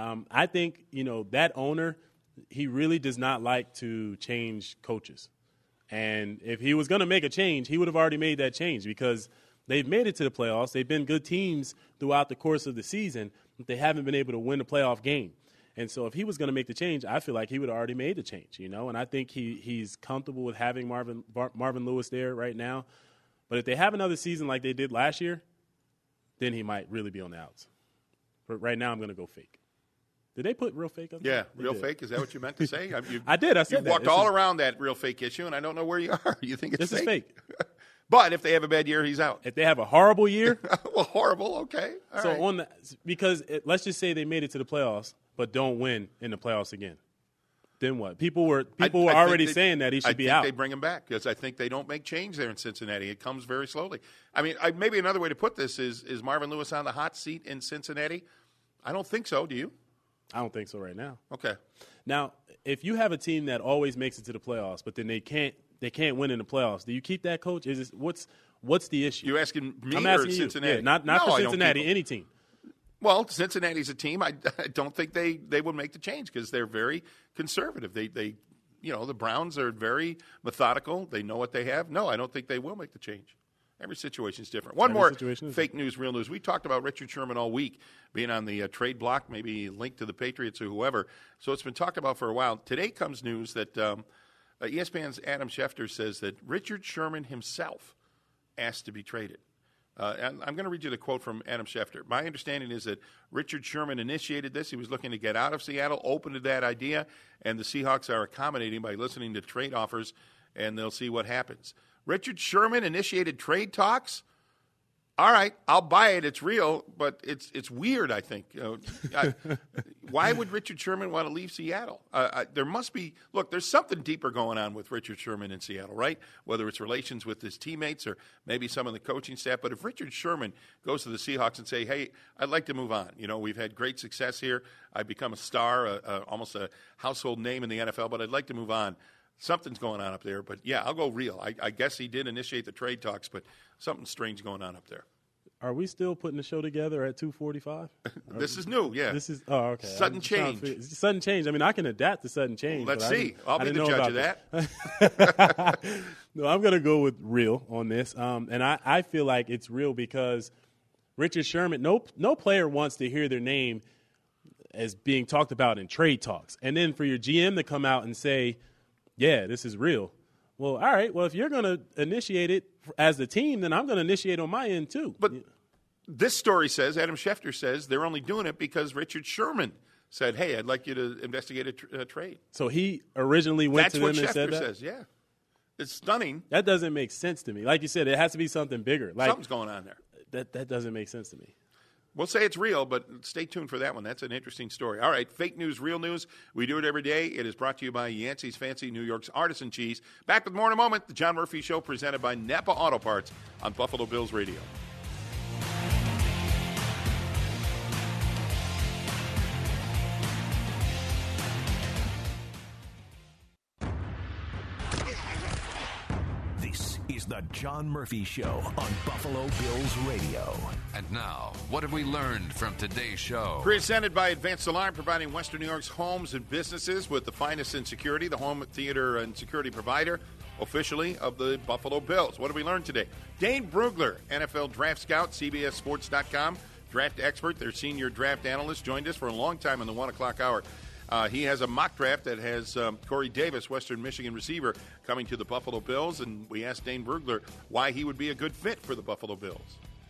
I think, that owner, he really does not like to change coaches. And if he was going to make a change, he would have already made that change because they've made it to the playoffs. They've been good teams throughout the course of the season, but they haven't been able to win a playoff game. And so if he was going to make the change, I feel like he would have already made the change, And I think he's comfortable with having Marvin Lewis there right now. But if they have another season like they did last year, then he might really be on the outs. But right now I'm going to go fake. Did they put real fake on there? Yeah, real fake. Is that what you meant to say? I did. I said you walked all around that real fake issue, and I don't know where you are. You think it's fake? This is fake. But if they have a bad year, he's out. If they have a horrible year? Well, horrible, okay. All right. Because let's just say they made it to the playoffs but don't win in the playoffs again. Then what? People were already saying that he should be out. I think they bring him back because I think they don't make change there in Cincinnati. It comes very slowly. I mean, maybe another way to put this is Marvin Lewis on the hot seat in Cincinnati? I don't think so. Do you? I don't think so right now. Okay. Now, if you have a team that always makes it to the playoffs, but then they can't win in the playoffs, do you keep that coach? What's the issue? You asking me I'm asking or Cincinnati? Yeah, not no, for Cincinnati, any team. Well, Cincinnati's a team. I don't think they would make the change because they're very conservative. They the Browns are very methodical. They know what they have. No, I don't think they will make the change. Every situation is different. One more fake news, real news. We talked about Richard Sherman all week being on the trade block, maybe linked to the Patriots or whoever. So it's been talked about for a while. Today comes news that ESPN's Adam Schefter says that Richard Sherman himself asked to be traded. And I'm going to read you the quote from Adam Schefter. My understanding is that Richard Sherman initiated this. He was looking to get out of Seattle, open to that idea, and the Seahawks are accommodating by listening to trade offers, and they'll see what happens. Richard Sherman initiated trade talks? all right, I'll buy it. It's real, but it's weird, I think. Why would Richard Sherman want to leave Seattle? There must be – look, there's something deeper going on with Richard Sherman in Seattle, right? Whether it's relations with his teammates or maybe some of the coaching staff. But if Richard Sherman goes to the Seahawks and say, hey, I'd like to move on. We've had great success here. I've become a star, almost a household name in the NFL, but I'd like to move on. Something's going on up there, but yeah, I'll go real. I guess he did initiate the trade talks, but something strange going on up there. Are we still putting the show together at 2:45? This is new, yeah. This is okay. Sudden change. Sudden change. I mean, I can adapt to sudden change. Let's see. I'll be the judge of that. No, I'm going to go with real on this, and I feel like it's real because Richard Sherman. No player wants to hear their name as being talked about in trade talks, and then for your GM to come out and say, yeah, this is real. Well, all right. Well, if you're going to initiate it as the team, then I'm going to initiate on my end too. But this story says, Adam Schefter says, they're only doing it because Richard Sherman said, hey, I'd like you to investigate a trade. So he originally went to them and said that? That's what Schefter says, yeah. It's stunning. That doesn't make sense to me. Like you said, it has to be something bigger. Like, something's going on there. That doesn't make sense to me. We'll say it's real, but stay tuned for that one. That's an interesting story. All right, fake news, real news. We do it every day. It is brought to you by Yancey's Fancy, New York's Artisan Cheese. Back with more in a moment. The John Murphy Show presented by Napa Auto Parts on Buffalo Bills Radio. This is the John Murphy Show on Buffalo Bills Radio. And now, what have we learned from today's show? Presented by Advanced Alarm, providing Western New York's homes and businesses with the finest in security, the home theater and security provider, officially, of the Buffalo Bills. What have we learned today? Dane Brugler, NFL draft scout, CBSSports.com, draft expert, their senior draft analyst, joined us for a long time in the 1 o'clock hour. He has a mock draft that has Corey Davis, Western Michigan receiver, coming to the Buffalo Bills, and we asked Dane Brugler why he would be a good fit for the Buffalo Bills.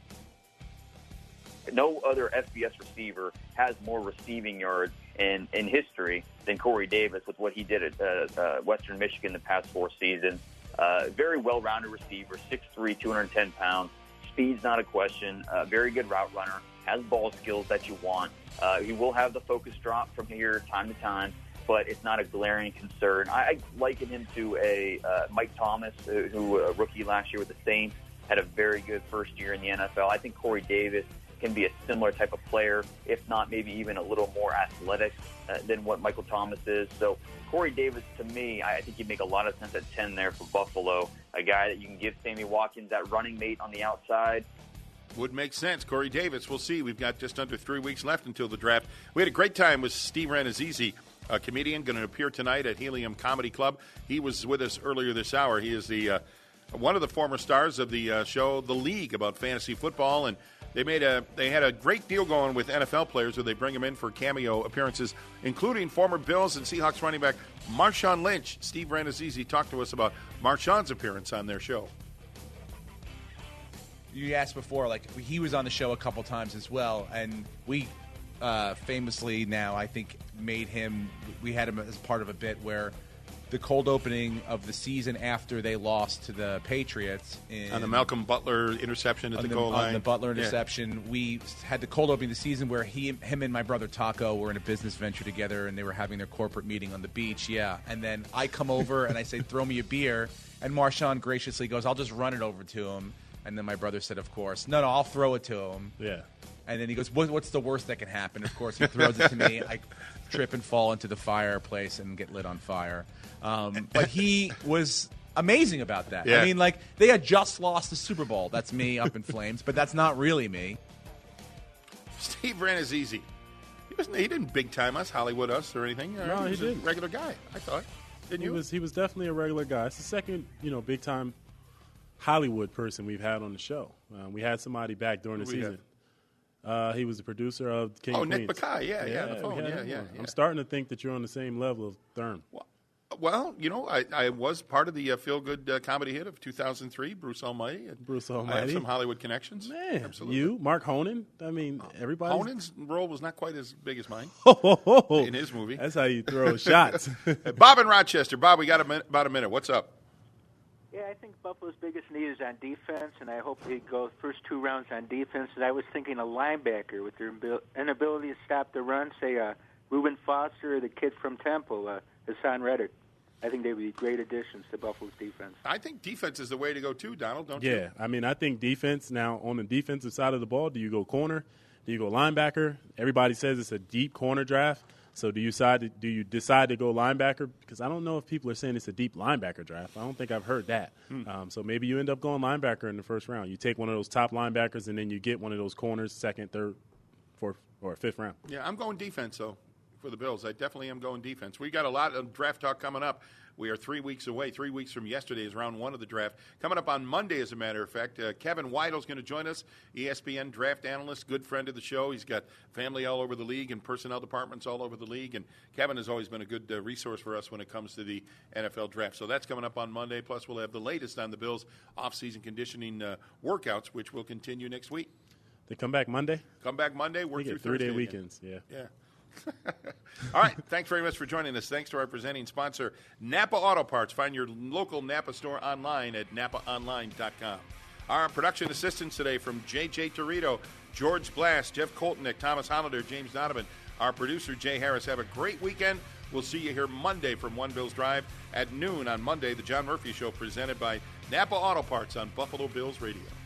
No other FBS receiver has more receiving yards in history than Corey Davis with what he did at Western Michigan the past 4 seasons. Very well-rounded receiver, 6'3", 210 pounds. Speed's not a question. Very good route runner. Has ball skills that you want. He will have the focus drop from here time to time, but it's not a glaring concern. I liken him to a Mike Thomas, who a rookie last year with the Saints, had a very good first year in the NFL. I think Corey Davis can be a similar type of player, if not maybe even a little more athletic than what Michael Thomas is. So Corey Davis, to me, I think he'd make a lot of sense at 10 there for Buffalo, a guy that you can give Sammy Watkins that running mate on the outside. Would make sense. Corey Davis, we'll see. We've got just under 3 weeks left until the draft. We had a great time with Steve Ranazizi, a comedian, going to appear tonight at Helium Comedy Club. He was with us earlier this hour. He is the one of the former stars of the show The League, about fantasy football, and they had a great deal going with NFL players where they bring them in for cameo appearances, including former Bills and Seahawks running back Marshawn Lynch. Steve Ranazizi talked to us about Marshawn's appearance on their show. You asked before, like, he was on the show a couple times as well, and we famously now, I think, we had him as part of a bit where the cold opening of the season after they lost to the Patriots. On the Malcolm Butler interception at the goal line. On the Butler interception. Yeah. We had the cold opening of the season where him and my brother Taco were in a business venture together, and they were having their corporate meeting on the beach, and then I come over and I say, throw me a beer, and Marshawn graciously goes, I'll just run it over to him. And then my brother said, of course, no, I'll throw it to him. Yeah. And then he goes, what's the worst that can happen? Of course, he throws it to me. I trip and fall into the fireplace and get lit on fire. But he was amazing about that. Yeah. I mean, like, they had just lost the Super Bowl. That's me up in flames, but that's not really me. Steve Ranazizi. He didn't big-time us, Hollywood us, or anything. No, he didn't. A regular guy, I thought. Didn't you? He was definitely a regular guy. It's the second, big-time Hollywood person we've had on the show. We had somebody back during the season. He was the producer of King of Queens. Nick Bakay, the phone, yeah. I'm starting to think that you're on the same level of Thurm. Well, I was part of the feel-good comedy hit of 2003, Bruce Almighty. I have some Hollywood connections. Man, absolutely. You, Mark Honan. I mean, everybody. Honan's role was not quite as big as mine in his movie. That's how you throw shots. Bob in Rochester. Bob, we got about a minute. What's up? Yeah, I think Buffalo's biggest need is on defense, and I hope they go first 2 rounds on defense. And I was thinking a linebacker with their inability to stop the run, say Reuben Foster or the kid from Temple, Hassan Reddick. I think they would be great additions to Buffalo's defense. I think defense is the way to go too, Donald, don't you? Yeah, I mean, I think defense. Now, on the defensive side of the ball, do you go corner? Do you go linebacker? Everybody says it's a deep corner draft. So do you decide to go linebacker? Because I don't know if people are saying it's a deep linebacker draft. I don't think I've heard that. So maybe you end up going linebacker in the first round. You take one of those top linebackers, and then you get one of those corners, second, third, fourth, or fifth round. Yeah, I'm going defense, though, for the Bills. I definitely am going defense. We got a lot of draft talk coming up. We are 3 weeks away. 3 weeks from yesterday is round 1 of the draft. Coming up on Monday, as a matter of fact, Kevin Weidel is going to join us, ESPN draft analyst, good friend of the show. He's got family all over the league and personnel departments all over the league. And Kevin has always been a good resource for us when it comes to the NFL draft. So that's coming up on Monday. Plus, we'll have the latest on the Bills' off-season conditioning workouts, which will continue next week. They come back Monday? Come back Monday. Work through Thursday. 3-day weekends, yeah. Yeah. All right. Thanks very much for joining us. Thanks to our presenting sponsor, Napa Auto Parts. Find your local Napa store online at napaonline.com. Our production assistants today from J.J. Torito, George Blast, Jeff Koltnick, Thomas Hollander, James Donovan. Our producer, Jay Harris. Have a great weekend. We'll see you here Monday from One Bills Drive at noon on Monday. The John Murphy Show presented by Napa Auto Parts on Buffalo Bills Radio.